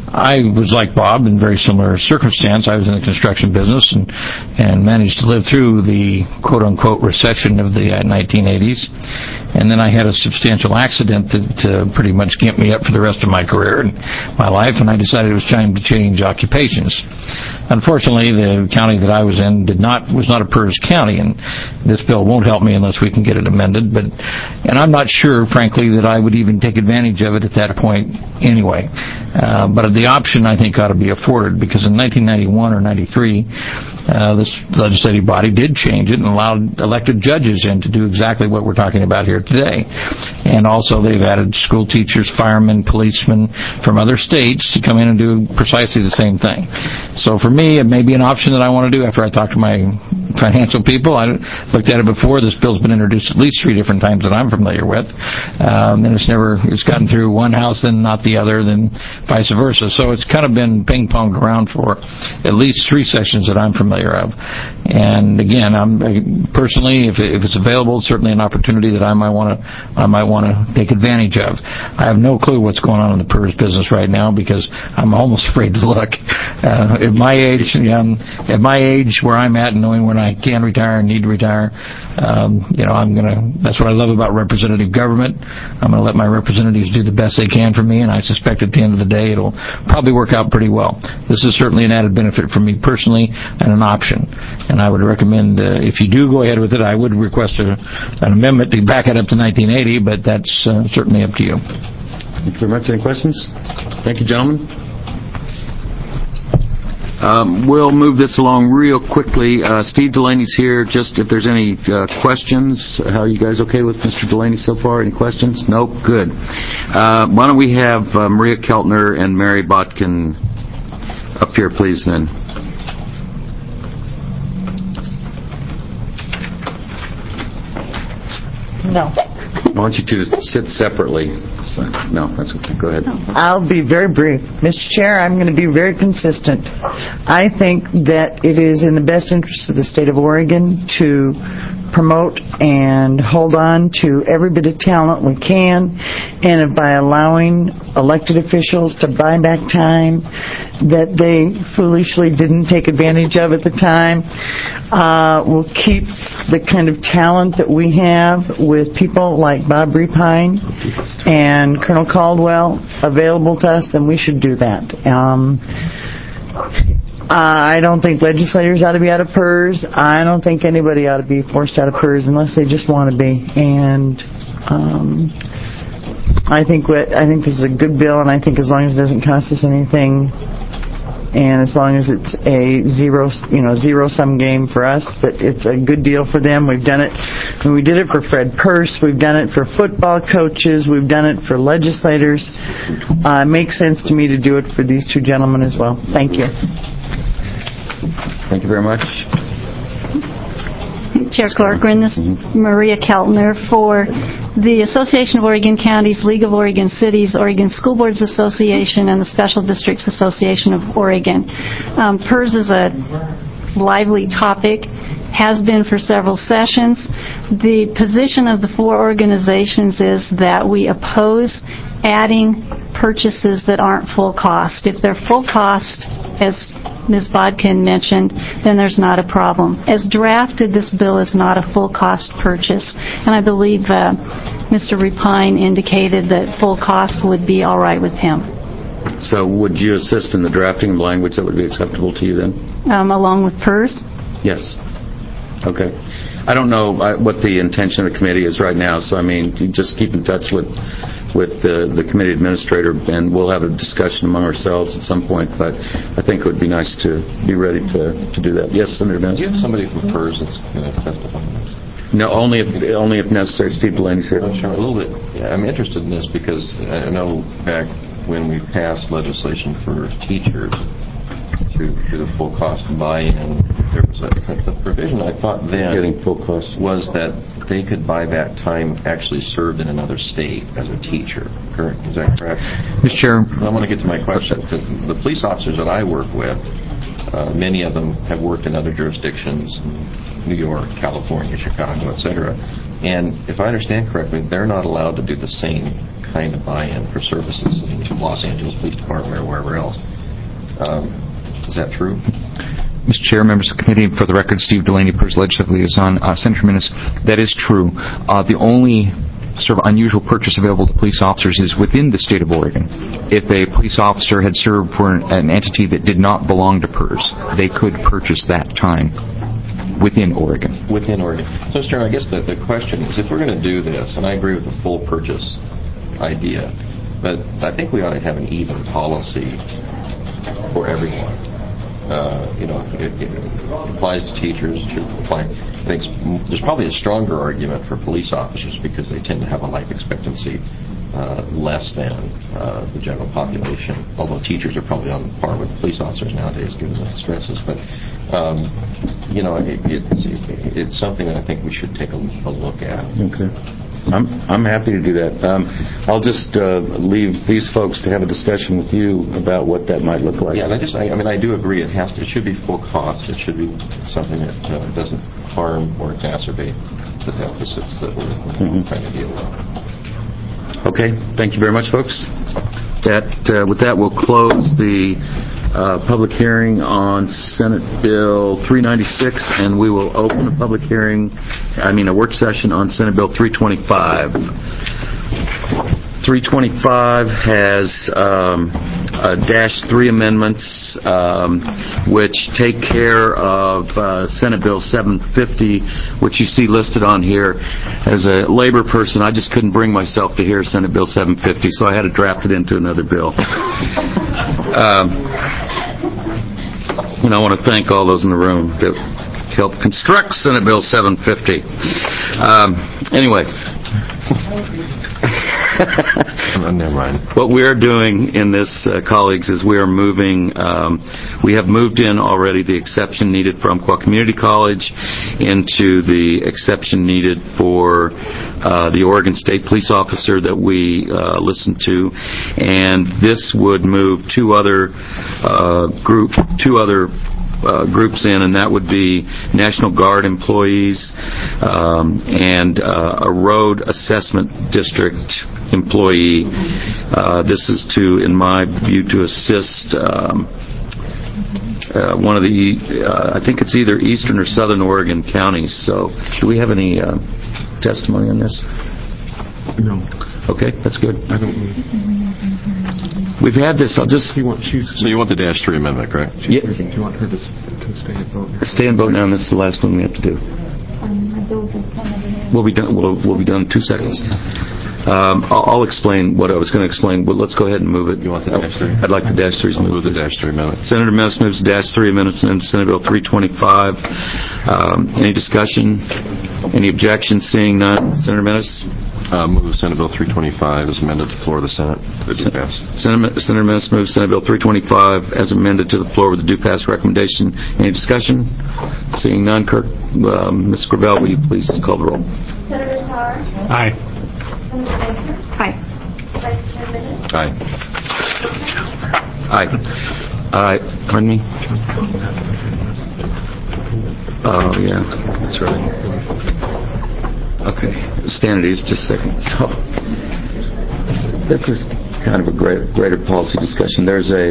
[SPEAKER 4] I was like Bob in very similar circumstance. I was in the construction business and managed to live through the quote-unquote recession of the 1980s. And then I had a substantial accident that pretty much gimped me up for the rest of my career and my life, and I decided it was time to change occupations. Unfortunately, the county that I was in was not a PERS county, and this bill won't help me unless we can get it amended. And I'm not sure, frankly, that I would even take advantage of it at that point anyway. But the option, I think, ought to be afforded, because in 1991 or 93, this legislative body did change it and allowed elected judges in to do exactly what we're talking about here today. And also they've added school teachers, firemen, policemen from other states to come in and do precisely the same thing. So for me, it may be an option that I want to do after I talk to my financial people. I looked at it before. This bill's been introduced at least 3 different times that I'm familiar with. And it's gotten through one house and not the other, then vice versa. So it's kind of been ping-ponged around for at least 3 sessions that I'm familiar of. And again, personally, if it's available, it's certainly an opportunity that I might want to take advantage of. I have no clue what's going on in the PERS business right now, because I'm almost afraid to look. At my age, where I'm at, and knowing when I can retire and need to retire, that's what I love about representative government. I'm going to let my representatives do the best they can for me, and I suspect at the end of the day it'll probably work out pretty well. This is certainly an added benefit for me personally and an option. And I would recommend, if you do go ahead with it, I would request an amendment to back it up to 1980, but that's certainly up to you.
[SPEAKER 1] Thank you very much. Any questions? Thank you, gentlemen. We'll move this along real quickly. Steve Delaney's here. Just if there's any questions. How are you guys okay with Mr. Delaney so far? Any questions? Nope. Good. Why don't we have Maria Keltner and Mary Botkin up here, please, then.
[SPEAKER 8] No.
[SPEAKER 1] I want you to sit separately. No, that's okay. Go ahead.
[SPEAKER 8] I'll be very brief. Mr. Chair, I'm going to be very consistent. I think that it is in the best interest of the state of Oregon to promote and hold on to every bit of talent we can, and by allowing elected officials to buy back time that they foolishly didn't take advantage of at the time, we'll keep the kind of talent that we have with people like Bob Repine and Colonel Caldwell available to us, then we should do that. I don't think legislators ought to be out of PERS. I don't think anybody ought to be forced out of PERS unless they just want to be. And I think this is a good bill, and I think as long as it doesn't cost us anything, and as long as it's a zero-sum game for us, but it's a good deal for them. We've done it. When we did it for Fred Peirce, we've done it for football coaches, we've done it for legislators. It makes sense to me to do it for these 2 gentlemen as well. Thank you.
[SPEAKER 1] Thank you very much.
[SPEAKER 12] Chair Corcoran, this is Maria Keltner for the Association of Oregon Counties, League of Oregon Cities, Oregon School Boards Association, and the Special Districts Association of Oregon. PERS is a lively topic, has been for several sessions. The position of the 4 organizations is that we oppose adding purchases that aren't full cost. If they're full cost, as Ms. Bodkin mentioned, then there's not a problem. As drafted, this bill is not a full cost purchase, and I believe Mr. Repine indicated that full cost would be all right with him.
[SPEAKER 1] So would you assist in the drafting of language that would be acceptable to you then?
[SPEAKER 12] Along with PERS?
[SPEAKER 1] Yes. Okay. I don't know what the intention of the committee is right now, so you just keep in touch with the committee administrator, and we'll have a discussion among ourselves at some point, but I think it would be nice to be ready to do that. Yes, Senator Dennis?
[SPEAKER 9] Do you have somebody from PERS that's going to testify on this?
[SPEAKER 1] No, only if necessary. Steve Delaney's here.
[SPEAKER 9] Sure, a little bit. Yeah, I'm interested in this because I know back when we passed legislation for teachers to the full cost buy-in, there was the provision I thought then
[SPEAKER 1] getting full cost
[SPEAKER 9] was that they could buy back time actually served in another state as a teacher. Correct? Is that correct?
[SPEAKER 17] Mr. Chair.
[SPEAKER 9] I want to get to my question. The police officers that I work with, many of them have worked in other jurisdictions, New York, California, Chicago, etc. And if I understand correctly, they're not allowed to do the same kind of buy-in for services in Los Angeles Police Department or wherever else. Is that true?
[SPEAKER 5] Mr. Chair, members of the committee, for the record, Steve Delaney, PERS Legislative Liaison. Senator Minnis, that is true. The only sort of unusual purchase available to police officers is within the state of Oregon. If a police officer had served for an entity that did not belong to PERS, they could purchase that time within Oregon.
[SPEAKER 9] Within Oregon. So, Mr. Chairman, I guess the question is, if we're going to do this, and I agree with the full purchase idea, but I think we ought to have an even policy for everyone. It applies to teachers, it should apply. I think there's probably a stronger argument for police officers because they tend to have a life expectancy less than the general population, although teachers are probably on par with police officers nowadays given the stresses. But, it's something that I think we should take a look at.
[SPEAKER 1] Okay. I'm happy to do that. I'll just leave these folks to have a discussion with you about what that might look like.
[SPEAKER 9] Yeah, and I do agree. It should be full cost. It should be something that doesn't harm or exacerbate the deficits that we're trying to deal with.
[SPEAKER 1] Okay. Thank you very much, folks. With that, we'll close the public hearing on Senate Bill 396, and we will open a a work session on Senate Bill 325. 325 has -3 amendments which take care of Senate Bill 750, which you see listed on here. As a labor person, I just couldn't bring myself to hear Senate Bill 750, so I had to draft it into another bill. And I want to thank all those in the room that helped construct Senate Bill 750. Anyway.
[SPEAKER 9] Never mind.
[SPEAKER 1] What we are doing in this, colleagues, is we have moved in already the exception needed for Umpqua Community College into the exception needed for the Oregon State Police officer that we listened to, and this would move two other groups in, and that would be National Guard employees and a road assessment district employee. This is in my view, to assist one of the, I think it's either Eastern or Southern Oregon counties. So, do we have any testimony on this?
[SPEAKER 2] No.
[SPEAKER 1] Okay, that's good.
[SPEAKER 2] I don't.
[SPEAKER 1] We've had this.
[SPEAKER 9] So you want the -3 amendment, correct?
[SPEAKER 1] Yes.
[SPEAKER 2] Do you want her to stay and vote?
[SPEAKER 1] Stay and vote now, and this is the last one we have to do. We'll be done. We'll be done in 2 seconds. I'll explain what I was going to explain, but let's go ahead and move it.
[SPEAKER 9] You want the -3?
[SPEAKER 1] I'd like the -3s moved.
[SPEAKER 9] Move the -3 amendment.
[SPEAKER 1] Senator Minnis moves the -3 amendments in Senate Bill 325. Any discussion? Any objections? Seeing none. Senator Minnis?
[SPEAKER 9] Move Senate Bill 325 as amended to the floor of the Senate.
[SPEAKER 1] Senator Minnis moves Senate Bill 325 as amended to the floor with the due pass recommendation. Any discussion? Seeing none. Ms. Gravel, will you please call the roll?
[SPEAKER 6] Senator Starr?
[SPEAKER 2] Aye.
[SPEAKER 6] Senator Baker?
[SPEAKER 12] Aye.
[SPEAKER 6] Vice Chair Minnis?
[SPEAKER 9] Aye.
[SPEAKER 1] Aye. Pardon me? Oh, yeah. That's right. Okay. Stand at ease for just a second. So, this is kind of a greater policy discussion.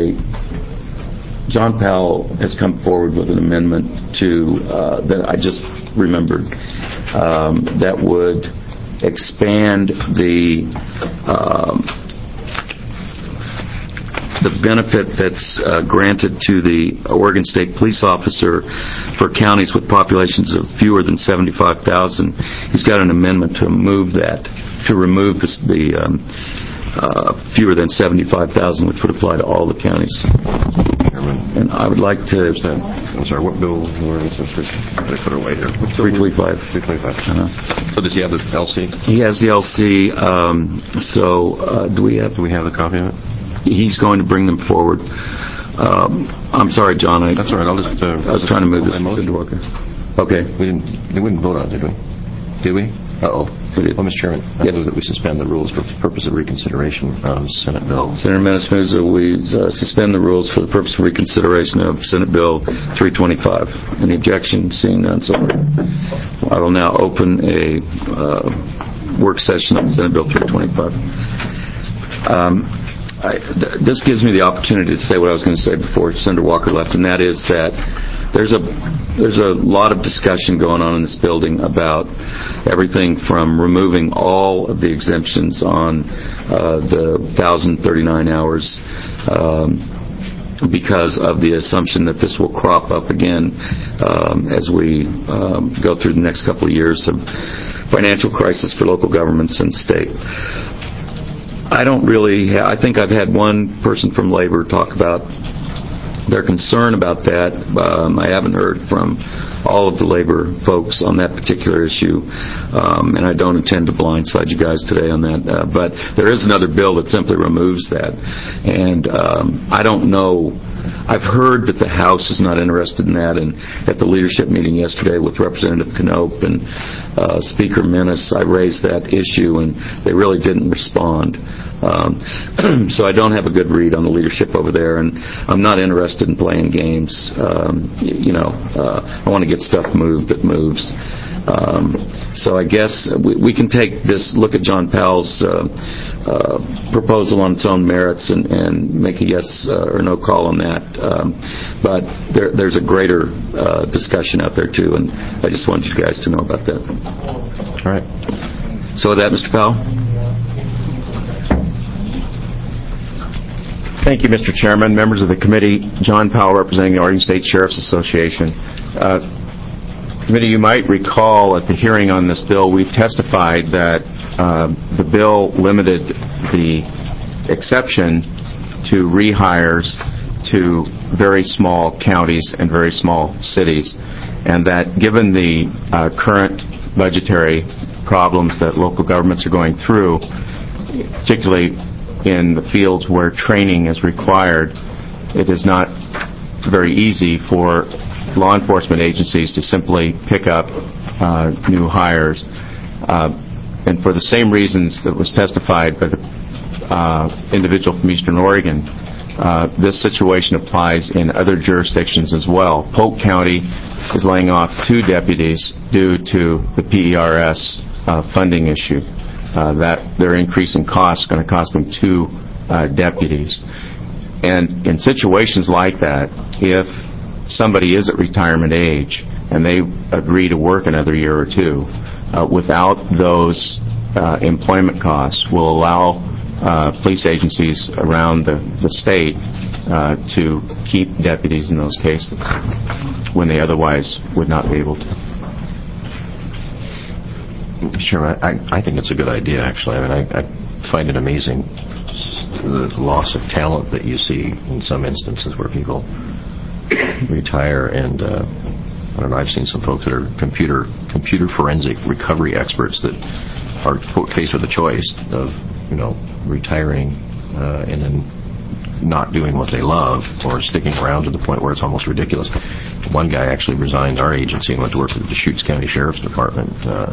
[SPEAKER 1] John Powell has come forward with an amendment that I just remembered that would expand the benefit that's granted to the Oregon State Police officer for counties with populations of fewer than 75,000. He's got an amendment to remove the fewer than 75,000, which would apply to all the counties. And I would like to...
[SPEAKER 9] I'm sorry, what bill? Where is this? I put it away here.
[SPEAKER 1] 325.
[SPEAKER 9] 325. So does he have the LC?
[SPEAKER 1] He has the LC. Do we have
[SPEAKER 9] the copy of it?
[SPEAKER 1] He's going to bring them forward. I'm sorry, John.
[SPEAKER 9] That's all right. I
[SPEAKER 1] was trying to move this. Okay.
[SPEAKER 9] We didn't vote on it, did we? Did we? Uh-oh. Well, Mr. Chairman, I move that we suspend the rules for the purpose of reconsideration of Senate Bill.
[SPEAKER 1] Senator Minnis moves that we suspend the rules for the purpose of reconsideration of Senate Bill 325. Any objection? Seeing none, so I will now open a work session on Senate Bill 325. This gives me the opportunity to say what I was going to say before Senator Walker left, and that is that there's a lot of discussion going on in this building about everything from removing all of the exemptions on the 1,039 hours because of the assumption that this will crop up again as we go through the next couple of years of financial crisis for local governments and state. I think I've had one person from labor talk about their concern about that. I haven't heard from all of the labor folks on that particular issue, and I don't intend to blindside you guys today on that. But there is another bill that simply removes that, and I don't know. I've heard that the House is not interested in that, and at the leadership meeting yesterday with Representative Knope and Speaker Menace, I raised that issue, and they really didn't respond. So I don't have a good read on the leadership over there, and I'm not interested in playing games. I want to get stuff moved that moves. So I guess we can look at John Powell's proposal on its own merits and make a yes or no call on that. But there's a greater discussion out there too, and I just wanted you guys to know about that.
[SPEAKER 9] All right.
[SPEAKER 1] So with that, Mr. Powell.
[SPEAKER 9] Thank you, Mr. Chairman, members of the committee. John Powell, representing the Oregon State Sheriff's Association. Committee, you might recall at the hearing on this bill, we've testified that the bill limited the exception to rehires to very small counties and very small cities, and that given the current budgetary problems that local governments are going through, particularly in the fields where training is required, it is not very easy for law enforcement agencies to simply pick up new hires. And for the same reasons that was testified by the individual from Eastern Oregon, this situation applies in other jurisdictions as well. Polk County is laying off 2 deputies due to the PERS funding issue. That their increase in cost is going to cost them 2 deputies. And in situations like that, if somebody is at retirement age and they agree to work another year or 2, without those employment costs, will allow police agencies around the state to keep deputies in those cases when they otherwise would not be able to. Sure, I think it's a good idea, actually. I mean, I find it amazing, the loss of talent that you see in some instances where people retire, and I don't know, I've seen some folks that are computer forensic recovery experts that are faced with a choice of, retiring and then not doing what they love, or sticking around to the point where it's almost ridiculous. One guy actually resigned our agency and went to work for the Deschutes County Sheriff's Department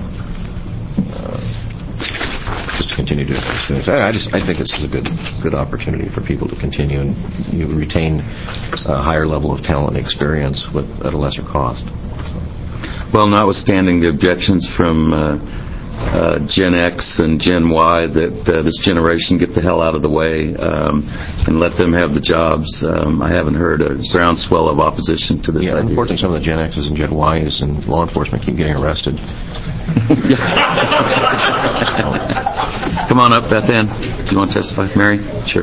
[SPEAKER 9] just to continue doing those things. I think this is a good opportunity for people to continue, and you retain a higher level of talent and experience at a lesser cost.
[SPEAKER 1] Well, notwithstanding the objections from Gen X and Gen Y that this generation get the hell out of the way and let them have the jobs, I haven't heard a groundswell of opposition to this idea.
[SPEAKER 9] Unfortunately, some of the Gen X's and Gen Y's and law enforcement keep getting arrested.
[SPEAKER 1] Come on up, Beth Ann. Do you want to testify? Mary? Sure.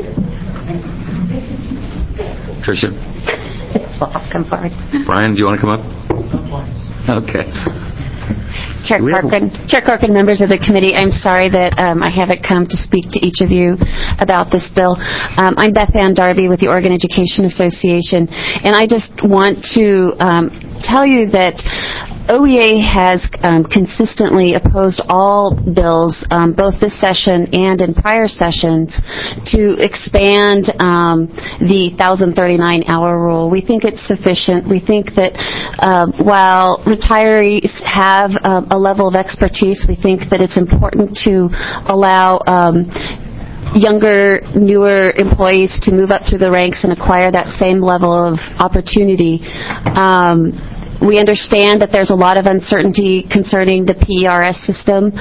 [SPEAKER 1] Tricia?
[SPEAKER 11] Well, come forward.
[SPEAKER 1] Brian, do you want to come up? Okay.
[SPEAKER 11] Chair Corcoran, members of the committee, I'm sorry that I haven't come to speak to each of you about this bill. I'm Beth Ann Darby with the Oregon Education Association, and I just want to tell you that OEA has consistently opposed all bills, both this session and in prior sessions, to expand the 1,039-hour rule. We think it's sufficient. We think that while retirees have a level of expertise, we think that it's important to allow younger, newer employees to move up through the ranks and acquire that same level of opportunity. We understand that there's a lot of uncertainty concerning the PERS system.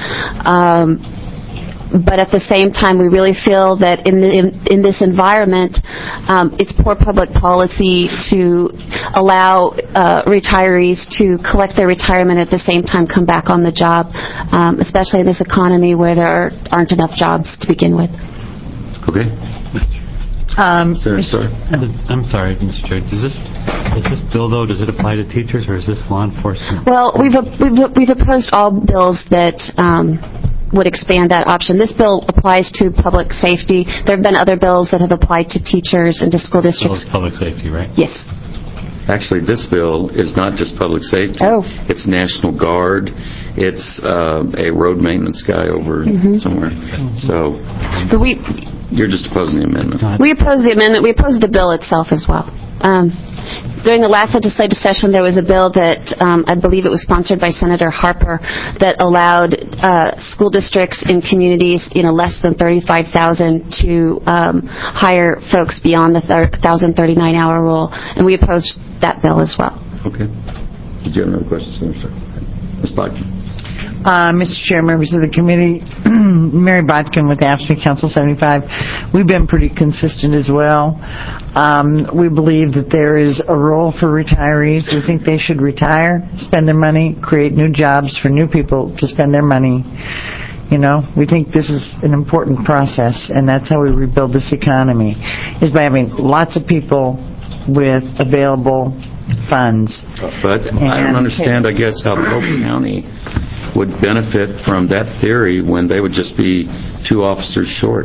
[SPEAKER 11] But at the same time, we really feel that in this environment, it's poor public policy to allow retirees to collect their retirement at the same time come back on the job, especially in this economy where there aren't enough jobs to begin with.
[SPEAKER 1] Okay.
[SPEAKER 10] I'm sorry, Mr. Chair. Does this bill, though, does it apply to teachers or is this law enforcement?
[SPEAKER 11] Well, we've opposed all bills that would expand that option. This bill applies to public safety. There have been other bills that have applied to teachers and to school districts.
[SPEAKER 10] It's public safety, right?
[SPEAKER 11] Yes.
[SPEAKER 1] Actually, this bill is not just public safety.
[SPEAKER 11] Oh.
[SPEAKER 1] It's National Guard. It's a road maintenance guy over somewhere. So,
[SPEAKER 11] but
[SPEAKER 1] you're just opposing the amendment.
[SPEAKER 11] We oppose the amendment. We oppose the bill itself as well. During the last legislative session, there was a bill that I believe it was sponsored by Senator Harper that allowed school districts in communities, less than 35,000 to hire folks beyond the 1,039-hour rule, and we opposed that bill as well.
[SPEAKER 1] Okay. Did you have another question, Senator? Ms. Bodkin.
[SPEAKER 8] Mr. Chair, members of the committee, Mary Bodkin with AFSCME Council 75. We've been pretty consistent as well. We believe that there is a role for retirees. We think they should retire, spend their money, create new jobs for new people to spend their money. We think this is an important process, and that's how we rebuild this economy, is by having lots of people with available funds.
[SPEAKER 1] But I don't understand, I guess, how Polk County would benefit from that theory when they would just be 2 officers short.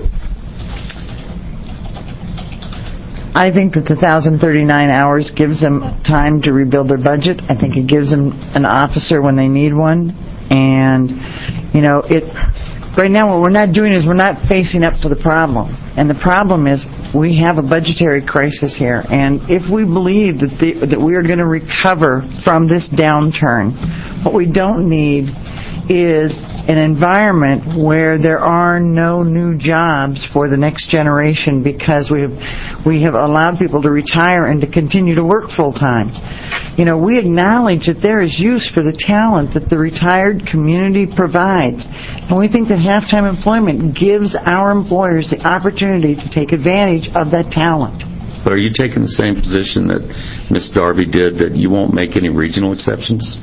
[SPEAKER 8] I think that the 1,039 hours gives them time to rebuild their budget. I think it gives them an officer when they need one. And, right now what we're not doing is we're not facing up to the problem. And the problem is we have a budgetary crisis here. And if we believe that we are going to recover from this downturn, what we don't need is an environment where there are no new jobs for the next generation because we have allowed people to retire and to continue to work full time. We acknowledge that there is use for the talent that the retired community provides, and we think that half-time employment gives our employers the opportunity to take advantage of that talent.
[SPEAKER 1] But are you taking the same position that Ms. Darby did, that you won't make any regional exceptions?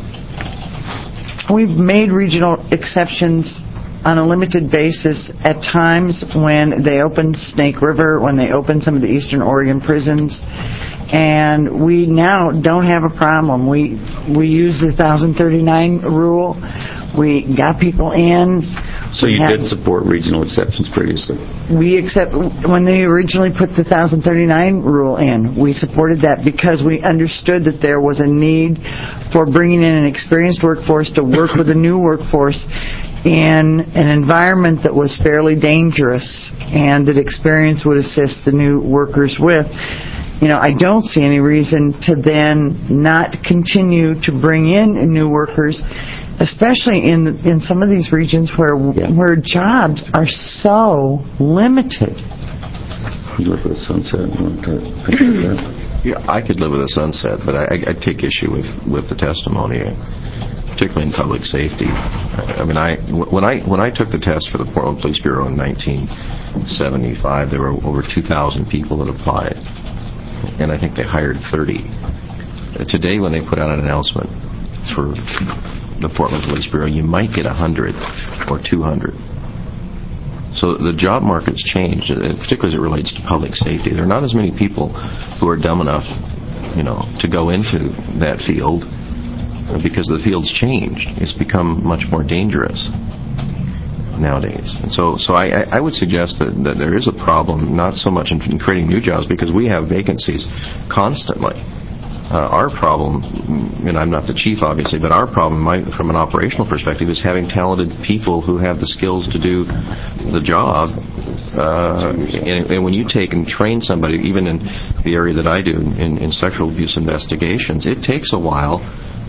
[SPEAKER 8] We've made regional exceptions on a limited basis at times when they opened Snake River, when they opened some of the Eastern Oregon prisons, and we now don't have a problem. We use the 1,039 rule. We got people in.
[SPEAKER 1] So you did support regional exceptions previously?
[SPEAKER 8] When they originally put the 1,039 rule in, we supported that because we understood that there was a need for bringing in an experienced workforce to work with a new workforce in an environment that was fairly dangerous and that experience would assist the new workers with. I don't see any reason to then not continue to bring in new workers, especially in some of these regions where jobs are so limited.
[SPEAKER 1] You live with a sunset.
[SPEAKER 9] Yeah, I could live with a sunset, but I take issue with the testimony, particularly in public safety. When I took the test for the Portland Police Bureau in 1975, there were over 2,000 people that applied, and I think they hired 30. Today, when they put out an announcement for the Portland Police Bureau, you might get 100 or 200. So the job market's changed, particularly as it relates to public safety. There are not as many people who are dumb enough, to go into that field because the field's changed. It's become much more dangerous nowadays. And so I would suggest that there is a problem, not so much in creating new jobs, because we have vacancies constantly. Our problem, and I'm not the chief obviously, but our problem from an operational perspective is having talented people who have the skills to do the job. And when you take and train somebody, even in the area that I do, in sexual abuse investigations, it takes a while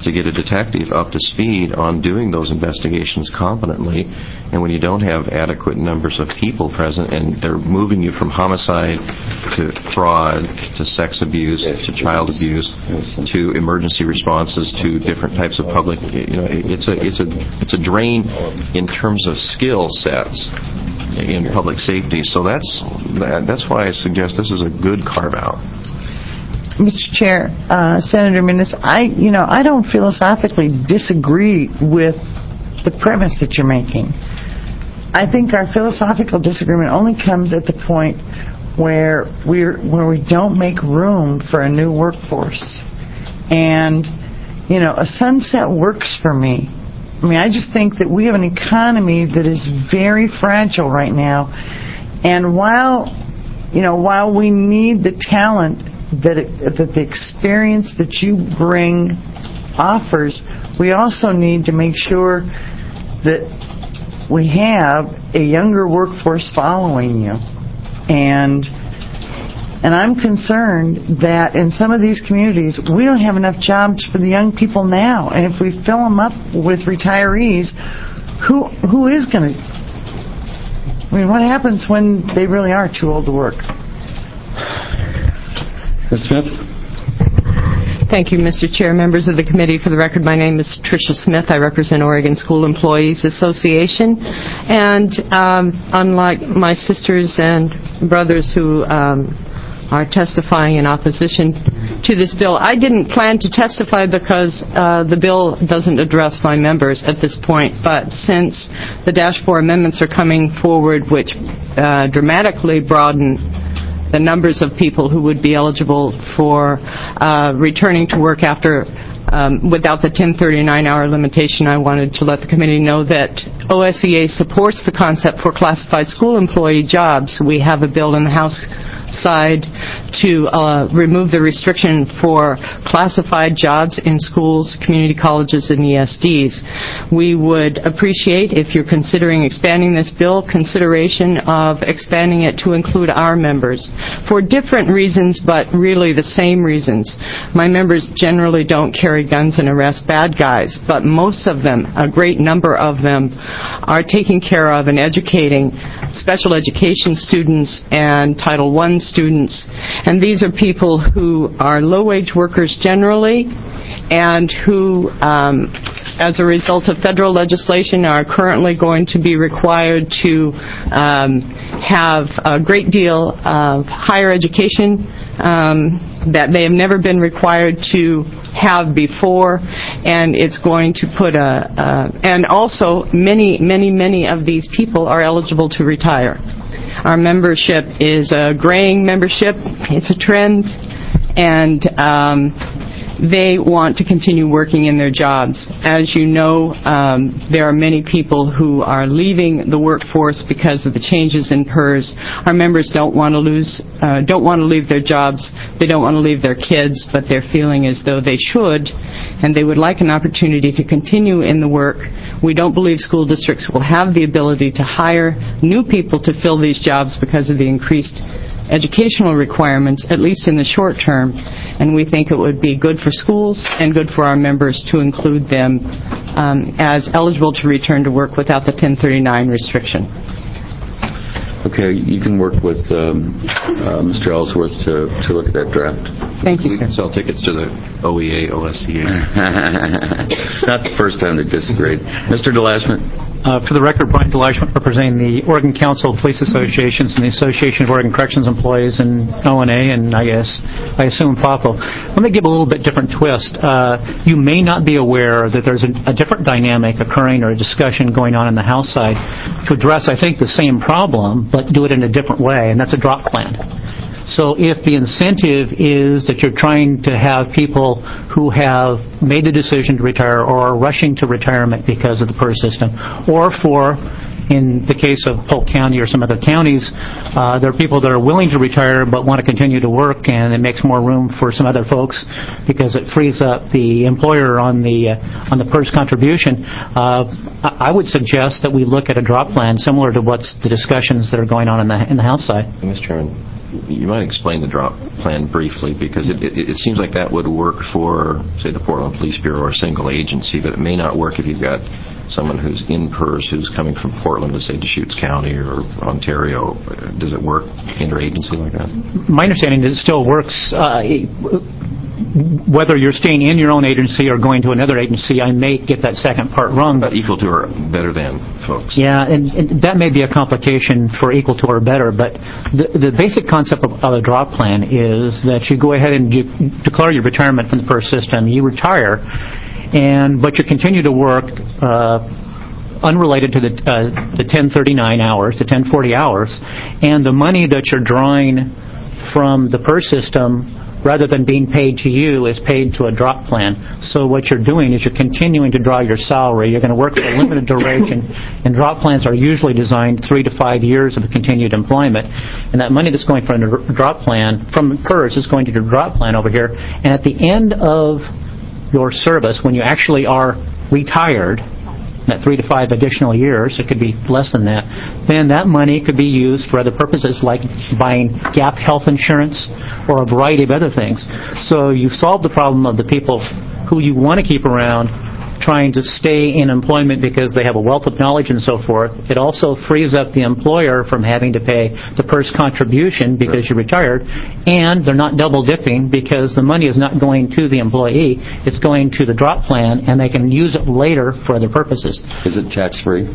[SPEAKER 9] to get a detective up to speed on doing those investigations competently. And when you don't have adequate numbers of people present and they're moving you from homicide to fraud to sex abuse to child abuse to emergency responses to different types of public, it's a drain in terms of skill sets in public safety. So that's why I suggest this is a good carve-out.
[SPEAKER 8] Mr. Chair, Senator Minnis, I don't philosophically disagree with the premise that you're making. I think our philosophical disagreement only comes at the point where we don't make room for a new workforce. And, a sunset works for me. I mean, I just think that we have an economy that is very fragile right now. And while we need the talent that the experience that you bring offers, we also need to make sure that we have a younger workforce following you. And I'm concerned that in some of these communities, we don't have enough jobs for the young people now. And if we fill them up with retirees, who is going to... I mean, what happens when they really are too old to work?
[SPEAKER 3] Ms. Smith?
[SPEAKER 14] Thank you, Mr. Chair. Members of the committee, for the record, my name is Tricia Smith. I represent Oregon School Employees Association. And unlike my sisters and brothers who are testifying in opposition to this bill, I didn't plan to testify because the bill doesn't address my members at this point. But since the Dash 4 amendments are coming forward, which dramatically broaden the numbers of people who would be eligible for returning to work after without the 1039-hour limitation, I wanted to let the committee know that OSEA supports the concept for classified school employee jobs. We have a bill in the House side to remove the restriction for classified jobs in schools, community colleges, and ESDs. We would appreciate, if you're considering expanding this bill, consideration of expanding it to include our members for different reasons, but really the same reasons. My members generally don't carry guns and arrest bad guys, but most of them, a great number of them, are taking care of and educating special education students and Title I students. And these are people who are low-wage workers generally and who, as a result of federal legislation, are currently going to be required to have a great deal of higher education that they have never been required to have before, and it's going to put and also many of these people are eligible to retire. Our membership is a graying membership. It's a trend, and they want to continue working in their jobs. As you know, there are many people who are leaving the workforce because of the changes in PERS. Our members don't want to leave their jobs. They don't want to leave their kids, but they're feeling as though they should, and they would like an opportunity to continue in the work. We don't believe school districts will have the ability to hire new people to fill these jobs because of the increased educational requirements, at least in the short term, and we think it would be good for schools and good for our members to include them as eligible to return to work without the 1039 restriction.
[SPEAKER 1] Okay, you can work with Mr. Ellsworth to look at that draft.
[SPEAKER 14] Thank you,
[SPEAKER 9] sir. We can sell tickets to the OEA, OSEA.
[SPEAKER 1] It's not the first time to disagree. Mr. DeLashman?
[SPEAKER 16] For the record, Brian DeLashman, representing the Oregon Council of Police Associations and the Association of Oregon Corrections Employees and ONA, and I assume FAPO. Let me give a little bit different twist. You may not be aware that there's a different dynamic occurring or a discussion going on in the House side to address, I think, the same problem, but do it in a different way, and that's a drop plan. So if the incentive is that you're trying to have people who have made the decision to retire or are rushing to retirement because of the PERS system, or for, in the case of Polk County or some other counties, there are people that are willing to retire but want to continue to work, and it makes more room for some other folks because it frees up the employer on the PERS contribution. I would suggest that we look at a drop plan similar to what's the discussions that are going on in the House side.
[SPEAKER 9] Mr. Chairman, you might explain the drop plan briefly, because it seems like that would work for, say, the Portland Police Bureau or a single agency, but it may not work if you've got someone who's in PERS who's coming from Portland to, say, Deschutes County or Ontario. Does it work interagency like that?
[SPEAKER 16] My understanding is it still works. Whether you're staying in your own agency or going to another agency, I may get that second part wrong. But
[SPEAKER 9] equal to or better than folks.
[SPEAKER 16] Yeah, and that may be a complication for equal to or better, but the basic concept of a drop plan is that you go ahead and you declare your retirement from the PERS system, you retire, but you continue to work unrelated to the 1039 hours, the 1040 hours, and the money that you're drawing from the PERS system, rather than being paid to you, is paid to a drop plan. So what you're doing is you're continuing to draw your salary. You're going to work for a limited duration, and drop plans are usually designed 3 to 5 years of continued employment. And that money that's going from a drop plan, from PERS, is going to the drop plan over here. And at the end of your service, when you actually are retired, that 3 to 5 additional years, it could be less than that, then that money could be used for other purposes like buying gap health insurance or a variety of other things. So you've solved the problem of the people who you want to keep around trying to stay in employment because they have a wealth of knowledge and so forth. It also frees up the employer from having to pay the PERS contribution because you're retired, and they're not double dipping because the money is not going to the employee, it's going to the drop plan, and they can use it later for other purposes.
[SPEAKER 1] Is it tax-free?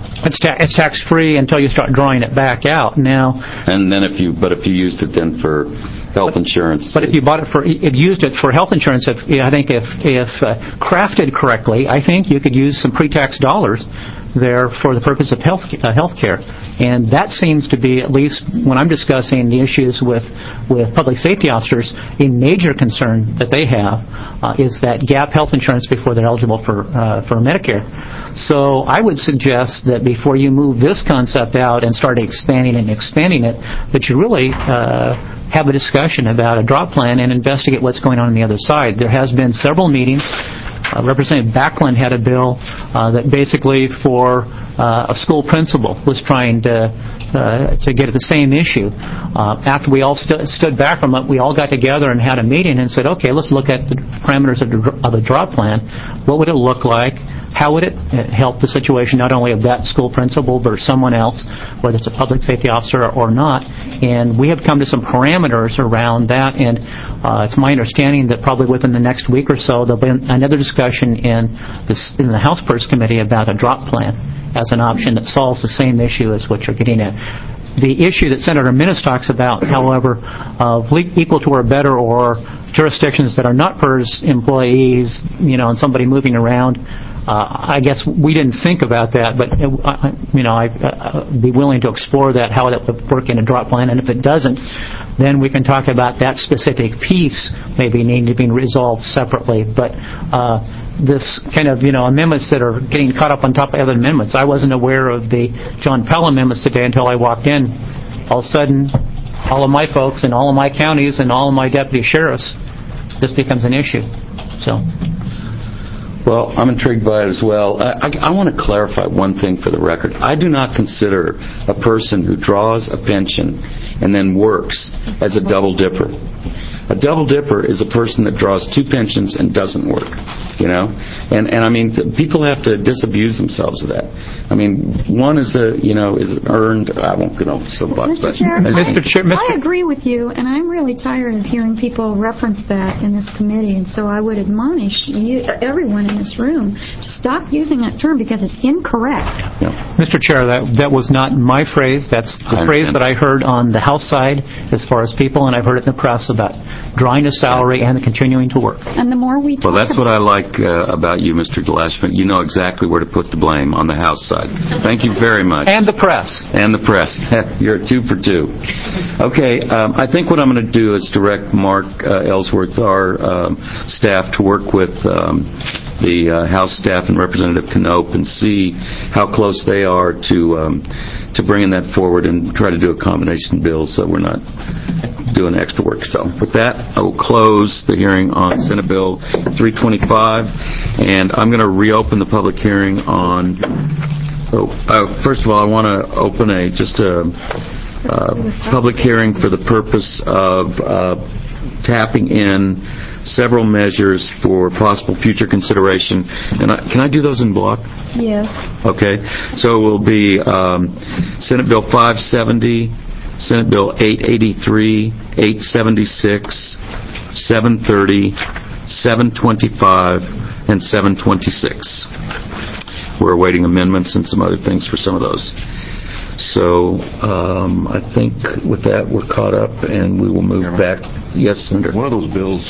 [SPEAKER 16] It's tax-free until you start drawing it back out. Now,
[SPEAKER 1] and then if you used it then for health insurance.
[SPEAKER 16] But if you bought it used it for health insurance, I think if crafted correctly, I think you could use some pre-tax dollars there for the purpose of health care. And that seems to be, at least when I'm discussing the issues with public safety officers, a major concern that they have is that gap health insurance before they're eligible for Medicare. So I would suggest that before you move this concept out and start expanding it, that you really have a discussion about a drop plan and investigate what's going on the other side. There has been several meetings. Representative Backlund had a bill that basically for a school principal was trying to get at the same issue. After we all stood back from it, we all got together and had a meeting and said, okay, let's look at the parameters of the drop plan. What would it look like? How would it help the situation not only of that school principal but someone else, whether it's a public safety officer or not? And we have come to some parameters around that, and it's my understanding that probably within the next week or so there'll be another discussion in the House PERS Committee about a drop plan as an option that solves the same issue as what you're getting at. The issue that Senator Minnis talks about, however, of equal to or better, or jurisdictions that are not PERS employees, and somebody moving around, I guess we didn't think about that, but I'd be willing to explore that, how that would work in a drop plan, and if it doesn't, then we can talk about that specific piece maybe needing to be resolved separately. But this kind of amendments that are getting caught up on top of other amendments, I wasn't aware of the John Pell amendments today until I walked in. All of a sudden, all of my folks in all of my counties and all of my deputy sheriffs, this becomes an issue. So.
[SPEAKER 1] Well, I'm intrigued by it as well. I want to clarify one thing for the record. I do not consider a person who draws a pension and then works as a double dipper. A double dipper is a person that draws 2 pensions and doesn't work, And I mean, people have to disabuse themselves of that. I mean, one is earned. I won't get off soapbox.
[SPEAKER 15] Mr. Chair, I agree with you, and I'm really tired of hearing people reference that in this committee. And so I would admonish everyone in this room to stop using that term because it's incorrect.
[SPEAKER 16] Yeah. Mr. Chair, that was not my phrase. That's the phrase that I heard on the House side as far as people, and I've heard it in the press about drawing a salary and continuing to work.
[SPEAKER 15] And the more we talk
[SPEAKER 1] that's what I like about you, Mr. DeLashman. You know exactly where to put the blame on the House side. Thank you very much.
[SPEAKER 16] And the press.
[SPEAKER 1] You're 2 for 2. Okay, I think what I'm going to do is direct Mark Ellsworth, our staff, to work with the House staff and Representative Knope and see how close they are to bringing that forward and try to do a combination bill so we're not doing extra work. So with that, I will close the hearing on Senate Bill 325, and I'm going to reopen the public hearing on... first of all, I want to open public hearing for the purpose of tapping in several measures for possible future consideration. And can I do those in block?
[SPEAKER 15] Yes.
[SPEAKER 1] Okay. So it will be Senate Bill 570, Senate Bill 883, 876, 730, 725, and 726. We're awaiting amendments and some other things for some of those. So I think with that we're caught up, and we will move back. Yes, Senator.
[SPEAKER 9] One of those bills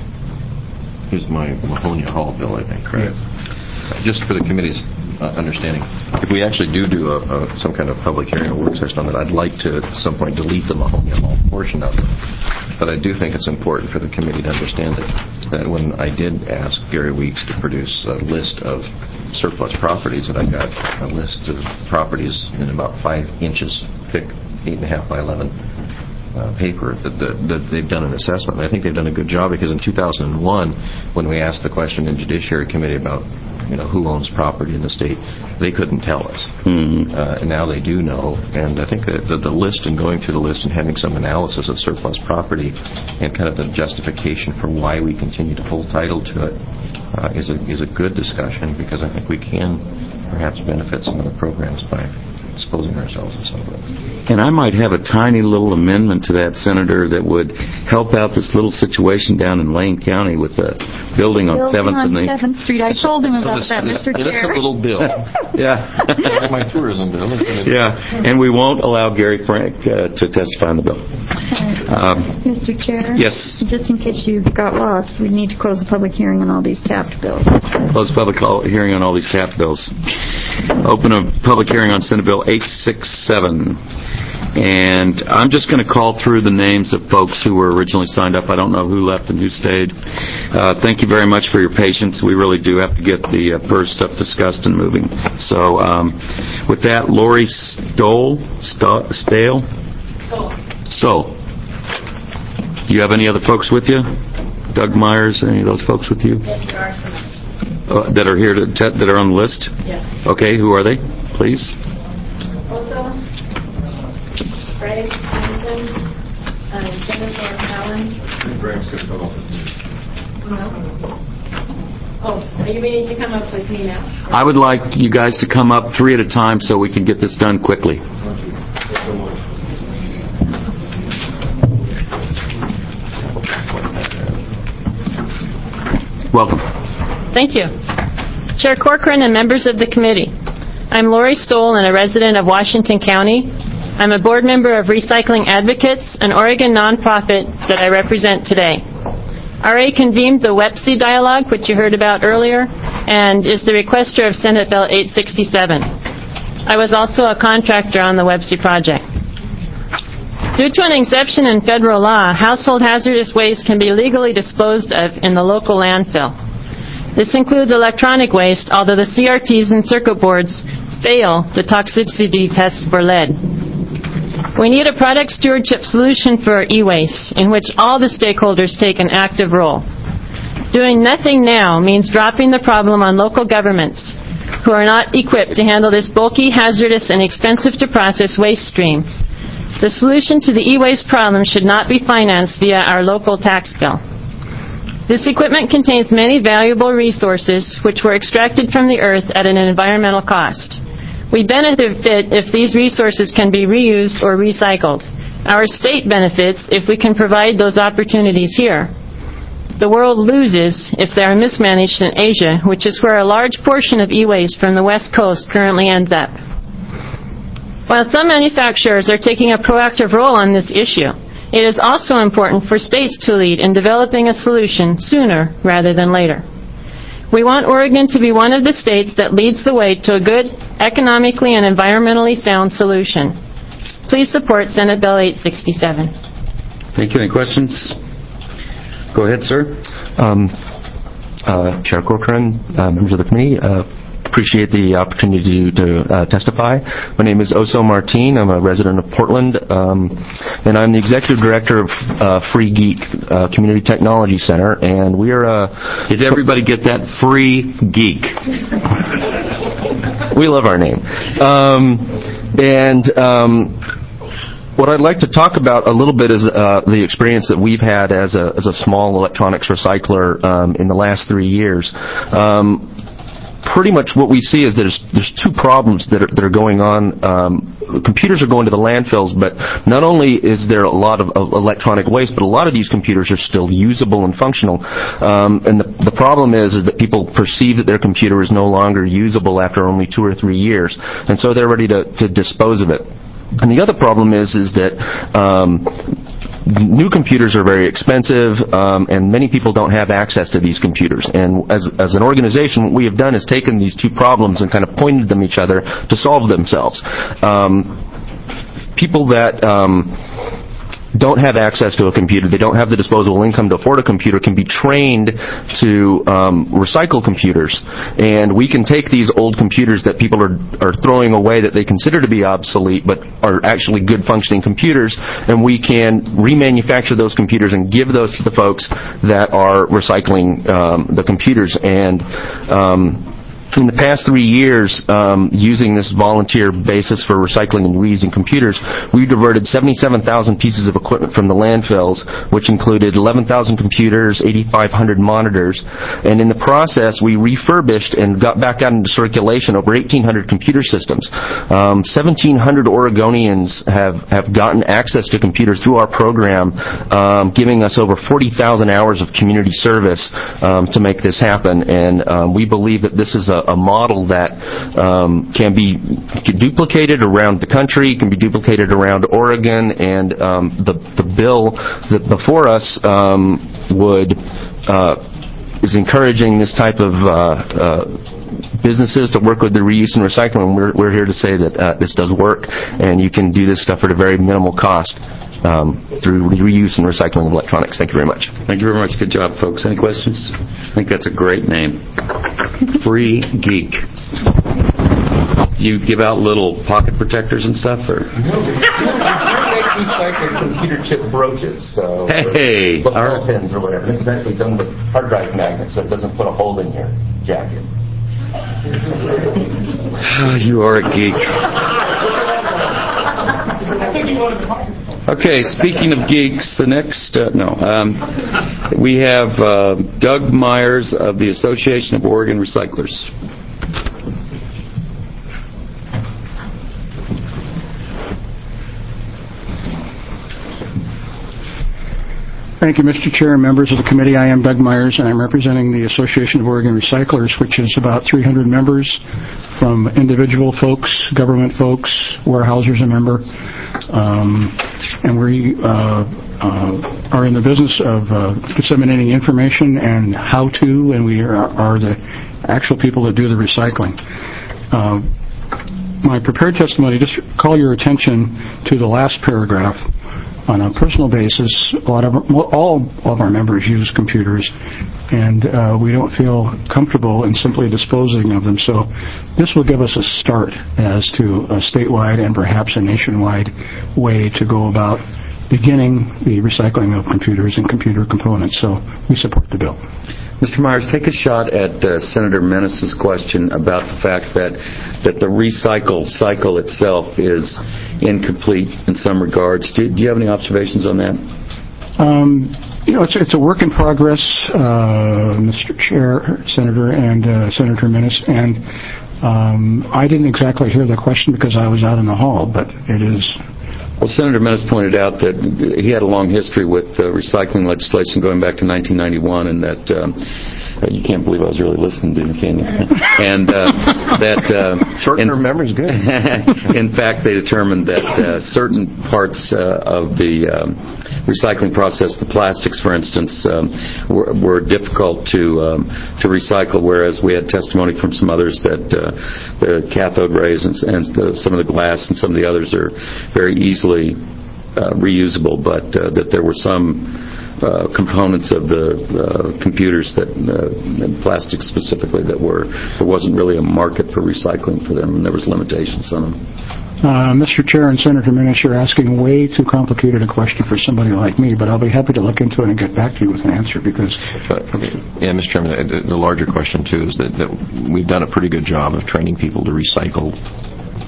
[SPEAKER 9] is my Mahonia Hall bill, I think, right?
[SPEAKER 1] Yes.
[SPEAKER 9] Just for the committee's understanding, if we actually do some kind of public hearing or work session on that, I'd like to at some point delete the Mahonia Hall portion of it. But I do think it's important for the committee to understand that when I did ask Gary Weeks to produce a list of surplus properties, that I got a list of properties in about 5 inches thick, 8.5 by 11 paper that they've done an assessment. And I think they've done a good job, because in 2001, when we asked the question in Judiciary Committee about who owns property in the state, they couldn't tell us. And now they do know. And I think that the list, and going through the list and having some analysis of surplus property and kind of the justification for why we continue to hold title to it is a good discussion, because I think we can perhaps benefit some of the programs by exposing ourselves to some of it.
[SPEAKER 1] And I might have a tiny little amendment to that, Senator, that would help out this little situation down in Lane County with the building on 7th and
[SPEAKER 15] 7th Street. I told him about that, Mr. Chair.
[SPEAKER 9] That's a little bill.
[SPEAKER 1] Yeah.
[SPEAKER 9] My tourism bill.
[SPEAKER 1] Yeah, and we won't allow Gary Frank to testify on the bill.
[SPEAKER 15] Mr. Chair?
[SPEAKER 1] Yes.
[SPEAKER 15] Just in case you got lost, we need to close the public hearing on all these tapped bills.
[SPEAKER 1] Close public hearing on all these tapped bills. Open a public hearing on Senate Bill 867. And I'm just going to call through the names of folks who were originally signed up. I don't know who left and who stayed. Thank you very much for your patience. We really do have to get the PERS stuff discussed and moving. So with that, Lori Stoll. Do you have any other folks with you? Doug Myers, any of those folks with you?
[SPEAKER 6] Yes, there are some others.
[SPEAKER 1] That are here that are on the list?
[SPEAKER 6] Yes.
[SPEAKER 1] Okay, who are they, please?
[SPEAKER 6] Also, Greg Hanson, Jennifer Allen.
[SPEAKER 9] Greg's going to come up with me.
[SPEAKER 6] Oh, are you meaning to come up with me now?
[SPEAKER 1] I would like you guys to come up 3 at a time so we can get this done quickly. Welcome.
[SPEAKER 7] Thank you. Chair Corcoran and members of the committee, I'm Lori Stoll and a resident of Washington County. I'm a board member of Recycling Advocates, an Oregon nonprofit that I represent today. RA convened the WEPC dialogue, which you heard about earlier, and is the requester of Senate Bill 867. I was also a contractor on the WEPC project. Due to an exception in federal law, household hazardous waste can be legally disposed of in the local landfill. This includes electronic waste, although the CRTs and circuit boards fail the toxicity test for lead. We need a product stewardship solution for e-waste in which all the stakeholders take an active role. Doing nothing now means dropping the problem on local governments who are not equipped to handle this bulky, hazardous, and expensive to process waste stream. The solution to the e-waste problem should not be financed via our local tax bill. This equipment contains many valuable resources which were extracted from the earth at an environmental cost. We benefit if these resources can be reused or recycled. Our state benefits if we can provide those opportunities here. The world loses if they are mismanaged in Asia, which is where a large portion of e-waste from the West Coast currently ends up. While some manufacturers are taking a proactive role on this issue, it is also important for states to lead in developing a solution sooner rather than later. We want Oregon to be one of the states that leads the way to a good, economically and environmentally sound solution. Please support Senate Bill 867.
[SPEAKER 1] Thank you. Any questions? Go ahead, sir.
[SPEAKER 19] Chair Corcoran, members of the committee, appreciate the opportunity to testify. My name is Oso Martin. I'm a resident of Portland, and I'm the executive director of Free Geek Community Technology Center. And we are
[SPEAKER 1] Did everybody get that? Free Geek.
[SPEAKER 19] We love our name. What I'd like to talk about a little bit is the experience that we've had as a small electronics recycler in the last 3 years. Pretty much what we see is there's two problems that are going on. Computers are going to the landfills, but not only is there a lot of electronic waste, but a lot of these computers are still usable and functional. And the problem is that people perceive that their computer is no longer usable after only 2 or 3 years, and so they're ready to dispose of it. And the other problem is that new computers are very expensive, and many people don't have access to these computers. And as an organization, what we have done is taken these two problems and kind of pointed them at each other to solve themselves. People that don't have access to a computer, they don't have the disposable income to afford a computer, can be trained to recycle computers. And we can take these old computers that people are throwing away that they consider to be obsolete but are actually good functioning computers, and we can remanufacture those computers and give those to the folks that are recycling the computers. And in the past 3 years, using this volunteer basis for recycling and reusing computers, we diverted 77,000 pieces of equipment from the landfills, which included 11,000 computers, 8,500 monitors, and in the process, we refurbished and got back out into circulation over 1,800 computer systems. 1,700 Oregonians have gotten access to computers through our program, giving us over 40,000 hours of community service to make this happen, and we believe that this is a model that can be duplicated around the country, can be duplicated around Oregon, and the bill that before us is encouraging this type of businesses to work with the reuse and recycling. We're here to say that this does work, and you can do this stuff at a very minimal cost through reuse and recycling of electronics. Thank you very much.
[SPEAKER 1] Thank you very much. Good job, folks. Any questions? I think that's a great name. Free Geek. Do you give out little pocket protectors and stuff, or?
[SPEAKER 19] No, we make these like computer chip brooches. So
[SPEAKER 1] hey,
[SPEAKER 19] ball pins or whatever. This is actually done with hard drive magnets, so it doesn't put a hole in your jacket.
[SPEAKER 1] You are a geek. Okay, speaking of geeks, the next, we have Doug Myers of the Association of Oregon Recyclers.
[SPEAKER 18] Thank you, Mr. Chair and members of the committee. I am Doug Myers, and I'm representing the Association of Oregon Recyclers, which is about 300 members, from individual folks, government folks, Weyerhaeuser's a member, and we are in the business of disseminating information and how to, and we are the actual people that do the recycling. My prepared testimony, just call your attention to the last paragraph. On a personal basis, all of our members use computers, and we don't feel comfortable in simply disposing of them. So this will give us a start as to a statewide and perhaps a nationwide way to go about beginning the recycling of computers and computer components. So we support the bill.
[SPEAKER 1] Mr. Myers, take a shot at Senator Menace's question about the fact that the recycle cycle itself is incomplete in some regards. Do you have any observations on that?
[SPEAKER 18] It's a work in progress, Mr. Chair, Senator, and Senator Menace, and I didn't exactly hear the question because I was out in the hall, but it is...
[SPEAKER 1] Well, Senator Menace pointed out that he had a long history with recycling legislation going back to 1991, and that you can't believe I was really listening to you, can you? And short-term memory is good. In fact, they determined that certain parts of the recycling process, the plastics, for instance, were difficult to recycle, whereas we had testimony from some others that the cathode rays and some of the glass and some of the others are very easily reusable, but that there were some components of the computers and plastics specifically that there wasn't really a market for recycling for them, and there was limitations on them.
[SPEAKER 18] Mr. Chair and Senator Menace, you're asking way too complicated a question for somebody like me, but I'll be happy to look into it and get back to you with an answer because...
[SPEAKER 9] Yeah, Mr. Chairman, the larger question, too, is that we've done a pretty good job of training people to recycle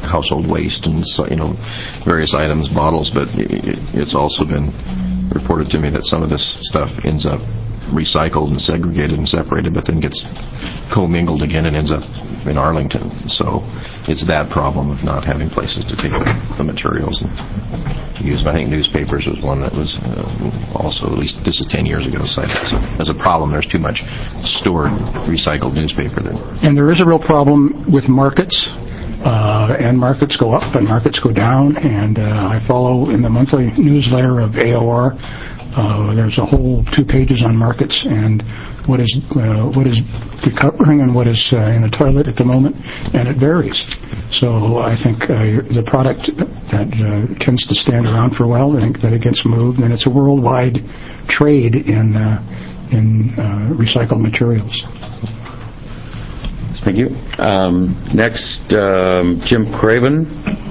[SPEAKER 9] household waste and various items, bottles, but it's also been reported to me that some of this stuff ends up recycled and segregated and separated, but then gets commingled again and ends up in Arlington. So it's that problem of not having places to take the materials and use. I think newspapers was one that was also, at least this is 10 years ago, cited as a problem. There's too much stored recycled newspaper there.
[SPEAKER 18] And there is a real problem with markets. And markets go up and markets go down. And I follow in the monthly newsletter of AOR. There's a whole 2 pages on markets and what is recovering and what is in a toilet at the moment, and it varies. So I think the product that tends to stand around for a while, I think that it gets moved, and it's a worldwide trade in recycled materials.
[SPEAKER 1] Thank you. Next, Jim Craven.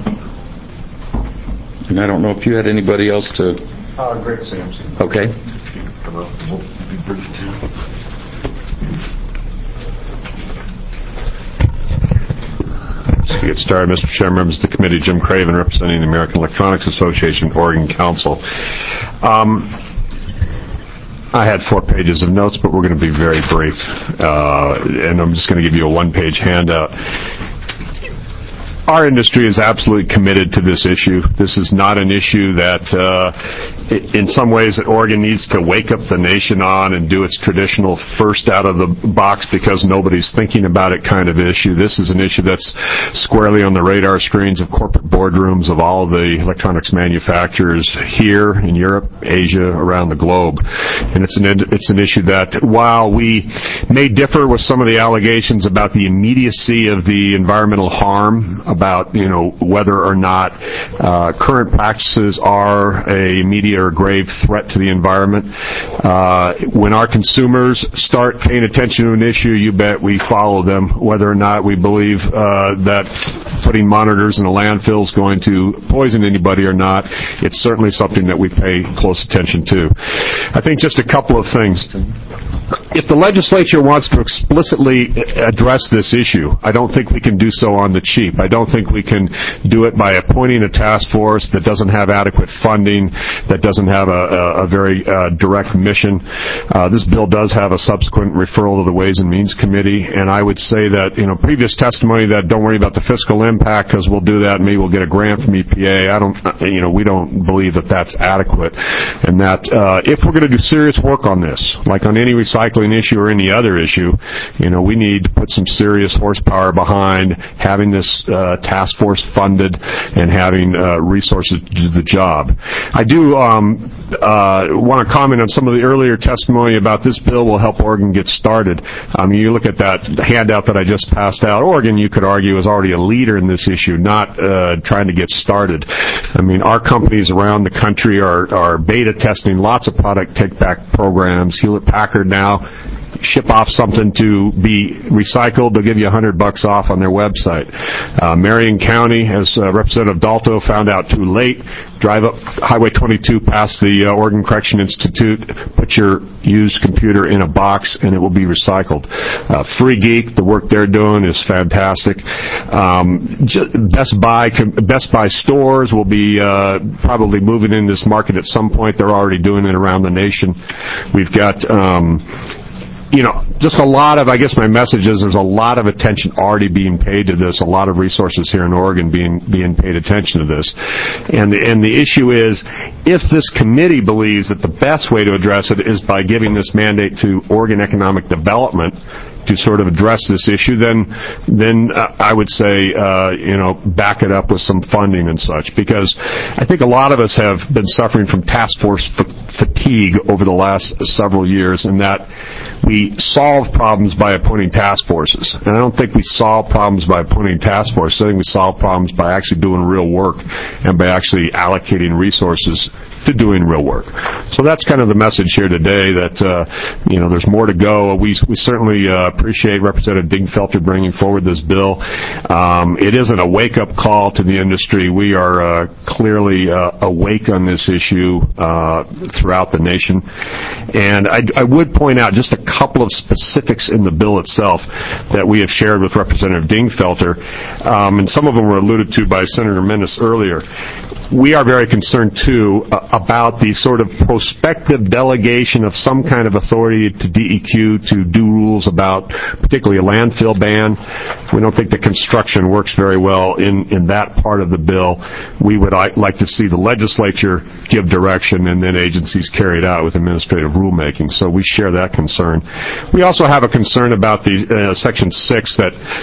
[SPEAKER 1] And I don't know if you had anybody else to...
[SPEAKER 20] Greg Sampson.
[SPEAKER 1] Okay.
[SPEAKER 20] Come up. We'll be brief too. Just to get started, Mr. Chairman, members of the committee, Jim Craven, representing the American Electronics Association, Oregon Council. I had 4 pages of notes, but we're going to be very brief, and I'm just going to give you a 1-page handout. Our industry is absolutely committed to this issue. This is not an issue that, in some ways, that Oregon needs to wake up the nation on and do its traditional first out of the box because nobody's thinking about it kind of issue. This is an issue that's squarely on the radar screens of corporate boardrooms of all of the electronics manufacturers here in Europe, Asia, around the globe. And it's an issue that, while we may differ with some of the allegations about the immediacy of the environmental harm, about whether or not current practices are a immediate or grave threat to the environment. When our consumers start paying attention to an issue, you bet we follow them, whether or not we believe that putting monitors in a landfill is going to poison anybody or not. It's certainly something that we pay close attention to. I think just a couple of things. If the legislature wants to explicitly address this issue, I don't think we can do so on the cheap. I don't think we can do it by appointing a task force that doesn't have adequate funding, that doesn't have a very direct mission. This bill does have a subsequent referral to the Ways and Means Committee, and I would say that, previous testimony that don't worry about the fiscal impact because we'll do that and maybe we'll get a grant from EPA. We don't believe that that's adequate, and that if we're going to do serious work on this, like on any recycling issue or any other issue, we need to put some serious horsepower behind having this task force funded and having resources to do the job. I do want to comment on some of the earlier testimony about this bill will help Oregon get started. You look at that handout that I just passed out. Oregon, you could argue, is already a leader in this issue, not trying to get started. Our companies around the country are beta testing lots of product take-back programs. Hewlett-Packard now ship off something to be recycled, they'll give you $100 off on their website. Marion County, as Representative Dalto found out too late, drive up Highway 22 past the Oregon Correction Institute, put your used computer in a box, and it will be recycled. Free Geek, the work they're doing is fantastic. Best Buy stores will be probably moving in this market at some point. They're already doing it around the nation. We've got just a lot of, I guess my message is there's a lot of attention already being paid to this, a lot of resources here in Oregon being paid attention to this. And the issue is, if this committee believes that the best way to address it is by giving this mandate to Oregon Economic Development to sort of address this issue, then I would say, back it up with some funding and such. Because I think a lot of us have been suffering from task force fatigue over the last several years, and that we solve problems by appointing task forces. And I don't think we solve problems by appointing task forces. I think we solve problems by actually doing real work and by actually allocating resources to doing real work. So that's kind of the message here today, that there's more to go. We certainly appreciate Representative Dingfelter bringing forward this bill. It isn't a wake-up call to the industry. We are clearly awake on this issue throughout the nation. And I would point out just a couple of specifics in the bill itself that we have shared with Representative Dingfelter, and some of them were alluded to by Senator Menace earlier. We are very concerned, too, about the sort of prospective delegation of some kind of authority to DEQ to do rules about particularly a landfill ban. We don't think the construction works very well in that part of the bill. We would like to see the legislature give direction and then agencies carry it out with administrative rulemaking. So we share that concern. We also have a concern about the Section 5,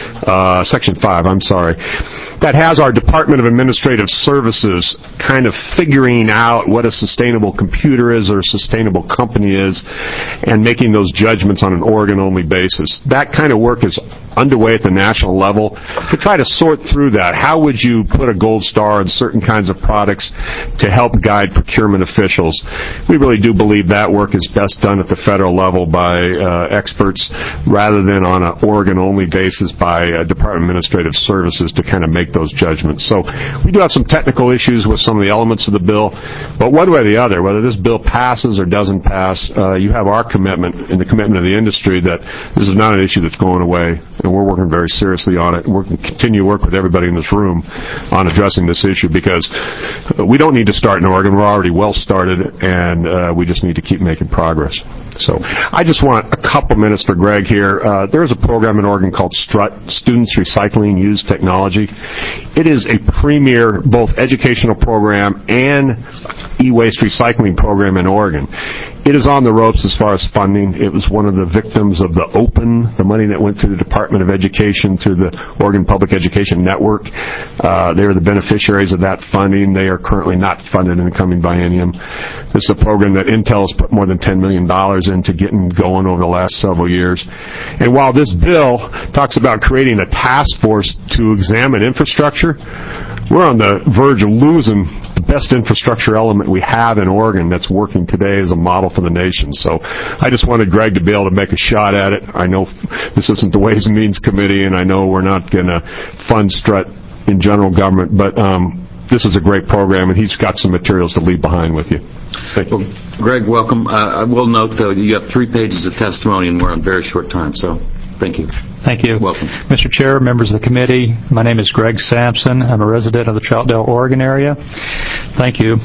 [SPEAKER 20] that has our Department of Administrative Services kind of figuring out what a sustainable computer is or a sustainable company is and making those judgments on an Oregon-only basis. That kind of work is underway at the national level to try to sort through that. How would you put a gold star on certain kinds of products to help guide procurement officials? We really do believe that work is best done at the federal level by experts rather than on an Oregon-only basis by Department of Administrative Services to kind of make those judgments. So we do have some technical issues with some of the elements of the bill, but one way or the other, whether this bill passes or doesn't pass, you have our commitment and the commitment of the industry that this is not an issue that's going away, and we're working very seriously on it. We're going to continue to work with everybody in this room on addressing this issue because we don't need to start in Oregon. We're already well started, and we just need to keep making progress. So I just want a couple minutes for Greg here. There's a program in Oregon called STRUT, Students Recycling Used Technology. It is a premier both educational program and e-waste recycling program in Oregon. It is on the ropes as far as funding. It was one of the victims of the OPEN, the money that went through the Department of Education through the Oregon Public Education Network. They were the beneficiaries of that funding. They are currently not funded in the coming biennium. This is a program that Intel has put more than $10 million into getting going over the last several years. And while this bill talks about creating a task force to examine infrastructure, we're on the verge of losing the best infrastructure element we have in Oregon that's working today as a model for the nation. So I just wanted Greg to be able to make a shot at it. I know this isn't the Ways and Means Committee, and I know we're not going to fund STRUT in general government, but this is a great program, and he's got some materials to leave behind with you. Thank you.
[SPEAKER 1] Well, Greg, welcome. I will note, though, you have 3 pages of testimony, and we're on very short time, so thank you.
[SPEAKER 16] Thank you.
[SPEAKER 1] Welcome.
[SPEAKER 16] Mr. Chair, members of the committee, my name is Greg Sampson. I'm a resident of the Troutdale, Oregon area. Thank you.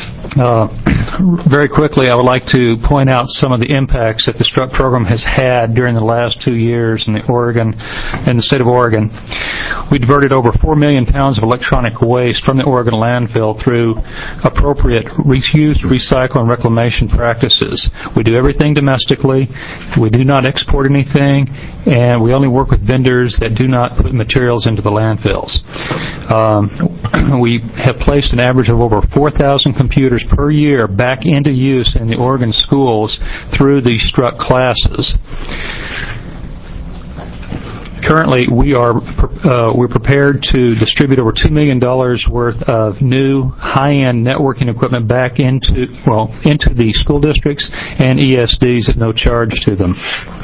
[SPEAKER 16] Very quickly, I would like to point out some of the impacts that the STRUT program has had during the last 2 years in the state of Oregon. We diverted over 4 million pounds of electronic waste from the Oregon landfill through appropriate reuse, recycle, and reclamation practices. We do everything domestically. We do not export anything, and we only work with vendors that do not put materials into the landfills. We have placed an average of over 4,000 computers per year back into use in the Oregon schools through these STRUT classes. Currently, we're prepared to distribute over $2 million worth of new high-end networking equipment back into the school districts and ESDs at no charge to them.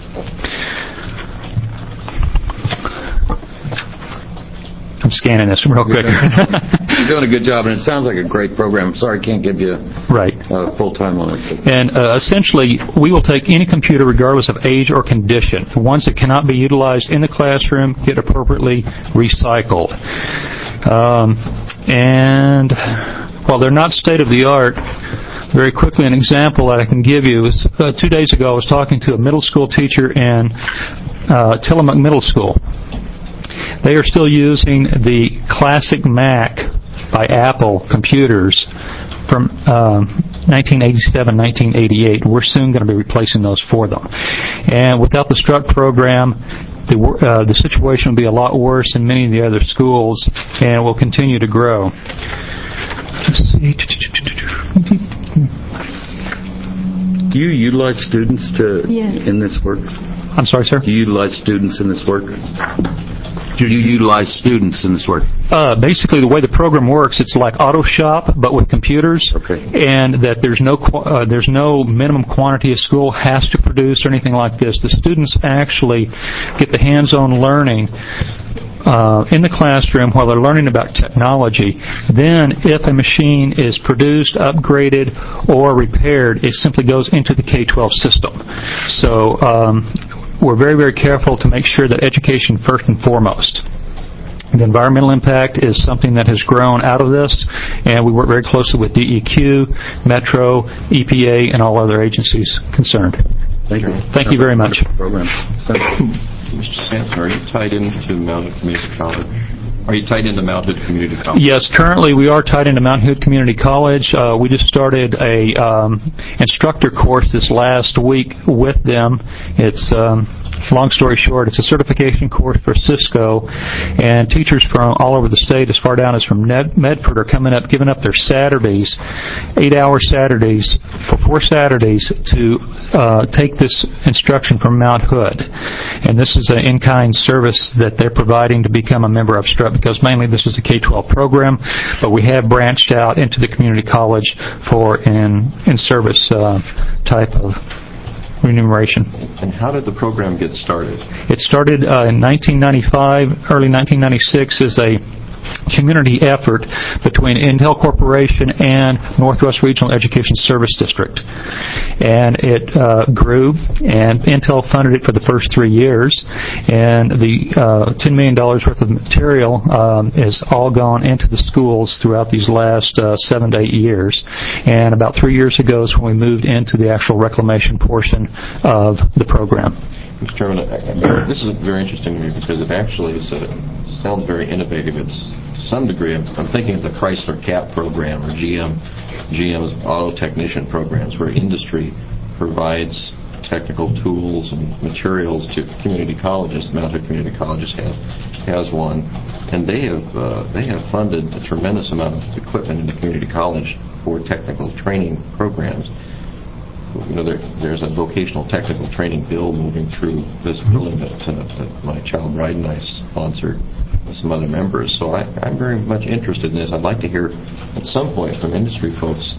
[SPEAKER 16] I'm scanning this real quick.
[SPEAKER 1] You're doing a good job, and it sounds like a great program. I'm sorry I can't give you full time on it.
[SPEAKER 16] And essentially, we will take any computer regardless of age or condition. The ones that cannot be utilized in the classroom get appropriately recycled. And while they're not state-of-the-art, very quickly, an example that I can give you is 2 days ago I was talking to a middle school teacher in Tillamook Middle School. They are still using the classic Mac by Apple computers from 1987, 1988. We're soon going to be replacing those for them. And without the STRUT program, the situation will be a lot worse in many of the other schools, and it will continue to grow.
[SPEAKER 1] Do you utilize students in this work?
[SPEAKER 16] I'm sorry, sir?
[SPEAKER 1] Do you utilize students in this work? do you utilize students in this work?
[SPEAKER 16] Basically, the way the program works, it's like auto shop, but with computers.
[SPEAKER 1] Okay.
[SPEAKER 16] And that there's no minimum quantity a school has to produce or anything like this. The students actually get the hands-on learning in the classroom while they're learning about technology. Then, if a machine is produced, upgraded, or repaired, it simply goes into the K-12 system. So we're very, very careful to make sure that education first and foremost. The environmental impact is something that has grown out of this, and we work very closely with DEQ, Metro, EPA, and all other agencies concerned.
[SPEAKER 1] Thank you.
[SPEAKER 16] Thank you very much.
[SPEAKER 9] Program. Mr. Sampson, are you tied into Mount Hood Community College? Are you tied into Mount Hood Community College?
[SPEAKER 16] Yes, currently we are tied into Mount Hood Community College. We just started a instructor course this last week with them. It's long story short, it's a certification course for Cisco, and teachers from all over the state, as far down as from Medford, are coming up, giving up their Saturdays, 8-hour Saturdays, for 4 Saturdays to take this instruction from Mount Hood. And this is an in-kind service that they're providing to become a member of STRUT, because mainly this is a K-12 program, but we have branched out into the community college for an in-service type of remuneration.
[SPEAKER 9] And how did the program get started?
[SPEAKER 16] It started in 1995, early 1996, as a community effort between Intel Corporation and Northwest Regional Education Service District. And it grew, and Intel funded it for the first 3 years, and the $10 million worth of material is all gone into the schools throughout these last 7 to 8 years. And about 3 years ago is when we moved into the actual reclamation portion of the program.
[SPEAKER 9] Mr. Chairman, this is very interesting to me because it actually sounds very innovative. It's to some degree, I'm thinking of the Chrysler CAP program or GM's auto technician programs, where industry provides technical tools and materials to community colleges. Mount Hood Community Colleges has one, and they have funded a tremendous amount of equipment in the community college for technical training programs. You know, there's a vocational technical training bill moving through this building that my child Bride and I sponsored with some other members. So I'm very much interested in this. I'd like to hear at some point from industry folks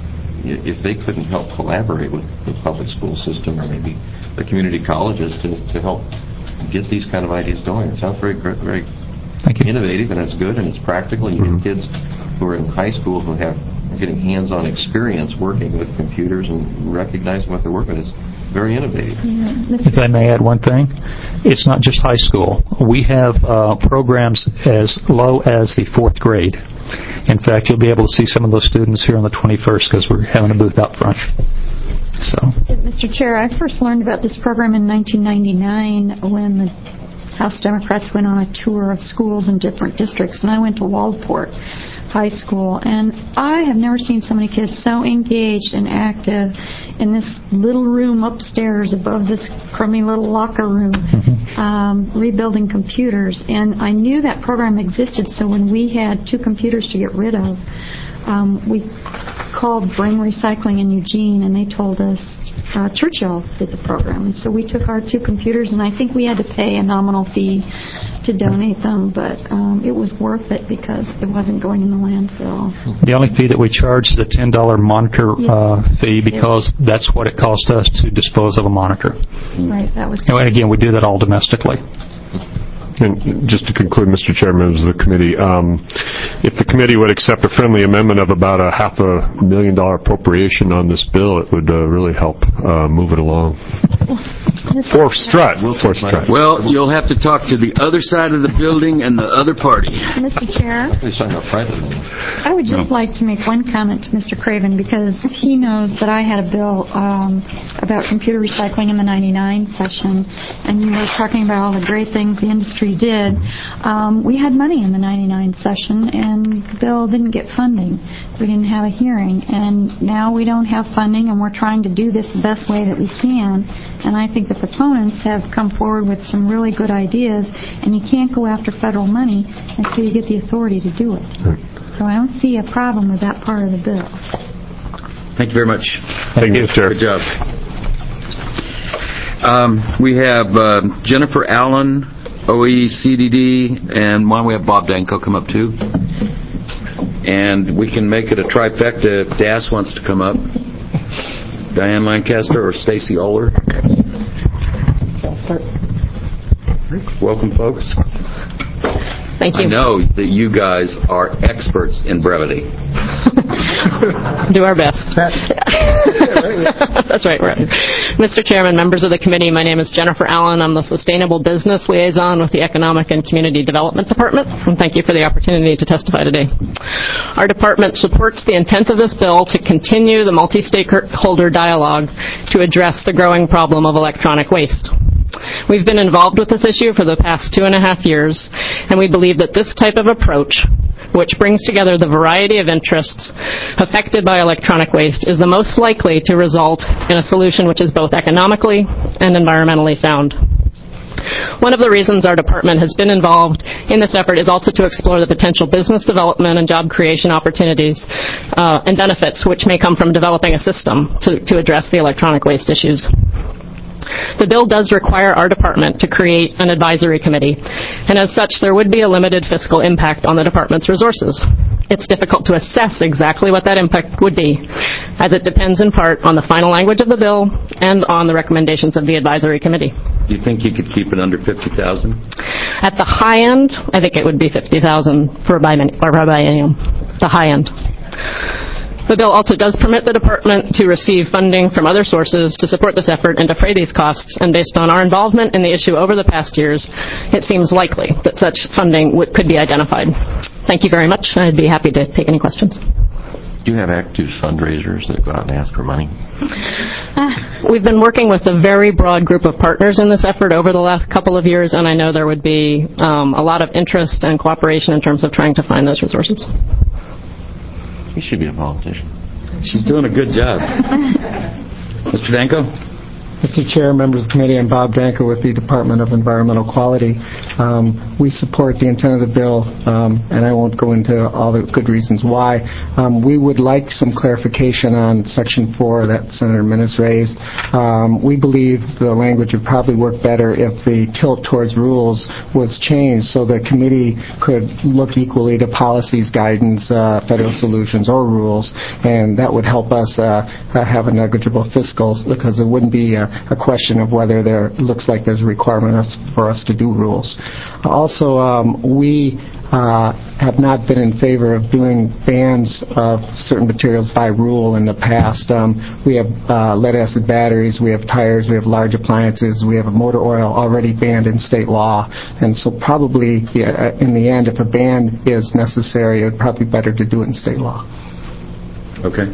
[SPEAKER 9] if they couldn't help collaborate with the public school system or maybe the community colleges to help get these kind of ideas going. It sounds very innovative, and it's good, and it's practical. You get kids who are in high school who are getting hands-on experience working with computers and recognizing what they're working with. It's very innovative.
[SPEAKER 16] If I may add one thing, it's not just high school. We have programs as low as the 4th grade. In fact, you'll be able to see some of those students here on the 21st because we're having a booth out front. So,
[SPEAKER 15] Mr. Chair, I first learned about this program in 1999 when the House Democrats went on a tour of schools in different districts, and I went to Waldport High School, and I have never seen so many kids so engaged and active in this little room upstairs above this crummy little locker room, rebuilding computers. And I knew that program existed, so when we had 2 computers to get rid of, we called Bring Recycling in Eugene, and they told us Churchill did the program. And so we took our 2 computers, and I think we had to pay a nominal fee to donate them, but it was worth it because it wasn't going in the landfill.
[SPEAKER 16] The only fee that we charge is a $10 monitor fee because that's what it cost us to dispose of a monitor.
[SPEAKER 15] Right, that was.
[SPEAKER 16] And again, we do that all domestically.
[SPEAKER 20] And just to conclude, Mr. Chairman, members of the committee, if the committee would accept a friendly amendment of about a $500,000 appropriation on this bill, it would really help move it along. For STRUT.
[SPEAKER 1] Well, you'll have to talk to the other side of the building and the other party.
[SPEAKER 15] Mr. Chair, I would just like to make one comment to Mr. Craven, because he knows that I had a bill about computer recycling in the 99 session, and you were talking about all the great things the industry did. We had money in the 99 session, and the bill didn't get funding. We didn't have a hearing, and now we don't have funding, and we're trying to do this the best way that we can. And I think the proponents have come forward with some really good ideas, and you can't go after federal money until you get the authority to do it. So I don't see a problem with that part of the bill.
[SPEAKER 1] Thank you very much.
[SPEAKER 20] Thank you, Chair.
[SPEAKER 1] Good job. We have Jennifer Allen OECDD, and why don't we have Bob Danko come up too? And we can make it a trifecta if Das wants to come up. Diane Lancaster or Stacy Oler. Welcome, folks.
[SPEAKER 14] Thank you.
[SPEAKER 1] I know that you guys are experts in brevity.
[SPEAKER 14] Do our best. That's right. Mr. Chairman, members of the committee, my name is Jennifer Allen. I'm the Sustainable Business Liaison with the Economic and Community Development Department, and thank you for the opportunity to testify today. Our department supports the intent of this bill to continue the multi-stakeholder dialogue to address the growing problem of electronic waste. We've been involved with this issue for the past 2.5 years, and we believe that this type of approach, which brings together the variety of interests affected by electronic waste, is the most likely to result in a solution which is both economically and environmentally sound. One of the reasons our department has been involved in this effort is also to explore the potential business development and job creation opportunities and benefits which may come from developing a system to address the electronic waste issues. The bill does require our department to create an advisory committee, and as such, there would be a limited fiscal impact on the department's resources. It's difficult to assess exactly what that impact would be, as it depends in part on the final language of the bill and on the recommendations of the advisory committee.
[SPEAKER 1] Do you think you could keep it under 50,000?
[SPEAKER 14] At the high end, I think it would be 50,000 for a biennium. The high end. The bill also does permit the department to receive funding from other sources to support this effort and defray these costs, and based on our involvement in the issue over the past years, it seems likely that such funding could be identified. Thank you very much. I'd be happy to take any questions.
[SPEAKER 9] Do you have active fundraisers that go out and ask for money?
[SPEAKER 14] We've been working with a very broad group of partners in this effort over the last couple of years, and I know there would be a lot of interest and cooperation in terms of trying to find those resources.
[SPEAKER 9] You should be a politician.
[SPEAKER 1] She's doing a good job. Mr. Danko?
[SPEAKER 21] Mr. Chair, members of the committee, I'm Bob Danko with the Department of Environmental Quality. We support the intent of the bill, and I won't go into all the good reasons why. We would like some clarification on Section 4 that Senator Minnis raised. We believe the language would probably work better if the tilt towards rules was changed so the committee could look equally to policies, guidance, federal solutions, or rules, and that would help us have a negligible fiscal, because it wouldn't be a question of whether there looks like there's a requirement for us to do rules. Also, we have not been in favor of doing bans of certain materials by rule in the past. We have lead-acid batteries, we have tires, we have large appliances, we have motor oil already banned in state law, and so probably in the end, if a ban is necessary, it would probably be better to do it in state law.
[SPEAKER 1] Okay.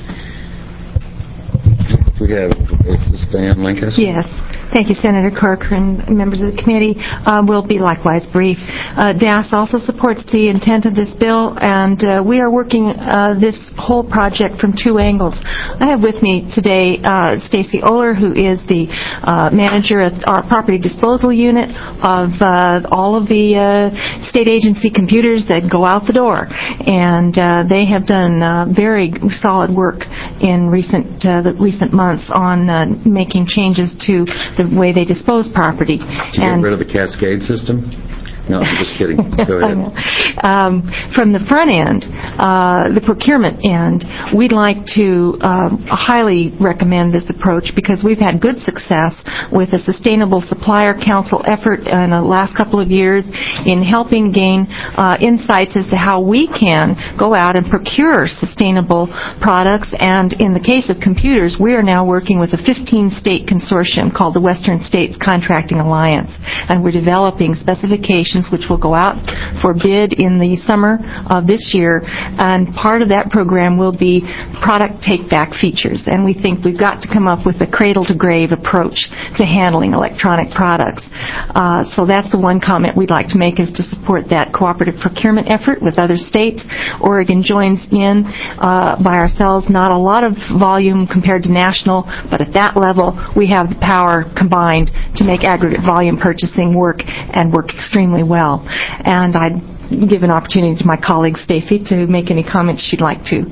[SPEAKER 1] We have, is this Diane Lancaster?
[SPEAKER 22] Yes. Thank you, Senator Corcoran, members of the committee. We'll be likewise brief. DAS also supports the intent of this bill, and we are working this whole project from two angles. I have with me today Stacy Oler, who is the manager at our property disposal unit of all of the state agency computers that go out the door, and they have done very solid work in recent months on making changes to the way they dispose property.
[SPEAKER 1] To get rid of the Cascade system? No, I'm just kidding. Go ahead.
[SPEAKER 22] From the front end, the procurement end, we'd like to highly recommend this approach because we've had good success with a Sustainable Supplier Council effort in the last couple of years in helping gain insights as to how we can go out and procure sustainable products. And in the case of computers, we are now working with a 15-state consortium called the Western States Contracting Alliance, and we're developing specifications which will go out for bid in the summer of this year, and part of that program will be product take-back features, and we think we've got to come up with a cradle-to-grave approach to handling electronic products. So that's the one comment we'd like to make, is to support that cooperative procurement effort with other states. Oregon joins in by ourselves, not a lot of volume compared to national, but at that level we have the power combined to make aggregate volume purchasing work, and work extremely well. And I'd give an opportunity to my colleague Stacy to make any comments she'd like to.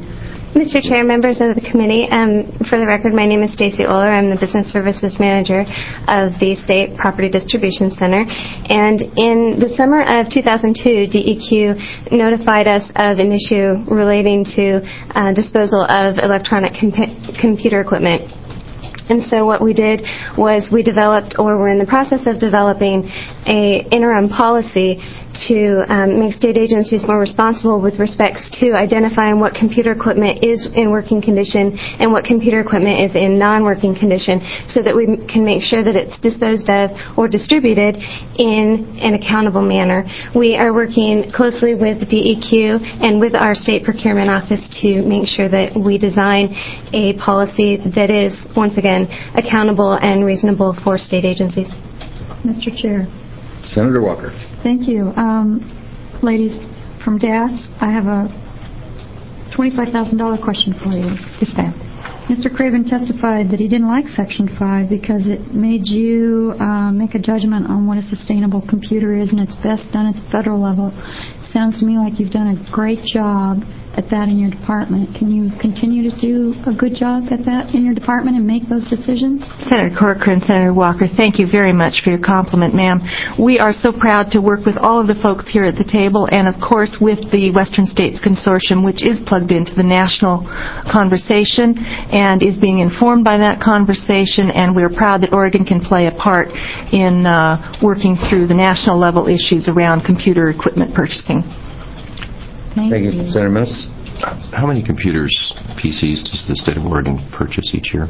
[SPEAKER 4] Mr. Chair, members of the committee, for the record, my name is Stacy Oler. I'm the Business Services Manager of the State Property Distribution Center. And in the summer of 2002, DEQ notified us of an issue relating to disposal of electronic computer equipment. And so what we did was we developed, or we're in the process of developing, a interim policy to make state agencies more responsible with respects to identifying what computer equipment is in working condition and what computer equipment is in non-working condition, so that we can make sure that it's disposed of or distributed in an accountable manner. We are working closely with DEQ and with our state procurement office to make sure that we design a policy that is, once again, accountable and reasonable for state agencies.
[SPEAKER 15] Mr. Chair.
[SPEAKER 13] Senator Walker.
[SPEAKER 15] Thank you. Ladies from DAS, I have a $25,000 question for you.
[SPEAKER 4] Yes, ma'am.
[SPEAKER 15] Mr. Craven testified that he didn't like Section 5 because it made you make a judgment on what a sustainable computer is, and it's best done at the federal level. Sounds to me like you've done a great job at that in your department. Can you continue to do a good job at that in your department and make those decisions?
[SPEAKER 22] Senator Corcoran, Senator Walker, thank you very much for your compliment, ma'am. We are so proud to work with all of the folks here at the table and, of course, with the Western States Consortium, which is plugged into the national conversation and is being informed by that conversation, and we're proud that Oregon can play a part in working through the national level issues around computer equipment purchasing.
[SPEAKER 13] Thank you. Senator Menace.
[SPEAKER 9] How many computers, PCs, does the state of Oregon purchase each year?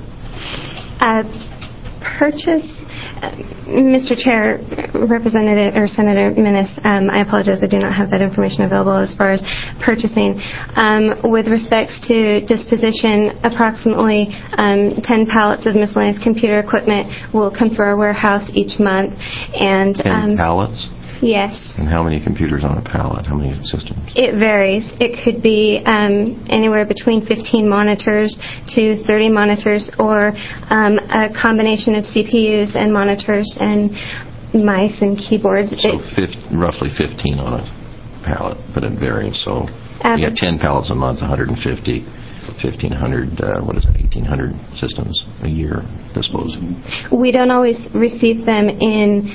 [SPEAKER 4] Mr. Chair, Representative or Senator Menace, I apologize, I do not have that information available as far as purchasing. With respects to disposition, approximately 10 pallets of miscellaneous computer equipment will come through our warehouse each month. And
[SPEAKER 9] 10 pallets?
[SPEAKER 4] Yes.
[SPEAKER 9] And how many computers on a pallet? How many systems?
[SPEAKER 4] It varies. It could be anywhere between 15 monitors to 30 monitors, or a combination of CPUs and monitors and mice and keyboards.
[SPEAKER 9] So roughly 15 on a pallet, but it varies. So you have 10 pallets a month, 150, 1,500, 1,800 systems a year disposed.
[SPEAKER 4] We don't always receive them in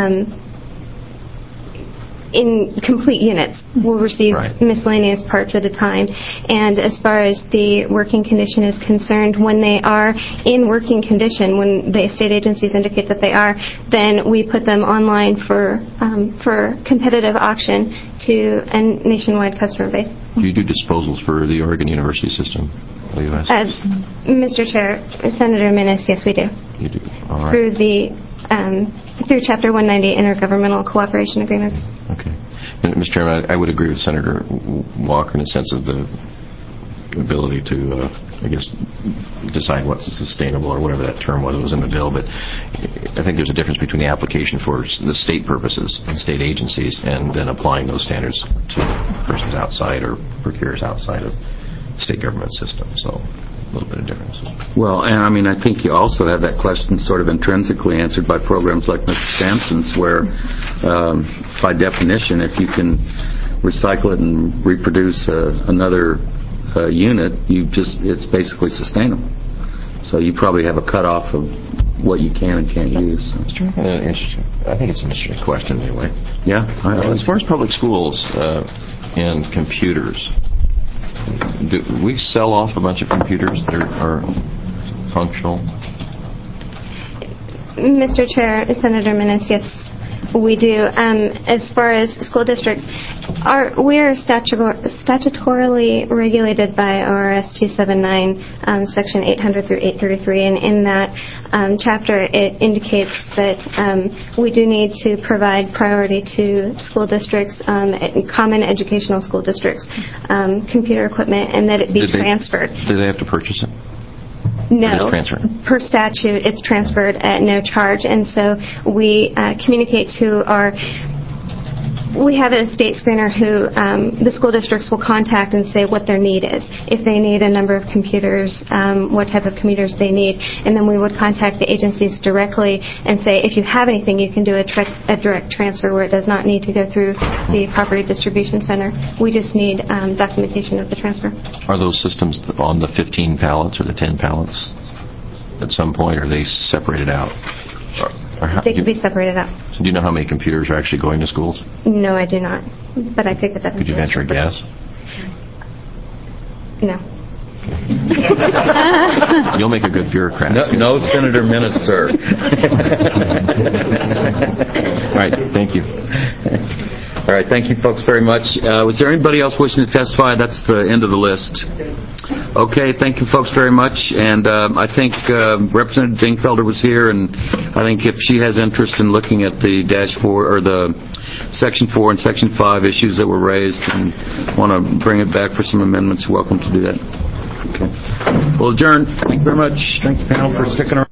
[SPEAKER 4] complete units. We'll receive miscellaneous parts at a time. And as far as the working condition is concerned, when they are in working condition, when the state agencies indicate that they are, then we put them online for competitive auction to a nationwide customer base.
[SPEAKER 9] Do you do disposals for the Oregon University system?
[SPEAKER 4] Mr. Chair, Senator Menace, yes, we do.
[SPEAKER 9] You do. All right.
[SPEAKER 4] Through Chapter 190 intergovernmental cooperation agreements.
[SPEAKER 9] Okay. And, Mr. Chairman, I would agree with Senator Walker in a sense of the ability to, decide what's sustainable or whatever that term was in the bill. But I think there's a difference between the application for the state purposes and state agencies and then applying those standards to persons outside or procurers outside of the state government system. So a little bit of difference.
[SPEAKER 1] Well, and I think you also have that question sort of intrinsically answered by programs like Mr. Sampson's, where by definition, if you can recycle it and reproduce another unit, it's basically sustainable. So you probably have a cutoff of what you can and can't use.
[SPEAKER 9] Interesting. I think it's an interesting question anyway.
[SPEAKER 1] Yeah.
[SPEAKER 9] As far as public schools and computers, do we sell off a bunch of computers that are functional?
[SPEAKER 4] Mr. Chair, Senator Menace, yes, we do. As far as school districts, we are statutorily regulated by ORS 279, Section 800 through 833, and in that chapter it indicates that we do need to provide priority to school districts, common educational school districts, computer equipment, and that it be transferred.
[SPEAKER 9] Do they have to purchase it?
[SPEAKER 4] No. Per statute, it's transferred at no charge, and so we communicate to our We have a state screener who the school districts will contact and say what their need is. If they need a number of computers, what type of computers they need, and then we would contact the agencies directly and say, if you have anything, you can do a direct transfer where it does not need to go through the property distribution center. We just need documentation of the transfer.
[SPEAKER 9] Are those systems on the 15 pallets or the 10 pallets at some point, or are they separated out?
[SPEAKER 4] They can be separated out.
[SPEAKER 9] So do you know how many computers are actually going to schools?
[SPEAKER 4] No, I do not, but I could get that.
[SPEAKER 9] Could you venture a guess?
[SPEAKER 4] No.
[SPEAKER 9] You'll make a good bureaucrat.
[SPEAKER 1] No, Senator Minnis, sir.
[SPEAKER 9] All right, thank you.
[SPEAKER 1] All right, thank you folks very much. Was there anybody else wishing to testify? That's the end of the list. Okay, thank you folks very much. And I think Representative Dingfelder was here, and I think if she has interest in looking at the -4 or the Section 4 and Section 5 issues that were raised and want to bring it back for some amendments, you're welcome to do that. Okay. We'll adjourn. Thank you very much. Thank you, panel, for sticking around.